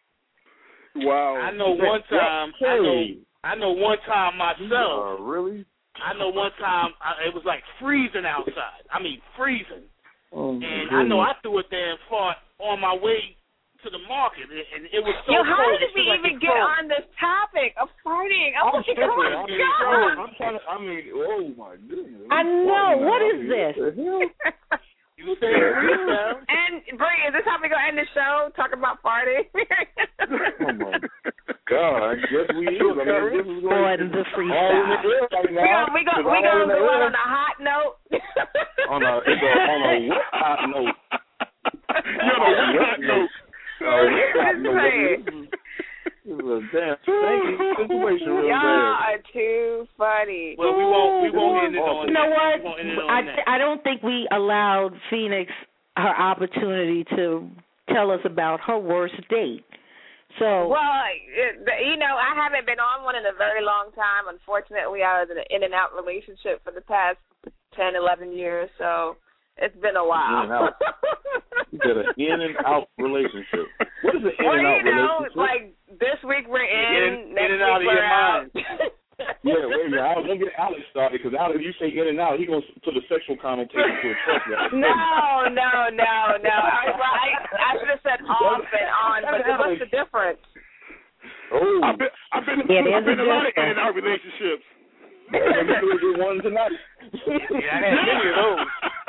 Wow. I know one time, I know, I know one time myself. Uh, really? I know one time, I, it was like freezing outside. I mean, freezing. Oh, and goodness. I know I threw a damn fart on my way to the market, and it was so Yo, how cold. did we like even get cold. on this topic of farting? Oh, I'm my God. I mean, oh, I'm trying to, I mean, oh, my goodness. I know. What is this? You say freeze down. And, Bree, is this how we going to end the show? Talk about farting? Oh, my God. I guess we is. I mean, this is going to the freestyle. We're going we to go out on a hot note. on a, it's a, on a what hot note? You're on a what note? Oh, what hot note? This is a damn stinky situation real Y'all bad. are too funny. Well, we won't, we won't end it on You know what? We won't end it on I, that. I don't think we allowed Phoenix her opportunity to tell us about her worst date. So well, you know, I haven't been on one in a very long time. Unfortunately, I was in an in and out relationship for the past ten, eleven years, so it's been a while. In and out. You said an in and out relationship. What is an in well, and out you know, relationship? like this week we're in, in, next in and out week of we're your out. mind. Yeah, wait a minute. I was going to get Alex started because Alex, you say in and out, he's going to put a sexual connotation to a truck. No, no, no, no. I, I, I should have said off and on, but what's the difference? Oh, I've been, I've been, Yeah, I've been in a lot of in difference. and out relationships. maybe we'll get one tonight. Yeah, I had many of those.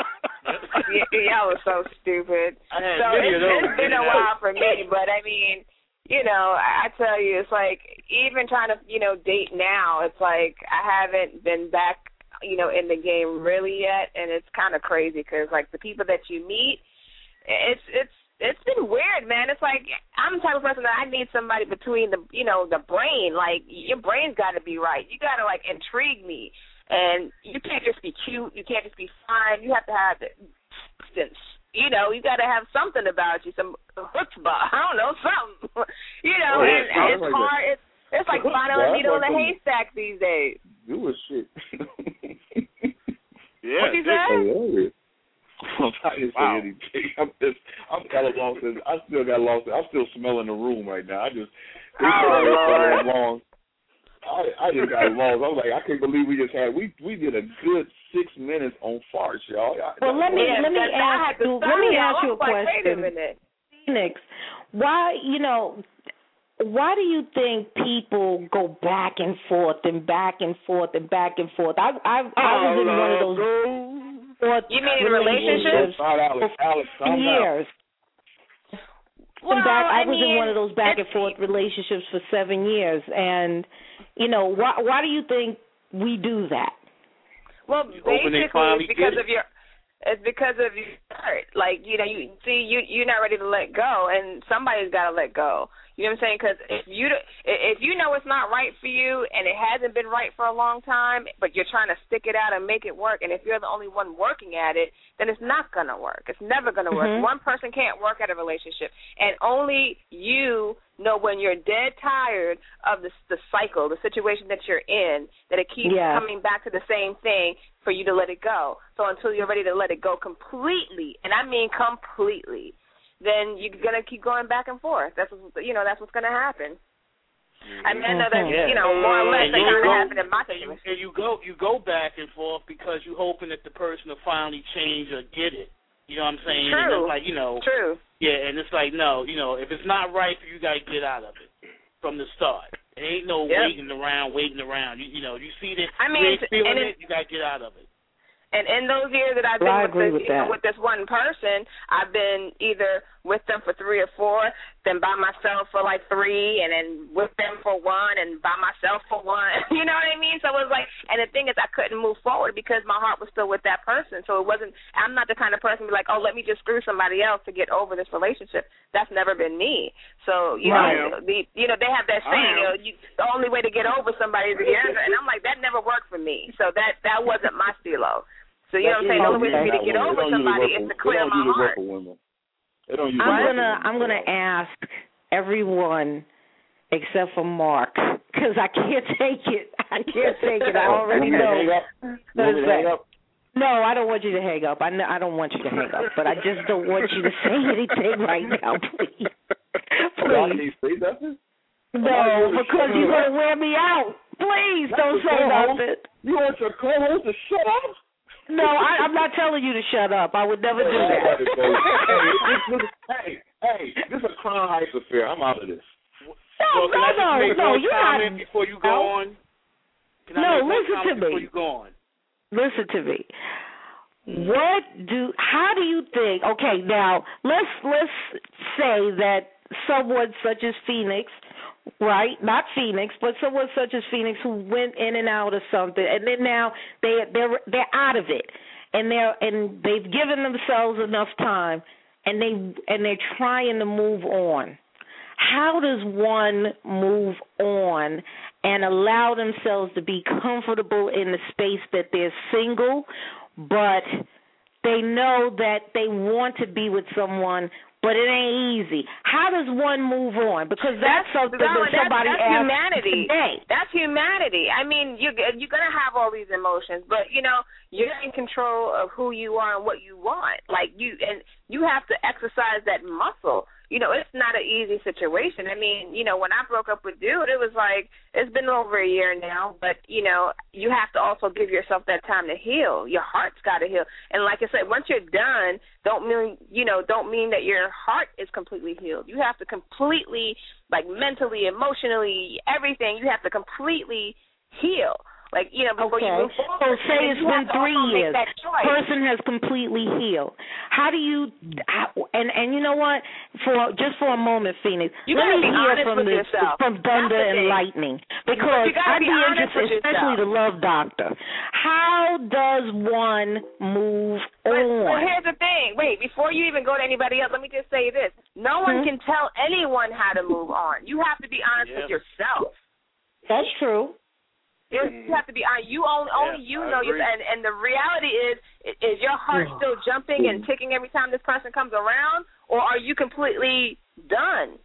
Y- y'all was so stupid. I had So many it's, of those. it's been a while for me, but I mean, you know, I, I tell you, it's like even trying to, you know, date now, it's like I haven't been back, you know, in the game really yet, and it's kind of crazy because like the people that you meet, it's it's it's been weird, man. It's like I'm the type of person that I need somebody between the, you know, the brain. Like your brain's got to be right. You got to like intrigue me, and you can't just be cute. You can't just be fine. You have to have the substance. You know, you got to have something about you, some chutzpah. I don't know, something. You know, Oh, yeah, and, and it's like hard. It's it's like finding a needle in a haystack these days. Do a shit. Yeah. What you say? I'm not to say Wow. anything. I'm just, I'm kind of lost. In, I still got lost. In, I'm still smelling the room right now. I just, it's Oh, Lord. long. I, I just got lost. I was like, I can't believe we just had. We we did a good six minutes on farts, y'all. I, well, let me Yeah, let me that- I ask had to you stop let me y'all. ask you I a was like, wait a question, minute. Phoenix. Why you know? Why do you think people go back and forth and back and forth and back and forth? I I, I was in one of those fourth You mean in relationships? Not Alex. Alex, for calm down. years. Well, back, I, I was mean, in one of those back and it's- forth relationships for seven years, and you know why? Why do you think we do that? Well, You hoping they basically, finally it's because get it. of your. It's because of your hurt. Like, you know, you see, you you're not ready to let go, and somebody's got to let go. You know what I'm saying? Because if you if you know it's not right for you, and it hasn't been right for a long time, but you're trying to stick it out and make it work, and if you're the only one working at it, then it's not gonna work. It's never gonna work. Mm-hmm. One person can't work at a relationship, and only you know when you're dead tired of the the cycle, the situation that you're in, that it keeps Yeah. coming back to the same thing for you to let it go. So until you're ready to let it go completely, and I mean completely, then you're gonna keep going back and forth. That's what, you know that's what's gonna happen. I mean, I know that's Yeah. you know more or less And that you kind of go- happened in my and you, situation. and you go you go back and forth because you're hoping that the person will finally change or get it. You know what I'm saying? And True. it's like, you know, True. yeah, and it's like, no, you know, if it's not right for you, you got to get out of it from the start. It ain't no Yep. waiting around, waiting around. You, you know, you see that, I mean, you ain't feeling and it, it- you got to get out of it. And in those years that I've Well, I been agree with, with this, that. with this one person, I've been either with them for three or four, then by myself for like three, and then with them for one, and by myself for one. You know what I mean? So it was like, and the thing is, I couldn't move forward because my heart was still with that person. So it wasn't. I'm not the kind of person to be like, oh, let me just screw somebody else to get over this relationship. That's never been me. So you Right. know, the, you know, they have that I saying, am. you know, you, the only way to get over somebody is to get over, and I'm like, that never worked for me. So that that wasn't my stilo. So you know what I'm saying? The only way for me to get over somebody is to clear my heart. It don't usually I'm work gonna for women. It don't usually I'm work gonna for I'm women. gonna ask everyone except for Mark, because I can't take it. I can't take it. I already know. No, I don't want you to hang up. I, know, I don't want you to hang up, but I just don't want you to say anything right now, please. Please. Say nothing? No, because you're going to wear me out. Please don't say nothing. You want your co-host to shut up? No, I, I'm not telling you to shut up. I would never do that. hey, hey, this is a Crown Heights affair. I'm out of this. No, so can no, I just no, make no. one You're comment not. Before you go no. on. Can I no, make listen one to me. Before you go on. Listen to me. What do? How do you think? Okay, now let's let's say that someone such as Phoenix, right? Not Phoenix, but someone such as Phoenix who went in and out of something, and then now they they're they're out of it, and they're and they've given themselves enough time, and they and they're trying to move on. How does one move on and allow themselves to be comfortable in the space that they're single, but they know that they want to be with someone, but it ain't easy? How does one move on? Because that's, that's something no, that somebody that's, that's asked humanity. today. That's humanity. I mean, you, you're going to have all these emotions, but, you know, you're in control of who you are and what you want. Like, you, and you have to exercise that muscle. You know, it's not an easy situation. I mean, you know, when I broke up with Dude, it was like, it's been over a year now, but, you know, you have to also give yourself that time to heal. Your heart's got to heal. And like I said, once you're done, don't mean, you know, don't mean that your heart is completely healed. You have to completely, like mentally, emotionally, everything, you have to completely heal. Like, you know, before okay. you move forward. So say it's been three years. Person has completely healed. How do you, how, and and you know what? For just for a moment, Phoenix, you let me be hear from the, yourself. from Thunder and Lightning, because I'd be, be interested, especially the Love Doctor. How does one move but, on? But here's the thing. Wait, before you even go to anybody else, let me just say this: no one mm-hmm. can tell anyone how to move on. You have to be honest yeah. with yourself. That's true. You have to be honest. You only, yeah, only you I know. agree. And and the reality is, is your heart still jumping and ticking every time this person comes around, or are you completely done?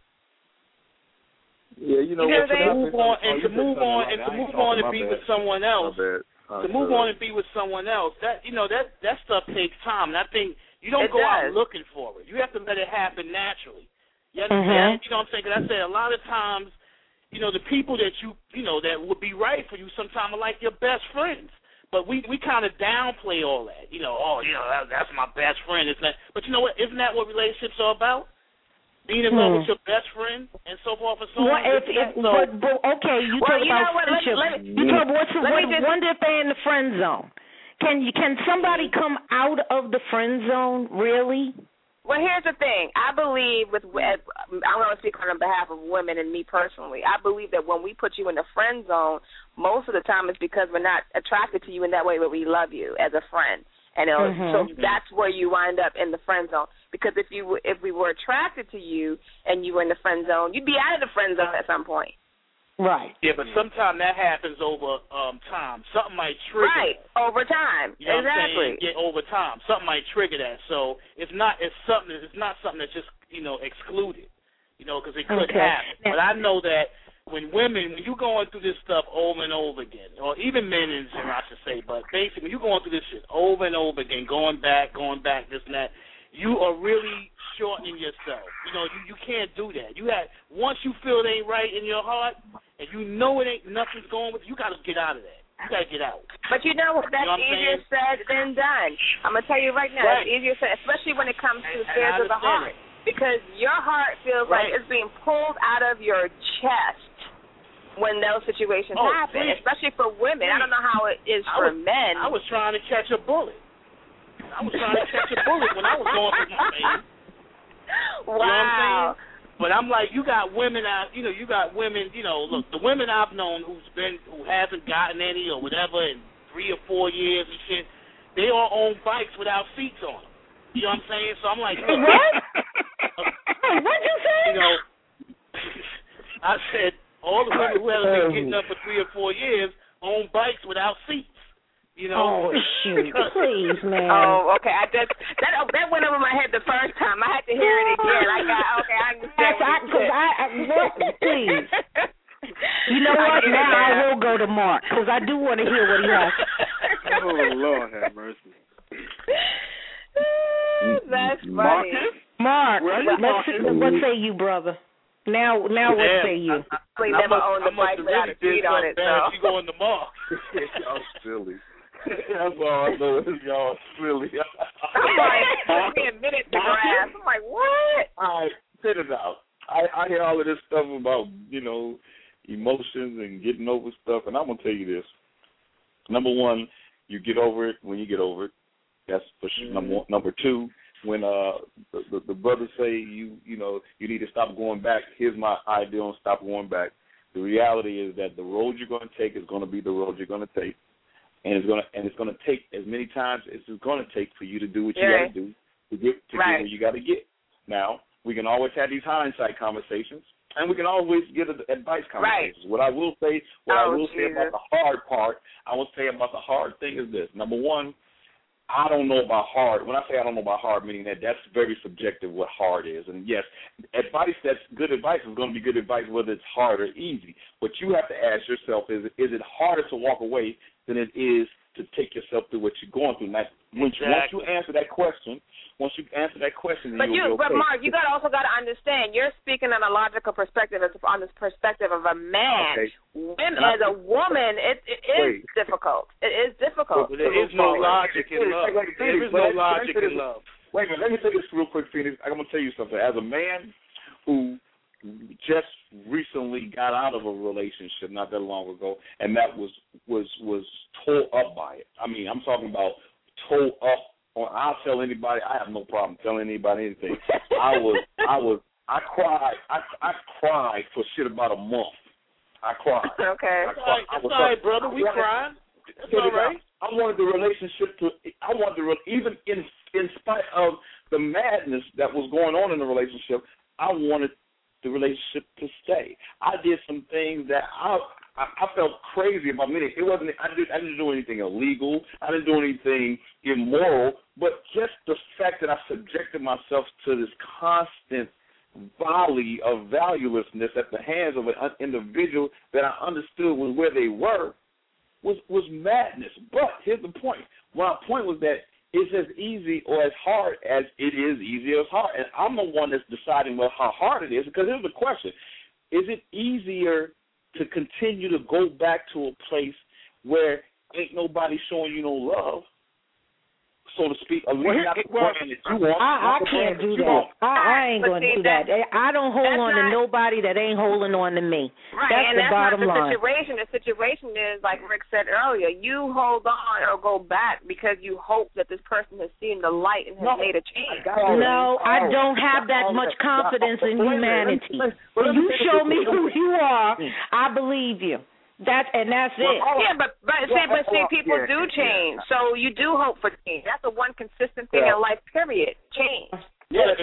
Yeah, you know, you what, to move on and to move on and to move on and be with someone else. To move on and be with someone else. That you know that that stuff takes time, and I think you don't it go does. out looking for it. You have to let it happen naturally. You Mm-hmm. understand? You know what I'm saying? Because I say a lot of times, you know, the people that you, you know, that would be right for you sometimes are like your best friends. But we, we kind of downplay all that. You know, oh, you know, that, that's my best friend. Isn't that? But you know what? Isn't that what relationships are about? Being in love hmm. with your best friend and so forth and so well, on. If, if, so, but, but, okay, you well, talk you about friendship. Let me, let me, you talk what's let what, me just, wonder if they're in the friend zone. Can you can somebody come out of the friend zone, really? Well, here's the thing. I believe with, I'm going to speak on behalf of women and me personally. I believe that when we put you in the friend zone, most of the time it's because we're not attracted to you in that way, but we love you as a friend. And mm-hmm. so that's where you wind up in the friend zone. Because if you if we were attracted to you and you were in the friend zone, you'd be out of the friend zone at some point. Right. Yeah, but sometimes that happens over um, time. Something might trigger. Right, that. over time. You know exactly. What I'm saying? Yeah, over time. Something might trigger that. So it's not it's something. It's not something that's just you know excluded. You know, because it could okay. happen. But I know that when women, when you're going through this stuff over and over again, or even men, in I should say, but basically when you're going through this shit over and over again, going back, going back, this and that, you are really shortening yourself. You know, you, you can't do that. You have once you feel it ain't right in your heart, and you know it ain't nothing's going with you, you got to get out of that. You got to get out. But you know what? That's you know what easier said than done. I'm going to tell you right now, right. it's easier said, especially when it comes to and, affairs and of the heart. It. Because your heart feels right. like it's being pulled out of your chest when those situations oh, happen, please. especially for women. Please. I don't know how it is I for was, men. I was trying to catch a bullet. I was trying to catch a bullet when I was going through my phase. Wow. You know what I'm saying? But I'm like, you got women out, you know, you got women, you know, look, the women I've known who's been, who hasn't gotten any or whatever in three or four years and shit, they all own bikes without seats on them. You know what I'm saying? So I'm like, look, what? Uh, What'd you say? You know, I said all the women who haven't been getting up for three or four years own bikes without seats. You know? Oh shoot! Please, man. Oh, okay. I just that that went over my head the first time. I had to hear it again. I got okay. I understand. Because I, I now I will go to Mark because I do want to hear what he has. Oh Lord, have mercy. That's funny. Marcus? Mark, let's see, what say you, brother? Now, now, what Damn, say you? I, I, We I never must, owned I the must bike have without really a seat did on something it, bad though. if you go in the mall. Y'all silly. That's all I know is y'all silly. I'm like, took me a minute to grasp. I'm like, what? All right, check it out. I, I hear all of this stuff about, you know, emotions and getting over stuff, and I'm going to tell you this. Number one, you get over it when you get over it. That's for sure. Mm-hmm. Number one. Number two, when uh the, the, the brothers say you you know you need to stop going back, here's my idea on stop going back. The reality is that the road you're going to take is going to be the road you're going to take, and it's going to and it's going to take as many times as it's going to take for you to do what you yeah. got to do to get to right. get where you got to get. Now we can always have these hindsight conversations, and we can always get advice conversations. Right. What I will say, what oh, I will Jesus. say about the hard part, I will say about the hard thing is this. Number one, I don't know about hard. When I say I don't know about hard, meaning that that's very subjective what hard is. And, yes, advice that's good advice is going to be good advice whether it's hard or easy. What you have to ask yourself is, is it harder to walk away than it is to take yourself through what you're going through? Now, once, exactly. once you answer that question, once you answer that question, then but you'll you, be okay. But Mark, you got also got to understand. You're speaking on a logical perspective, as on this perspective of a man. Okay. When, as a woman, it, it is Wait. difficult. It is difficult. But there is no logic in love. There is no logic in love. Wait a minute. Let me say this real quick, Phoenix. I'm going to tell you something. As a man who just recently got out of a relationship not that long ago, and that was was was tore up by it. I mean, I'm talking about tore up. On, I'll tell anybody. I have no problem telling anybody anything. I was, I was, I cried. I, I cried for shit about a month. I cried. Okay. I cried. That's all right, that's all right brother. We cried. That's all right. I wanted the relationship to. I wanted the even in in spite of the madness that was going on in the relationship. I wanted the relationship to stay. I did some things that I. I felt crazy about me. It wasn't. I didn't. I didn't do anything illegal. I didn't do anything immoral. But just the fact that I subjected myself to this constant volley of valuelessness at the hands of an individual that I understood was where they were was was madness. But here's the point. My point was that it's as easy or as hard as it is easy or as hard. And I'm the one that's deciding well how hard it is. Because here's the question: is it easier to continue to go back to a place where ain't nobody showing you no love, so to speak? A well, not well, that you want, I, I can't do that. I, I ain't going to do that. I don't hold on not, to nobody that ain't holding on to me. Right, that's and the that's bottom not the line. situation. The situation is, like Rick said earlier, you hold on or go back because you hope that this person has seen the light and has no, made a change. No, I don't have that much confidence in humanity. When you show me who you are, I believe you. That's and that's it. Yeah, but but see, but see, people do change, so you do hope for change. That's the one consistent thing in life. Period. Change. Yeah,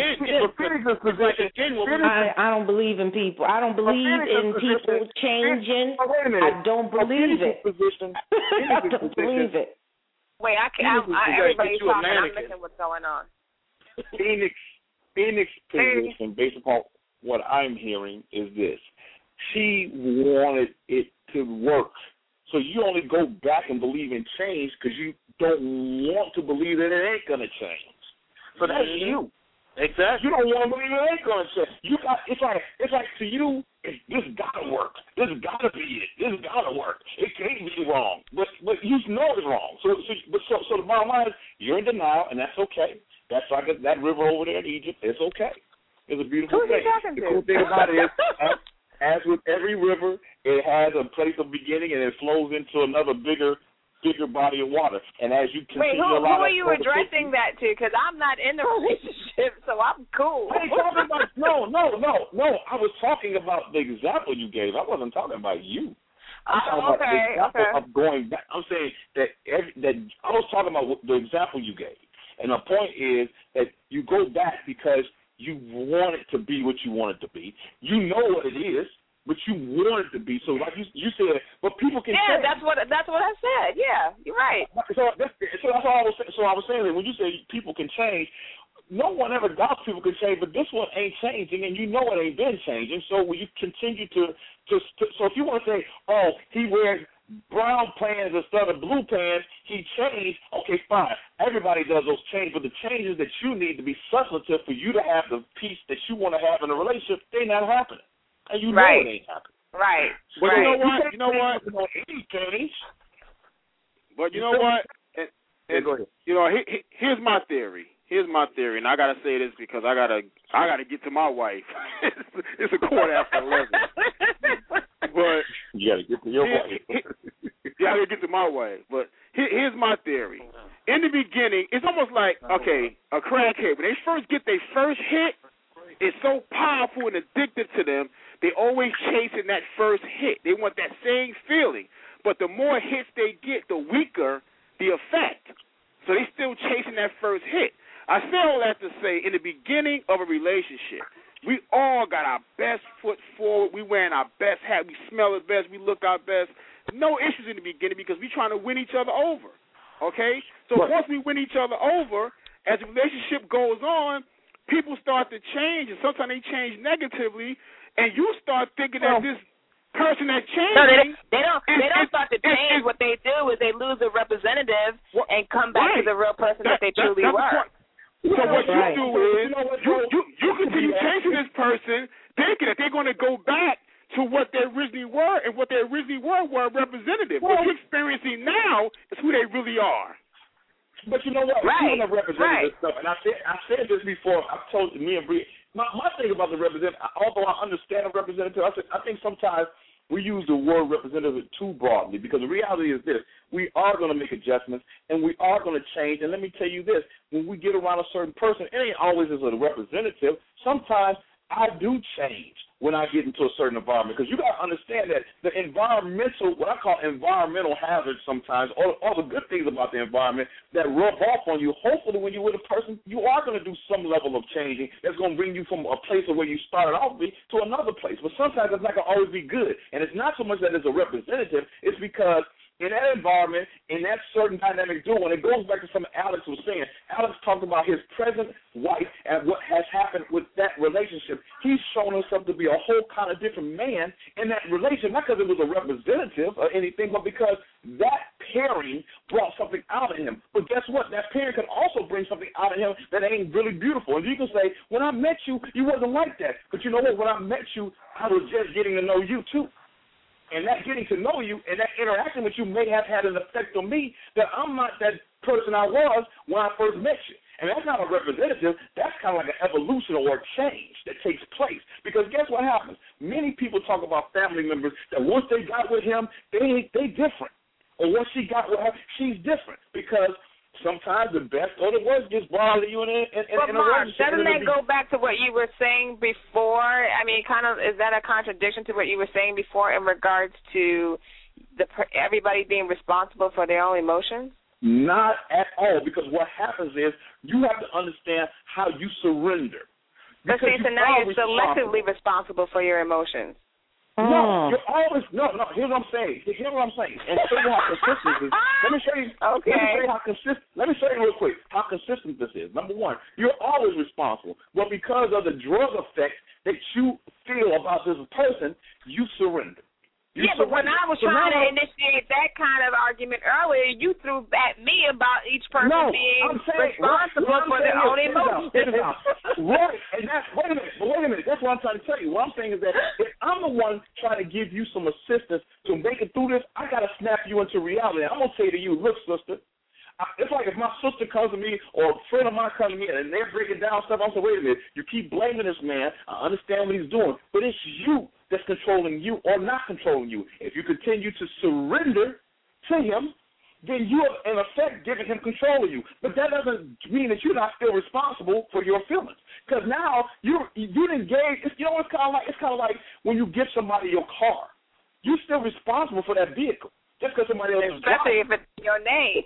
I, I don't believe in people. I don't believe in people changing. I don't believe it. I don't believe it. Wait, I can't. I, I, everybody's talking. I'm listening. What's going on? Phoenix, Phoenix position, based upon what I'm hearing, is this. She wanted it to work. So you only go back and believe in change because you don't want to believe that it ain't going to change. So that's mm-hmm. you. Exactly. You don't want to believe it ain't going to change. You got, it's like it's like to you, this got to work. This got to be it. This got to work. It can't be wrong. But but you know it's wrong. So so but so, so the bottom line is you're in denial, and that's okay. That's like a, that river over there in Egypt. It's okay. It's a beautiful Who's thing. The cool thing about it is, as, as with every river, it has a place of beginning and it flows into another bigger, bigger body of water. And as you continue Wait, who, to who are you addressing that to? Because I'm not in the relationship, so I'm cool. I ain't talking about, no, no, no, no. I was talking about the example you gave. I wasn't talking about you. I'm talking oh, okay, about the example okay. of going back. I'm saying that every, that I was talking about the example you gave. And the point is that you go back because you want it to be what you want it to be. You know what it is, but you want it to be. So like you, you said, but people can yeah, change. that's what that's what I said. Yeah, you're right. So that's, so that's all I was saying. So I was saying that when you say people can change, no one ever doubts people can change, but this one ain't changing, and you know it ain't been changing. So when you continue to, to, to so if you want to say, oh, he wears brown pants instead of blue pants, he changed, okay, fine. Everybody does those changes, but the changes that you need to be substantive for you to have the peace that you want to have in a relationship, they not happening. And you right. know it ain't happening. Right. But right. you know what? You know what? Anything. But you know what? And, and, yeah, go ahead. You know, he, he, here's my theory. Here's my theory, and I gotta say this because I gotta, I gotta get to my wife. It's a quarter after eleven. But you gotta get to your wife. Yeah, I gotta get to my wife. But here, here's my theory. In the beginning, it's almost like okay, a crackhead. When they first get their first hit, it's so powerful and addictive to them. They always chasing that first hit. They want that same feeling. But the more hits they get, the weaker the effect. So they still chasing that first hit. I say all that to say, in the beginning of a relationship, we all got our best foot forward. We wearing our best hat. We smell the best. We look our best. No issues in the beginning because we trying to win each other over. Okay? So once we win each other over, as the relationship goes on, people start to change, and sometimes they change negatively, and you start thinking that this person that's changing. No, they don't. They don't, is, they don't is, start to change. Is, what they do is they lose a representative what, and come back right. to the real person that, that they that, truly were. So yeah, what right. you do is you, know what, you, you, you continue chasing this person, thinking that they're going to go back to what they originally were, and what they originally were were a representative. Well, what you're experiencing now is who they really are. But you know what? Right. You know the representative right. stuff, and I said I said this before. I've told me and Bree. My, my thing about the representative, although I understand a representative, I, said, I think sometimes we use the word representative too broadly because the reality is this. We are going to make adjustments, and we are going to change. And let me tell you this. When we get around a certain person, it ain't always as a representative. Sometimes I do change when I get into a certain environment because you got to understand that the environmental, what I call environmental hazards sometimes, all, all the good things about the environment that rub off on you, hopefully when you're with a person, you are going to do some level of changing that's going to bring you from a place of where you started off to another place. But sometimes it's not going to always be good. And it's not so much that it's a representative, it's because in that environment, in that certain dynamic duo, and it goes back to something Alex was saying. Alex talked about his present wife and what has happened with that relationship. He's shown himself to be a whole kind of different man in that relationship, not because it was a representative or anything, but because that pairing brought something out of him. But guess what? That pairing can also bring something out of him that ain't really beautiful. And you can say, when I met you, you wasn't like that. But you know what? When I met you, I was just getting to know you too. And that getting to know you and that interaction with you may have had an effect on me that I'm not that person I was when I first met you. And that's not a representative. That's kind of like an evolution or a change that takes place. Because guess what happens? Many people talk about family members that once they got with him, they they different. Or once she got with her, she's different. Because sometimes the best or the worst gets brought to you in, in, in, but in a Mark, relationship. Doesn't that go back to what you were saying before? I mean, kind of, is that a contradiction to what you were saying before in regards to the everybody being responsible for their own emotions? Not at all, because what happens is you have to understand how you surrender. But see, so now you're selectively responsible for your emotions. No, you're always no, no. Here's what I'm saying. Here's what I'm saying. And show you how consistent this is. Let me show you. Okay. Let me show you how consistent. Let me show you real quick how consistent this is. Number one, you're always responsible, but because of the drug effect that you feel about this person, you surrender. You yeah, but when I was so trying now, to initiate that kind of argument earlier, you threw at me about each person no, being I'm saying, responsible right, for their own emotions. Right, and that's, wait a minute, but wait a minute, that's what I'm trying to tell you. What I'm saying is that if I'm the one trying to give you some assistance to make it through this, I got to snap you into reality. I'm going to say to you, look, sister, it's like if my sister comes to me or a friend of mine comes to me and they're breaking down stuff, I'm saying, wait a minute, you keep blaming this man. I understand what he's doing, but it's you that's controlling you or not controlling you. If you continue to surrender to him, then you have, in effect, given him control of you. But that doesn't mean that you're not still responsible for your feelings. Because now you you didn't engage. It's, you know, it's kind of like it's kind of like when you give somebody your car. You're still responsible for that vehicle. Just because somebody else is especially if it's your name.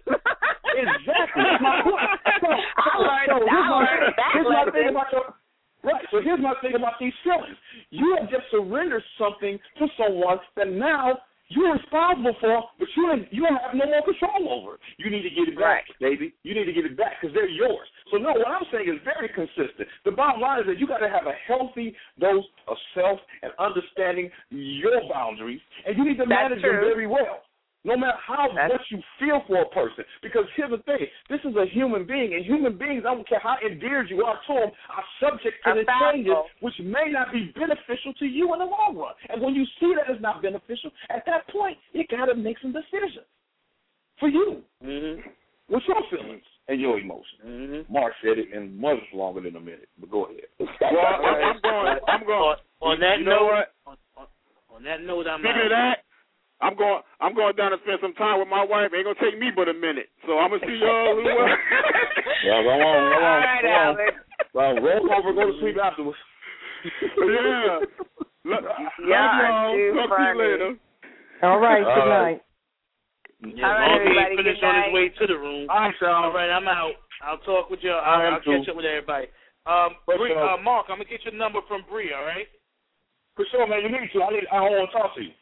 Exactly. That's my point. So, I learned, so, I learned that here's my thing lesson. about your, right. So here's my thing about these feelings. You have just surrendered something to someone that now you're responsible for, but you ain't, you don't have no more control over it. You need to get it back, right. baby. You need to get it back because they're yours. So, no, what I'm saying is very consistent. The bottom line is that you got to have a healthy dose of self and understanding your boundaries, and you need to That's manage true. them very well. No matter how That's much you feel for a person. Because here's the thing. This is a human being, and human beings, I don't care how endeared you are to them, are subject to the changes, which may not be beneficial to you in the long run. And when you see that it's not beneficial, at that point, you got to make some decisions for you. Mm-hmm. What's your feelings and your emotions? Mm-hmm. Mark said it in much longer than a minute, but go ahead. Well, I'm going. I'm going. On that you note, know what? On, on, on that note, I'm Speaking of that, I'm going. I'm going down to spend some time with my wife. It ain't gonna take me but a minute, so I'm gonna see y'all. Yeah, go on, go on, All right, go on. Well, roll over, go to sleep afterwards. Yeah. Love, yeah, love y'all. Talk to you later. All right. Good night. Yeah, All right, everybody. Finished on his way to the room. All right, Sean. All right, I'm out. I'll talk with y'all. I'll, I'll catch up with everybody. Um, Bree, uh, Mark, I'm gonna get your number from Bree. All right. For sure, man. You need to. I need. I want to talk to you.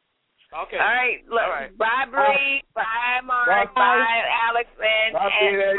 Okay. All right. Look, All right. Bye, Bree. Bye, Mark. Bye, bye Alex. And, bye, and